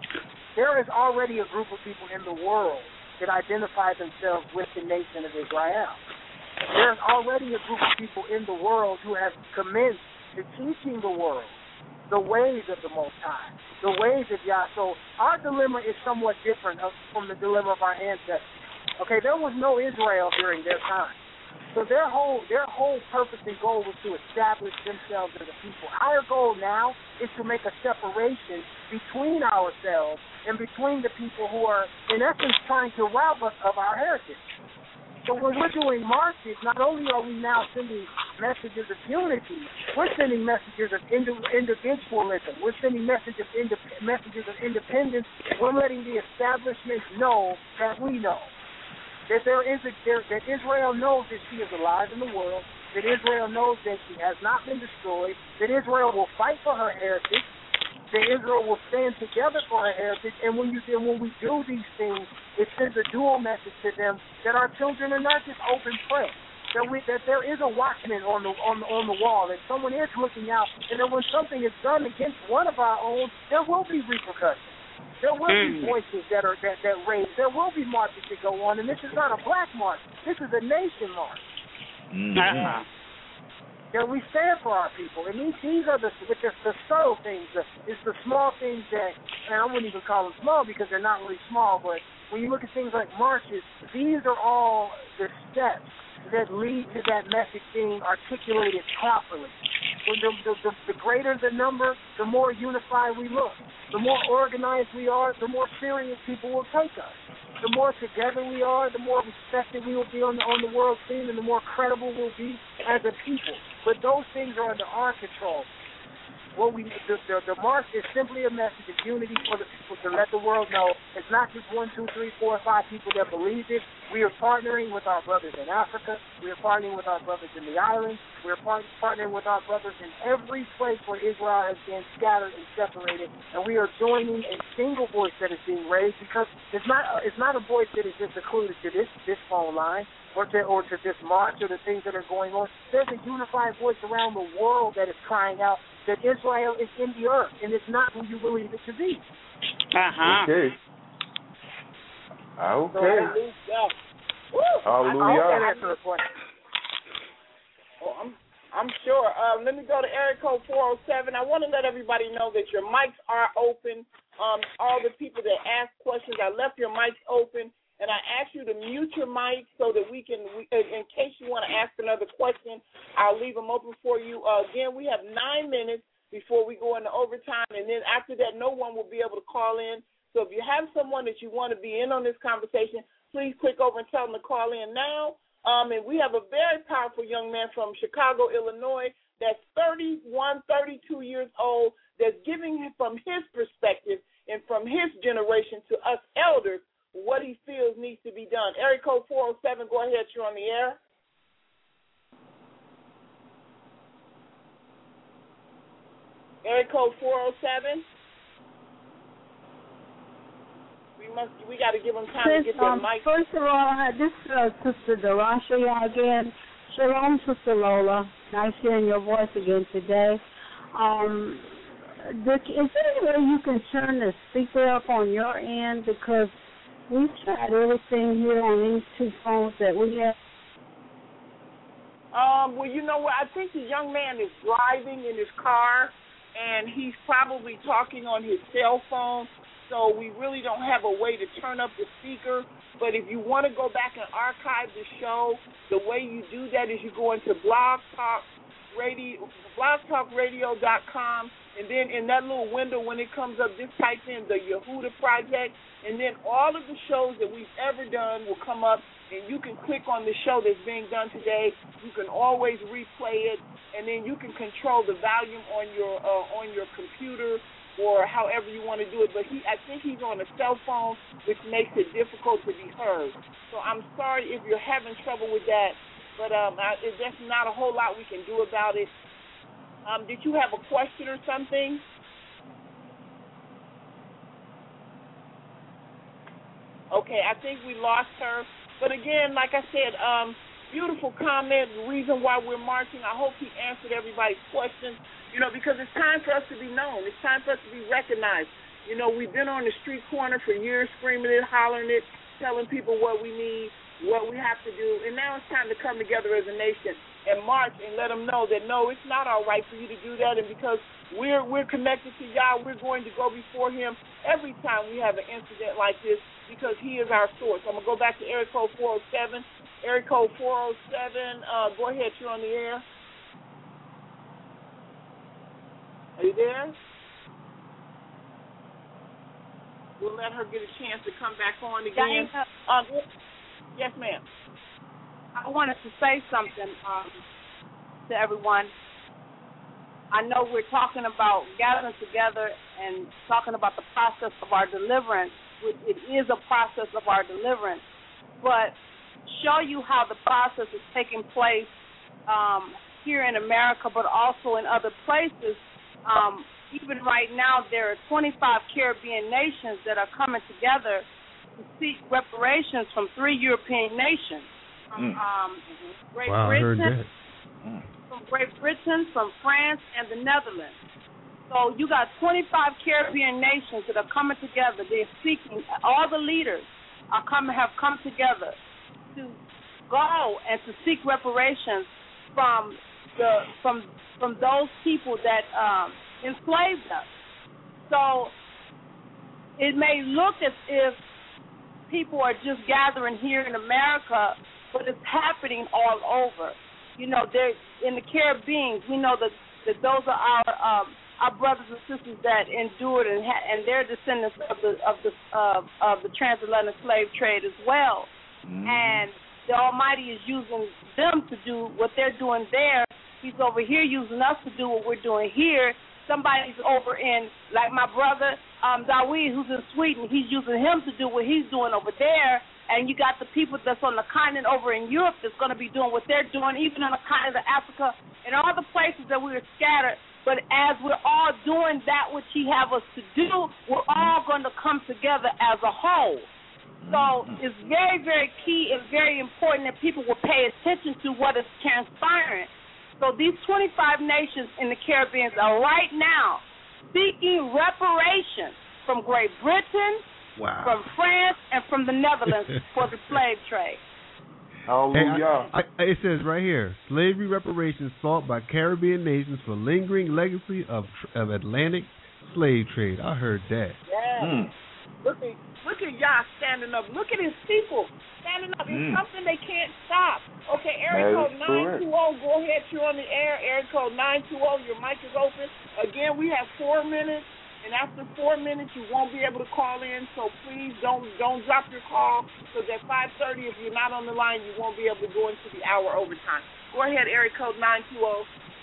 There is already a group of people in the world that identify themselves with the nation of Israel. There's already a group of people in the world who have commenced to teaching the world the ways of the Most High, the ways of Yah. So our dilemma is somewhat different from the dilemma of our ancestors. Okay, there was no Israel during their time. So their whole their whole purpose and goal was to establish themselves as a people. Our goal now is to make a separation between ourselves and between the people who are, in essence, trying to rob us of our heritage. So when we're doing marches, not only are we now sending messages of unity, we're sending messages of indi- individualism. We're sending messages of, indi- messages of independence. We're letting the establishment know that we know. That there is a, there, that Israel knows that she is alive in the world, that Israel knows that she has not been destroyed, that Israel will fight for her heritage, that Israel will stand together for her heritage, and when you and when we do these things, it sends a dual message to them that our children are not just open prey, that we that there is a watchman on the on the, on the wall, that someone is looking out, and that when something is done against one of our own, there will be repercussions. There will be voices that are that, that raise. There will be marches that go on, and this is not a black march. This is a nation march. Mm-hmm. That we stand for our people, and these these are the the, the subtle things. The, it's the small things that, and I wouldn't even call them small because they're not really small. But when you look at things like marches, these are all the steps that lead to that message being articulated properly. When the, the, the, the greater the number, the more unified we look. The more organized we are, the more serious people will take us. The more together we are, the more respected we will be on the, on the world scene, and the more credible we'll be as a people. But those things are under our control. What we the, the, the march is simply a message of unity for the people to let the world know it's not just one, two, three, four, five people that believe it. We are partnering with our brothers in Africa. We are partnering with our brothers in the islands. We are part, partnering with our brothers in every place where Israel has been scattered and separated. And we are joining a single voice that is being raised, because it's not it's not a voice that is just secluded to this this phone line or to or to this march or the things that are going on. There's a unified voice around the world that is crying out that Israel is in the earth, and it's not who you believe it to be. Uh-huh. Okay. Okay. So, hallelujah. Woo! Hallelujah. I hope that answers the question. Oh, I'm, I'm sure. Um, let me go to area code four oh seven. I want to let everybody know that your mics are open. Um, all the people that ask questions, I left your mics open, and I asked you to mute your mic so that we can, we, in case you want to ask another question, I'll leave them open for you. Uh, again, we have nine minutes before we go into overtime, and then after that, no one will be able to call in. So if you have someone that you want to be in on this conversation, please click over and tell them to call in now. Um, and we have a very powerful young man from Chicago, Illinois, that's thirty-one, thirty-two years old, that's giving from his perspective and from his generation to us elders what he feels needs to be done. Area code four oh seven, go ahead, you're on the air. Area code four oh seven. We must. We got to give them time Sis, to get their um, mic. First of all, uh, this is uh, Sister Darasha again. Shalom, Sister Lola. Nice hearing your voice again today. Um, the, is there any way you can turn the speaker up on your end? Because we've tried everything here on these two phones that we have. Um, well, you know what? I think the young man is driving in his car, and he's probably talking on his cell phone. So we really don't have a way to turn up the speaker. But if you want to go back and archive the show, the way you do that is you go into Blog Talk Radio, blog talk radio dot com, and then in that little window when it comes up, just type in the Yehuda Project, and then all of the shows that we've ever done will come up, and you can click on the show that's being done today. You can always replay it, and then you can control the volume on your uh, on your computer or however you want to do it. But he, I think he's on a cell phone, which makes it difficult to be heard. So I'm sorry if you're having trouble with that, but um, I, there's not a whole lot we can do about it. Um, did you have a question or something? Okay, I think we lost her. But again, like I said, um, beautiful comment, the reason why we're marching. I hope he answered everybody's questions, you know, because it's time for us to be known. It's time for us to be recognized. You know, we've been on the street corner for years, screaming it, hollering it, telling people what we need, what we have to do, and now it's time to come together as a nation and march and let them know that, no, it's not all right for you to do that, and because we're we're connected to Yah, we're going to go before him every time we have an incident like this, because he is our source. I'm going to go back to area code four oh seven. Area code four oh seven, uh, go ahead, you're on the air. Are you there? We'll let her get a chance to come back on again. Um, yes, ma'am. I wanted to say something um, to everyone. I know we're talking about gathering together and talking about the process of our deliverance. It is a process of our deliverance, but show you how the process is taking place um, here in America, but also in other places. Um, even right now, there are twenty-five Caribbean nations that are coming together to seek reparations from three European nations. From um, Great wow, Britain, I heard that. from Great Britain, from France, and the Netherlands. So you got twenty-five Caribbean nations that are coming together. They're seeking, all the leaders are coming, have come together to go and to seek reparations from the from from those people that um, enslaved us. So it may look as if people are just gathering here in America but it's happening all over. You know, they're in the Caribbean. We know that, that those are our um, our brothers and sisters that endured, and ha- and they're descendants of the of the uh, of the transatlantic slave trade as well. Mm-hmm. And the Almighty is using them to do what they're doing there. He's over here using us to do what we're doing here. Somebody's over in, like my brother um, Dawid, who's in Sweden. He's using him to do what he's doing over there. And you got the people that's on the continent over in Europe that's going to be doing what they're doing, even on the continent of Africa and all the places that we are scattered. But as we're all doing that which He have us to do, we're all going to come together as a whole. So it's very, very key and very important that people will pay attention to what is transpiring. So these twenty-five nations in the Caribbean are right now seeking reparations from Great Britain, wow. from France, and from the Netherlands for the slave trade. Hallelujah. Hey, I, I, it says right here, slavery reparations sought by Caribbean nations for lingering legacy of, of Atlantic slave trade. I heard that. Yeah. Mm. Look at look at y'all standing up. Look at his people standing up. It's mm. something they can't stop. Okay, area code nine two zero. Go ahead. You're on the air. Area code nine two zero. Your mic is open. Again, we have four minutes. And after four minutes, you won't be able to call in. So please don't don't drop your call. Because at five thirty, if you're not on the line, you won't be able to go into the hour overtime. Go ahead, area code nine two zero.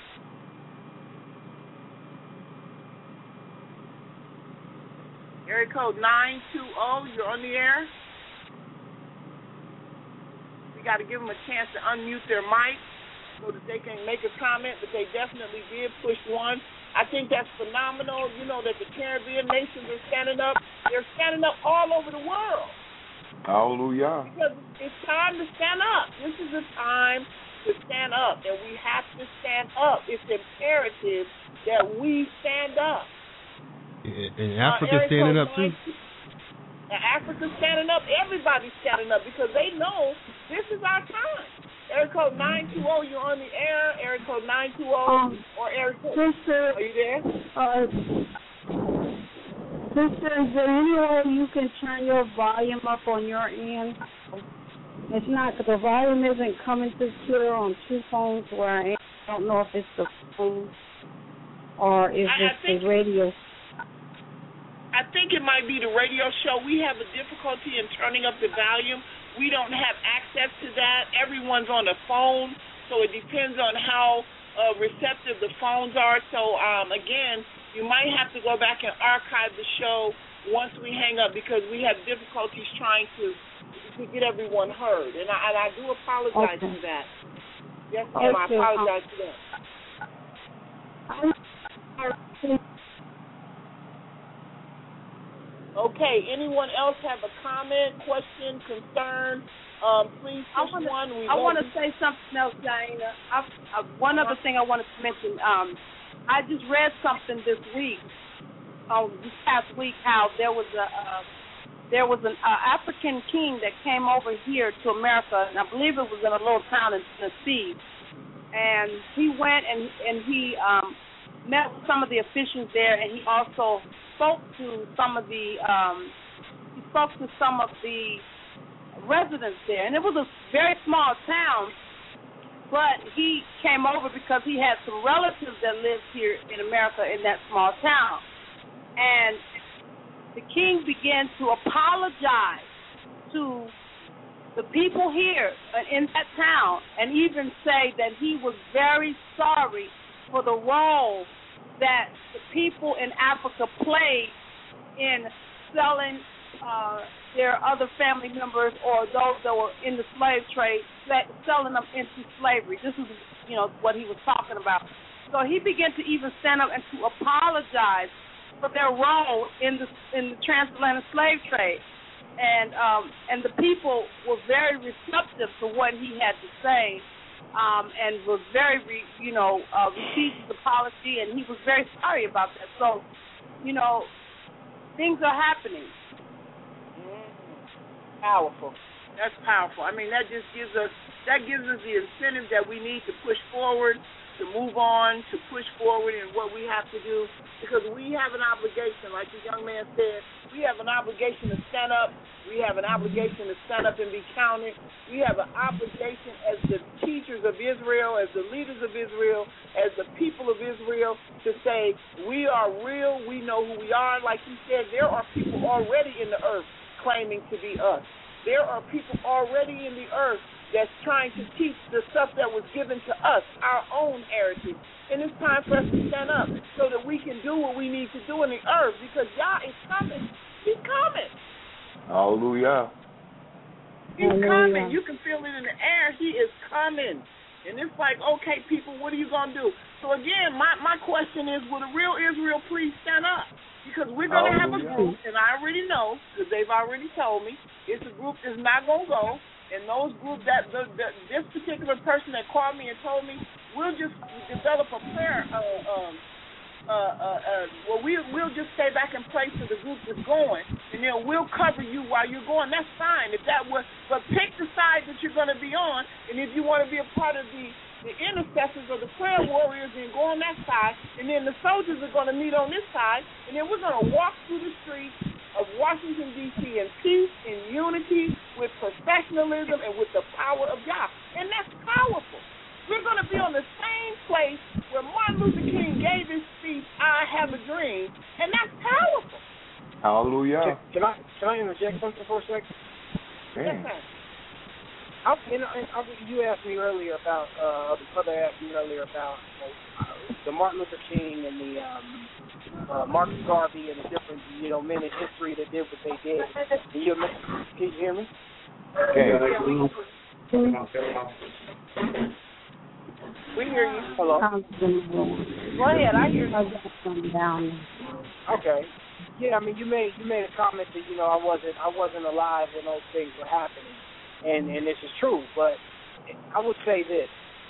Area code nine two zero. You're on the air. We got to give them a chance to unmute their mic so that they can make a comment. But they definitely did push one. I think that's phenomenal, you know, that the Caribbean nations are standing up. They're standing up all over the world. Hallelujah. Because it's time to stand up. This is the time to stand up, and we have to stand up. It's imperative that we stand up. And Africa's uh, standing up, too. Africa's standing up. Everybody's standing up because they know this is our time. Area code nine two zero, you're on the air. Area code nine two zero, um, or area code... Sister, are you there? Uh, sister, is there any way you can turn your volume up on your end? It's not, the volume isn't coming through clear on two phones where I am. I don't know if it's the phone or if I, it's I think, the radio. I think it might be the radio show. We have a difficulty in turning up the volume. We don't have access to that. Everyone's on the phone, so it depends on how uh, receptive the phones are. So, um, again, you might have to go back and archive the show once we hang up because we have difficulties trying to, to get everyone heard. And I, and I do apologize okay. for that. Yes, ma'am, okay. I apologize for that. Okay, anyone else have a comment, question, concern? Um, please push I wanna, one. We I want to say something else, Diana. I, uh, one other thing I wanted to mention. Um, I just read something this week, oh, this past week, how there was a uh, there was an uh, African king that came over here to America, and I believe it was in a little town in Tennessee. And he went and and he um, met with some of the officials there, and he also spoke to some of the um, he spoke to some of the residents there, and it was a very small town, but he came over because he had some relatives that lived here in America in that small town, and the king began to apologize to the people here in that town, and even say that he was very sorry for the role that the people in Africa played in selling uh, their other family members or those that were in the slave trade, selling them into slavery. This is, you know, what he was talking about. So he began to even stand up and to apologize for their role in the in the transatlantic slave trade, and um, and the people were very receptive to what he had to say. Um, and was very, re, you know, uh, received the policy, and he was very sorry about that. So, you know, things are happening. Mm. Powerful. That's powerful. I mean, that just gives us that gives us the incentive that we need to push forward, to move on, to push forward in what we have to do, because we have an obligation, like the young man said, we have an obligation to stand up. We have an obligation to stand up and be counted. We have an obligation Israel, as the leaders of Israel, as the people of Israel, to say we are real, we know who we are. Like you said, there are people already in the earth claiming to be us. There are people already in the earth that's trying to teach the stuff that was given to us, our own heritage. And it's time for us to stand up so that we can do what we need to do in the earth, because Yah is coming. He's coming. Hallelujah. He's coming. You can feel it in the air. He is coming. And it's like, okay, people, what are you going to do? So, again, my, my question is, will the real Israel please stand up? Because we're going to have a group, and I already know, because they've already told me, it's a group that's not going to go. And those groups, that the, the, this particular person that called me and told me, we'll just develop a prayer. Uh, um, uh, uh, uh, well, we, we'll just stay back and pray till the group is going, and then we'll cover you while you're going. That's fine. If that was, but pick the side that you're going to be on, and if you want to be a part of the, the intercessors or the prayer warriors, then go on that side, and then the soldiers are going to meet on this side, and then we're going to walk through the streets of Washington, D C in peace, in unity, with professionalism, and with the power of God. And that's powerful. We're going to be on the same place where Martin Luther King gave his speech, I Have a Dream, and that's powerful. Hallelujah. Can, can I can I interject something for a second? Yes, sir. I, you, know, I, you asked me earlier about, uh, the brother asked me earlier about you know, uh, the Martin Luther King and the um, uh, Marcus Garvey and the different, you know, men in history that did what they did. Can you, can you hear me? Okay. We hear you. Hello. Go ahead. I hear you. Okay. Yeah, I mean, you made you made a comment that you know I wasn't I wasn't alive when those things were happening, and and this is true. But I would say this: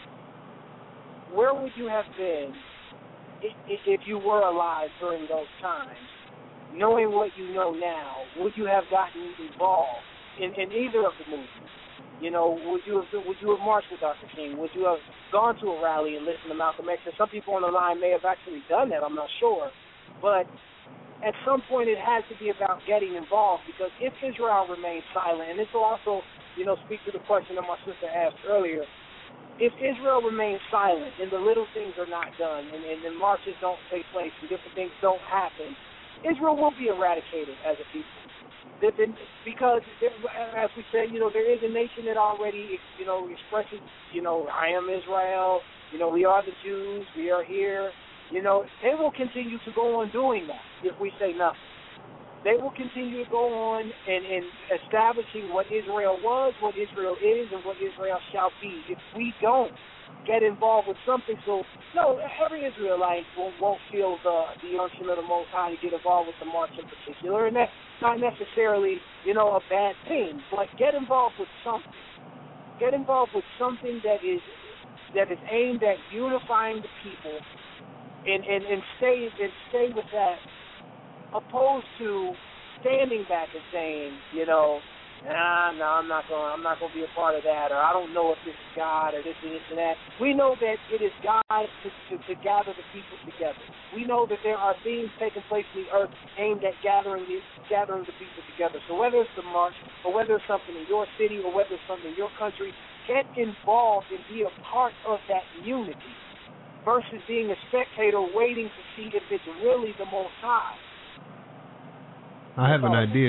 where would you have been if, if you were alive during those times? Knowing what you know now, would you have gotten involved in, in either of the movements? You know, would you have would you have marched with Doctor King? Would you have gone to a rally and listened to Malcolm X? And some people on the line may have actually done that. I'm not sure, but at some point it has to be about getting involved, because if Israel remains silent, and this will also, you know, speak to the question that my sister asked earlier, if Israel remains silent and the little things are not done, and, and, and marches don't take place and different things don't happen, Israel will be eradicated as a people. Because, as we said, you know, there is a nation that already, you know, expresses, you know, I am Israel, you know, we are the Jews, we are here. You know, they will continue to go on doing that if we say nothing. They will continue to go on and, and establishing what Israel was, what Israel is, and what Israel shall be. If we don't get involved with something, so, no, every Israelite won't, won't feel the, the unction of the Most High to get involved with the march in particular, and that's not necessarily, you know, a bad thing, but get involved with something. Get involved with something that is that is aimed at unifying the people, and, and, and stay and stay with that, opposed to standing back and saying, you know, nah, no, I'm not going. I'm not going to be a part of that, or I don't know if this is God, or this and this and that. We know that it is God to, to, to gather the people together. We know that there are things taking place in the earth aimed at gathering the gathering the people together. So whether it's the march, or whether it's something in your city, or whether it's something in your country, get involved and be a part of that unity, versus being a spectator waiting to see if it's really the Most High. I have an idea.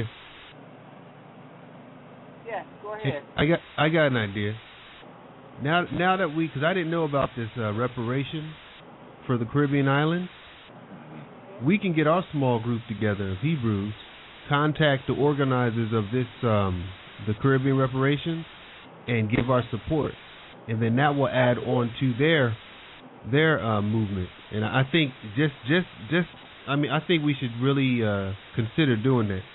Yeah, go ahead. I got I got an idea. Now now that we, because I didn't know about this uh, reparation for the Caribbean islands, we can get our small group together of Hebrews, contact the organizers of this um, the Caribbean reparations, and give our support, and then that will add on to their their uh, movement. And I think just just just I mean I think we should really uh, consider doing that.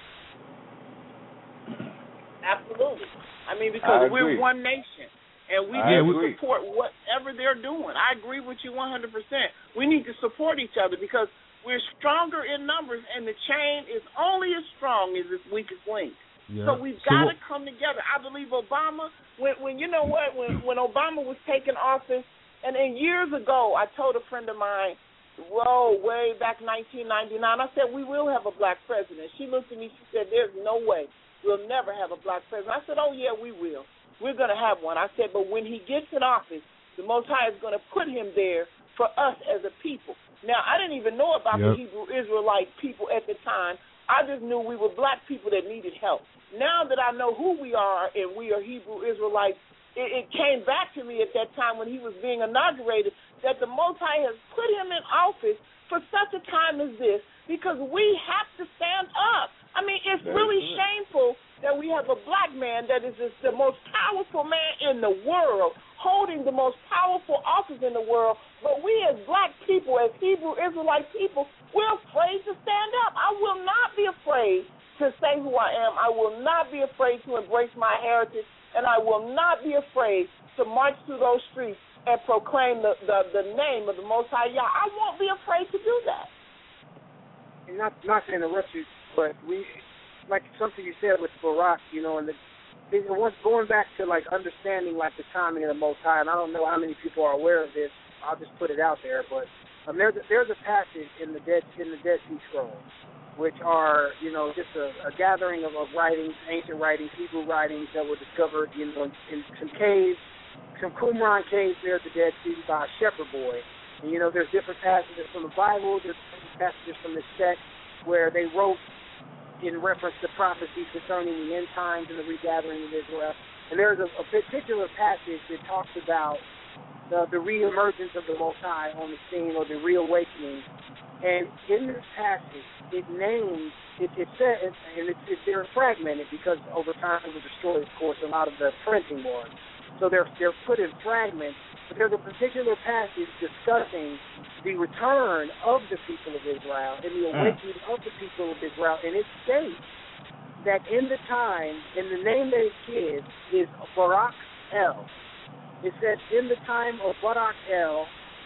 Absolutely. I mean, because we're one nation, and we I need agree. to support whatever they're doing. I agree with you one hundred percent. We need to support each other, because we're stronger in numbers, and the chain is only as strong as its weakest link. Yeah. So we've So got what- to come together. I believe Obama, when, when you know what, when, when Obama was taking office, and then years ago, I told a friend of mine, whoa, way back nineteen ninety-nine, I said, we will have a black president. She looked at me, she said, there's no way. We'll never have a black president. I said, oh, yeah, we will. We're going to have one. I said, but when he gets in office, the Most High is going to put him there for us as a people. Now, I didn't even know about yep. the Hebrew Israelite people at the time. I just knew we were black people that needed help. Now that I know who we are and we are Hebrew Israelites, it, it came back to me at that time when he was being inaugurated that the Most High has put him in office for such a time as this because we have to stand up. I mean, it's Very really good. shameful that we have a black man that is just the most powerful man in the world, holding the most powerful office in the world, but we as black people, as Hebrew Israelite people, we're afraid to stand up. I will not be afraid to say who I am. I will not be afraid to embrace my heritage, and I will not be afraid to march through those streets and proclaim the, the, the name of the Most High Yah. I won't be afraid to do that. And not, not to interrupt you, but we, like something you said with Barak, you know, and the, it was going back to like understanding like the timing of the Most High, and I don't know how many people are aware of this. I'll just put it out there, but um, there's a, there's a passage in the Dead in the Dead Sea Scrolls, which are you know just a, a gathering of, of writings, ancient writings, Hebrew writings that were discovered you know in, in some caves, some Qumran caves near the Dead Sea by a shepherd boy. And you know there's different passages from the Bible, there's passages from this text where they wrote in reference to prophecies concerning the end times and the regathering of Israel. And there's a, a particular passage that talks about the, the reemergence of the Most High on the scene, or the reawakening. And in this passage, it names, it, it says, and it's, it's, they're fragmented because over time it was destroyed, of course, a lot of the printing was. So they're, they're put in fragments. But there's a particular passage discussing the return of the people of Israel and the awakening mm. of the people of Israel. And it states that in the time, and the name that it gives is Barak El. It says, in the time of Barak El,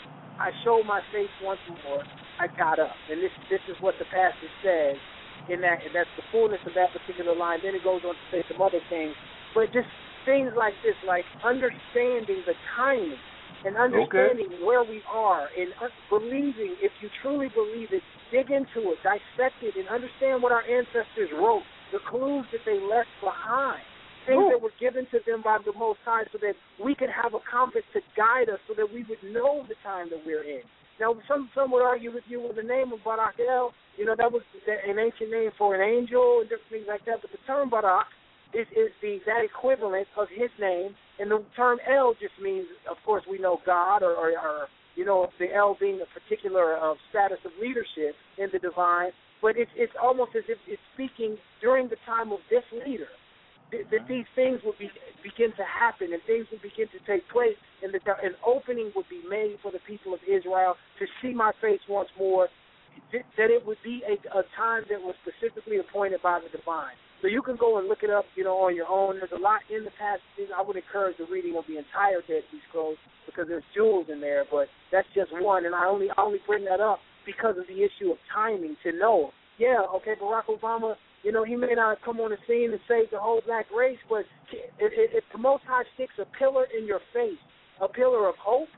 I showed my face once more, I got up. And this this is what the passage says, in that, and that's the fullness of that particular line. Then it goes on to say some other things. But just things like this, like understanding the timing, and understanding okay. where we are, and believing, if you truly believe it, dig into it, dissect it, and understand what our ancestors wrote, the clues that they left behind, things Ooh. that were given to them by the Most High so that we could have a compass to guide us so that we would know the time that we're in. Now, some some would argue with you with the name of Barak El, you know, that was an ancient name for an angel and different things like that, but the term Barak is, is the that equivalent of his name. And the term El just means, of course, we know God, or, or, or you know, the El being a particular uh, status of leadership in the divine. But it's it's almost as if it's speaking during the time of this leader, that, that these things would be, begin to happen and things would begin to take place, and that an opening would be made for the people of Israel to see my face once more, that it would be a, a time that was specifically appointed by the divine. So you can go and look it up, you know, on your own. There's a lot in the passages. I would encourage the reading of the entire Dead Sea Scrolls because there's jewels in there, but that's just one. And I only I only bring that up because of the issue of timing, to know, yeah, okay, Barack Obama, you know, he may not come on the scene and save the whole black race, but if the Most High sticks a pillar in your face, a pillar of hope,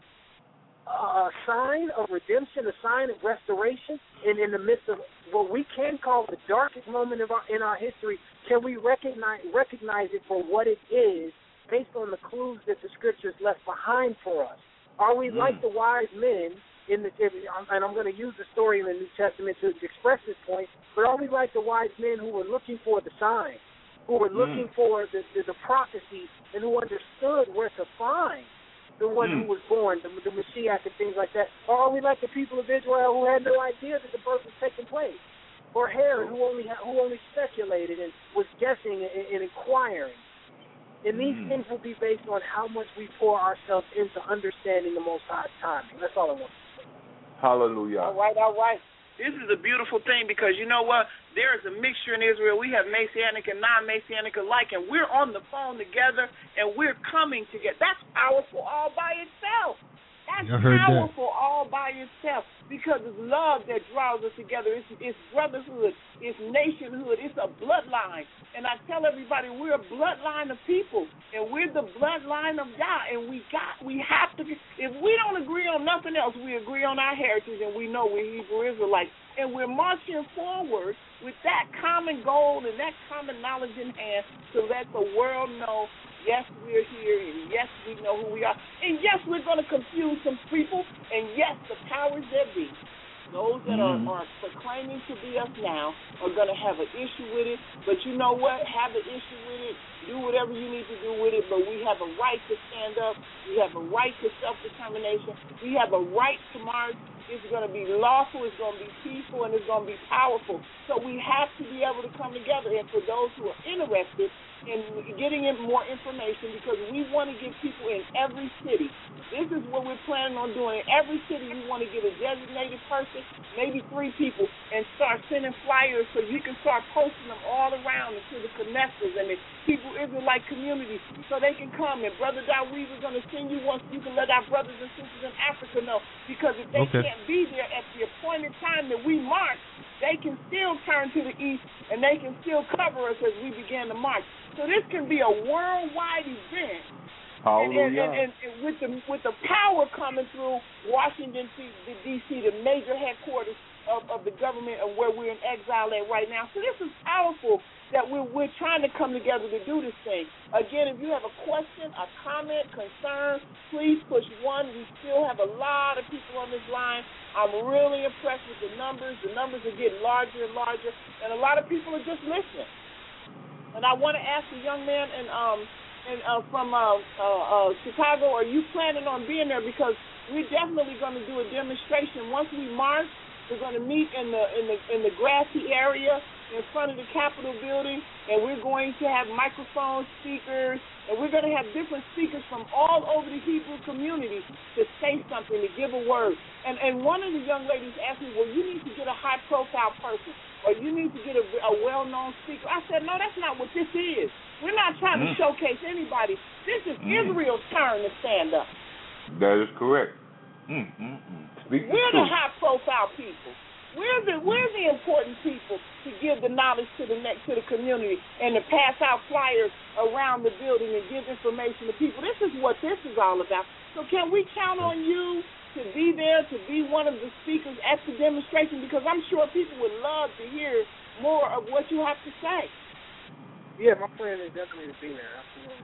a sign of redemption, a sign of restoration, and in the midst of what we can call the darkest moment of our, in our history, can we recognize recognize it for what it is based on the clues that the Scriptures left behind for us? Are we mm. like the wise men in the, and I'm going to use the story in the New Testament to express this point, but are we like the wise men who were looking for the sign, who were looking mm. for the, the, the prophecy, and who understood where to find the one mm. who was born, the, the Mashiach and things like that? Or are we like the people of Israel who had no idea that the birth was taking place? Or Herod, who only who only speculated and was guessing and, and inquiring? And these mm. things will be based on how much we pour ourselves into understanding the Most High's timing. That's all I want to say. Hallelujah. All right, all right. This is a beautiful thing because you know what? There is a mixture in Israel. We have Messianic and non-Messianic alike, and we're on the phone together, and we're coming together. That's powerful all by itself. That's powerful that. all by itself because it's love that draws us together. It's, it's brotherhood. It's nationhood. It's a bloodline. And I tell everybody we're a bloodline of people, and we're the bloodline of God. And we got, we have to. If we don't agree on nothing else, we agree on our heritage, and we know we're Hebrew Israelites. And we're marching forward with that common goal and that common knowledge in hand to let the world know, yes, we're here, and yes, we know know who we are. And yes, we're going to confuse some people. And yes, the powers that be, those that mm-hmm. are, are proclaiming to be us now, are going to have an issue with it. But you know what? Have an issue with it. Do whatever you need to do with it. But we have a right to stand up. We have a right to self-determination. We have a right to march. It's going to be lawful, it's going to be peaceful, and it's going to be powerful. So we have to be able to come together. And for those who are interested in getting in more information, because we want to give people in every city, this is what we're planning on doing. In every city, we want to get a designated person, maybe three people, and start sending flyers so you can start posting them all around into the connectors and the Hebrew Israelite community so they can come. And Brother Dawid is going to send you one so you can let our brothers and sisters in Africa know, because if they okay. can't be there at the appointed time that we march, they can still turn to the east and they can still cover us as we begin to march. So this can be a worldwide event. And, and, and, and, and with the with the power coming through Washington, D C, the major headquarters of, of the government and where we're in exile at right now. So this is powerful that we're, we're trying to come together to do this thing. Again, if you have a question, a comment, concern, please push one. We still have a lot of people on this line. I'm really impressed with the numbers. The numbers are getting larger and larger, and a lot of people are just listening. And I want to ask the young man and um and uh, from uh, uh, uh, Chicago, are you planning on being there? Because we're definitely going to do a demonstration once we march. We're going to meet in the in the in the grassy area in front of the Capitol building, and we're going to have microphone speakers, and we're going to have different speakers from all over the Hebrew community to say something, to give a word. And and one of the young ladies asked me, well, you need to get a high-profile person, or you need to get a, a well-known speaker. I said, no, that's not what this is. We're not trying mm. to showcase anybody. This is mm. Israel's turn to stand up. That is correct. Mm, mm, mm. Speak the We're truth. the high-profile people. We're the we're the important people to give the knowledge to the next to the community and to pass out flyers around the building and give information to people. This is what this is all about. So can we count on you to be there, to be one of the speakers at the demonstration? Because I'm sure people would love to hear more of what you have to say. Yeah, my plan is definitely to be there. Absolutely.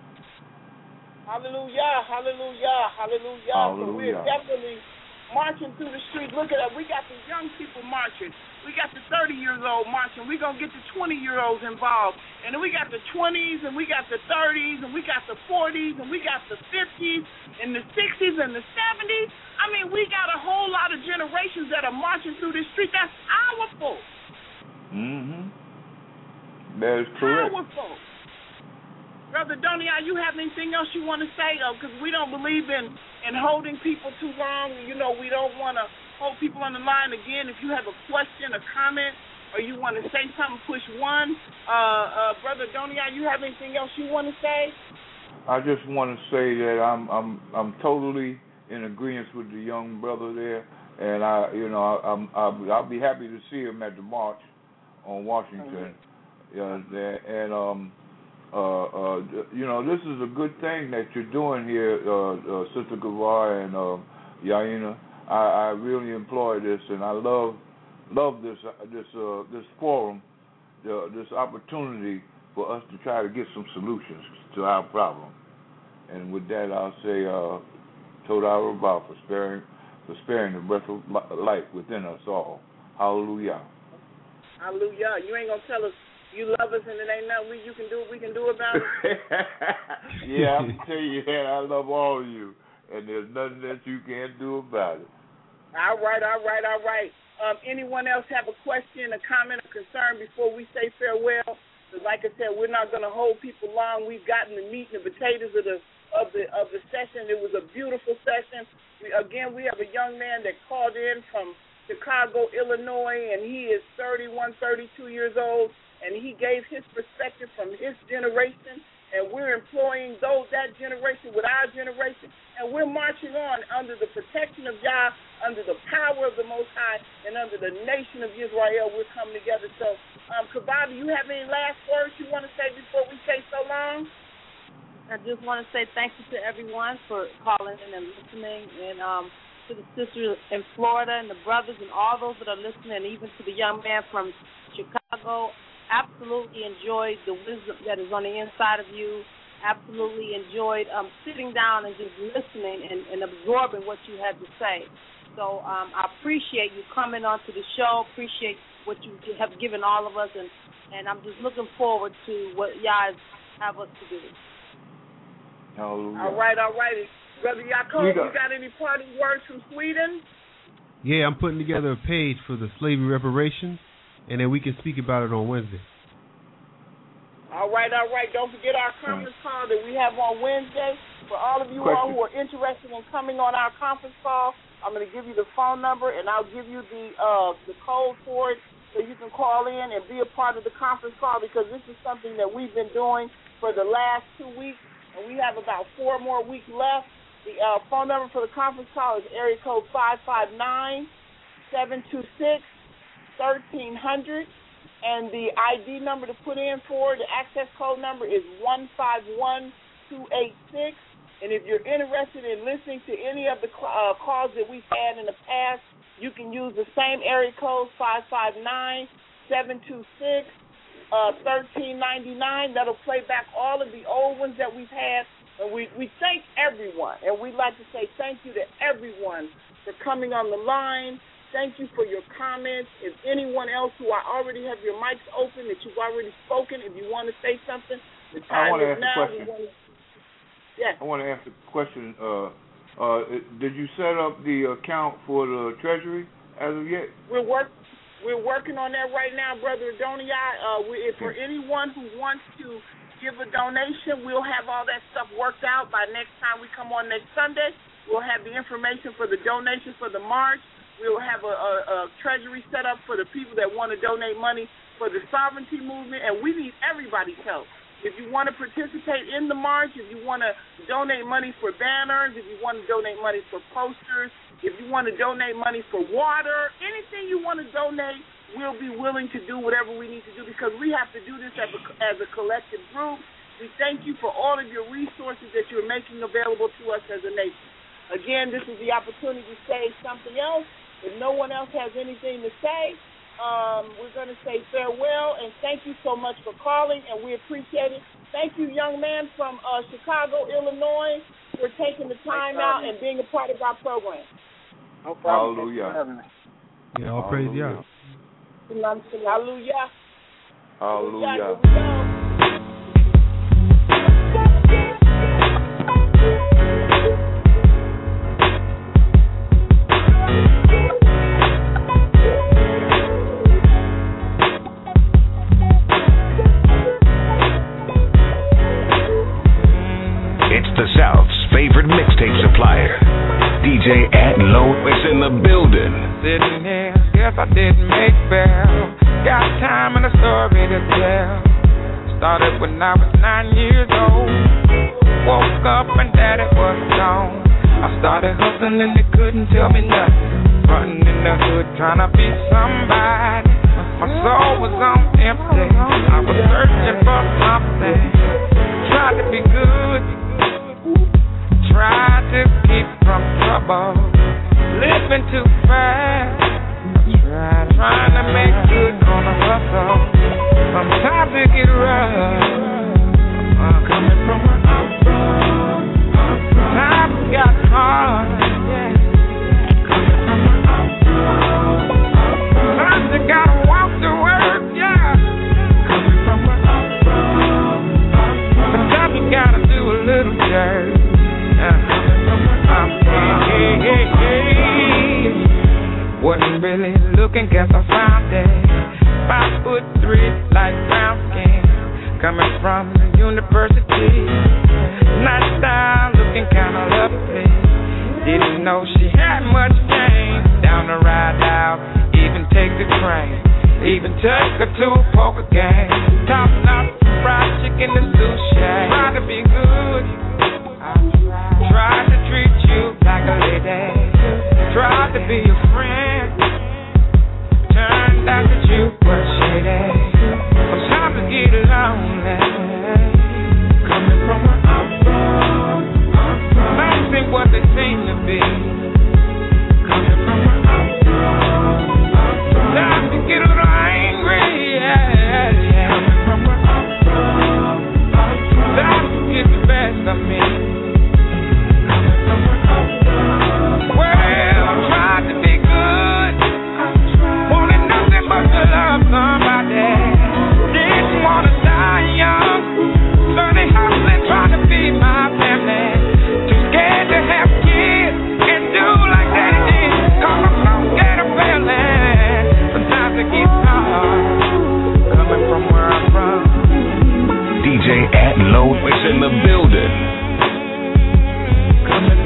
Hallelujah, hallelujah, hallelujah. Hallelujah. So we're definitely marching through the streets. Look at that. We got the young people marching. We got the thirty-years-old marching. We're going to get the twenty-year-olds involved. And then we got the twenties, and we got the thirties, and we got the forties, and we got the fifties, and the sixties, and the seventies. I mean, we got a whole lot of generations that are marching through the street. That's powerful. Mm-hmm. That is correct. Powerful. Brother Donia, you have anything else you want to say? Because uh, we don't believe in, in holding people too long. You know, we don't want to hold people on the line. Again, if you have a question, a comment, or you want to say something, push one. Uh, uh, Brother Donia, you have anything else you want to say? I just want to say that I'm I'm I'm totally in agreement with the young brother there, and I you know I, I'm I'll, I'll be happy to see him at the march on Washington. Mm-hmm. Yeah, and um. Uh, uh, you know, this is a good thing that you're doing here, uh, uh, Sister Gavar and uh, Yaina. I, I really employ this, and I love love this uh, this uh, this forum, uh, this opportunity for us to try to get some solutions to our problem. And with that, I'll say, uh, Toda Rabah for sparing for sparing the breath of life within us all. Hallelujah. Hallelujah. You ain't gonna tell us you love us and it ain't nothing we you can do we can do about it. Yeah, I can tell you that I love all of you, and there's nothing that you can't do about it. All right, all right, all right. Um, anyone else have a question, a comment, a concern before we say farewell? Because like I said, we're not going to hold people long. We've gotten the meat and the potatoes of the of the of the session. It was a beautiful session. We, again, we have a young man that called in from Chicago, Illinois, and he is thirty-one, thirty-two years old. And he gave his perspective from his generation, and we're employing those that generation with our generation, and we're marching on under the protection of Yah, under the power of the Most High, and under the nation of Israel. We're coming together. So, um, Kavah, do you have any last words you want to say before we say so long? I just want to say thank you to everyone for calling in and listening, and um, to the sisters in Florida and the brothers and all those that are listening, and even to the young man from Chicago. Absolutely enjoy the wisdom that is on the inside of you. absolutely enjoyed um, sitting down and just listening and, and absorbing what you had to say. So um, I appreciate you coming onto the show, appreciate what you have given all of us, and, and I'm just looking forward to what y'all have us to do. Hallelujah. All right, all right. Brother Yaakov, you got any parting words from Sweden? Yeah, I'm putting together a page for the slavery reparations, and then we can speak about it on Wednesday. All right, all right. Don't forget our conference call that we have on Wednesday. For all of you Question. all who are interested in coming on our conference call, I'm going to give you the phone number, and I'll give you the uh, the code for it so you can call in and be a part of the conference call, because this is something that we've been doing for the last two weeks, and we have about four more weeks left. The uh, phone number for the conference call is area code five five nine, seven two six, one three zero zero, and the I D number to put in for the access code number is one five one two eight six. And if you're interested in listening to any of the uh, calls that we've had in the past, you can use the same area code, five five nine, seven two six, one three nine nine. That'll play back all of the old ones that we've had. And we, we thank everyone. And we'd like to say thank you to everyone for coming on the line. Thank you for your comments. If anyone else who I already have your mics open, that you've already spoken, if you want to say something, the time is now. We want to Yes. I want to ask a question. Uh, uh, did you set up the account for the Treasury as of yet? We're work, we're working on that right now, Brother Adonai. Uh, we, if for anyone who wants to give a donation, we'll have all that stuff worked out by next time we come on next Sunday. We'll have the information for the donation for the march. We'll have a, a, a Treasury set up for the people that want to donate money for the sovereignty movement, and we need everybody's help. If you want to participate in the march, if you want to donate money for banners, if you want to donate money for posters, if you want to donate money for water, anything you want to donate, we'll be willing to do whatever we need to do, because we have to do this as a, as a collective group. We thank you for all of your resources that you're making available to us as a nation. Again, this is the opportunity to say something else. If no one else has anything to say, Um, we're going to say farewell, and thank you so much for calling, and we appreciate it. Thank you, young man from uh, Chicago, Illinois, for taking the time out and being a part of our program. No problem. Hallelujah. Yeah, all praise Yah. Hallelujah. Hallelujah. The South's favorite mixtape supplier, D J Atlow is in the building. Sitting here, guess I didn't make well. Got time and a story to tell. Started when I was nine years old. Woke up and daddy was gone. I started hustling and they couldn't tell me nothing. Running in the hood trying to be somebody. My soul was on empty. I was searching for something. Tried to be good. Try to keep from trouble, living too fast. Try, trying to make good on a hustle. Sometimes it get rough. Uh, coming from where I'm from, times got hard. Yeah. Coming from where I'm from, sometimes you gotta walk to work. Yeah. Coming from where I'm from, sometimes you gotta do a little dirt. Hey, hey, hey. Wasn't really looking, guess I found it. Five foot three, light brown skin. Coming from the university. Nice style, looking kinda lovely. Didn't know she had much game. Down the ride out, even take the train. Even took her to a poker game. Top notch, fried chicken and sushi. Try to be good. Tried to treat you like a lady. Tried to be your friend. Turned out that you were shady. Sometimes I get lonely. Coming from where I'm from, things ain't what they seem to be. Coming from where I'm from, sometimes you get a little angry. Yeah, yeah.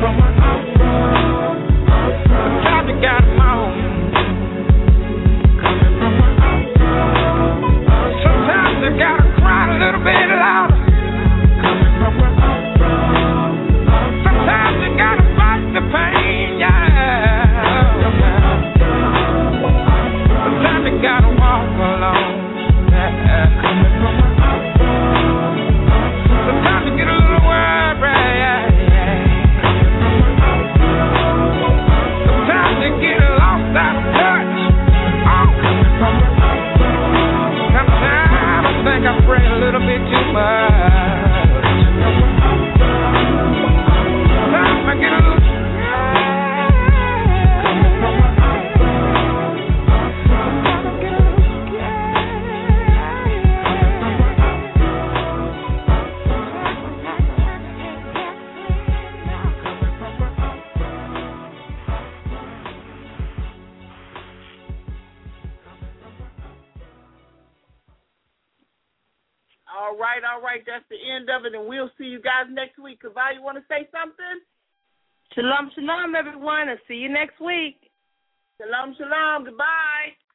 from where I'm from. Sometimes you gotta moan. Coming from where I'm from. Sometimes you gotta cry a little bit louder. Coming from where I'm from. Sometimes you gotta fight the pain, yeah. Sometimes you gotta walk alone. Yeah. Coming from where I'm from. Sometimes you get a little worried, yeah, yeah. Sometimes you get lost out of touch. Oh. Sometimes I think I pray a little bit too much. Sometimes I get a little. All right, all right, that's the end of it, and we'll see you guys next week. Kavah, you want to say something? Shalom, shalom, everyone, and see you next week. Shalom, shalom, goodbye.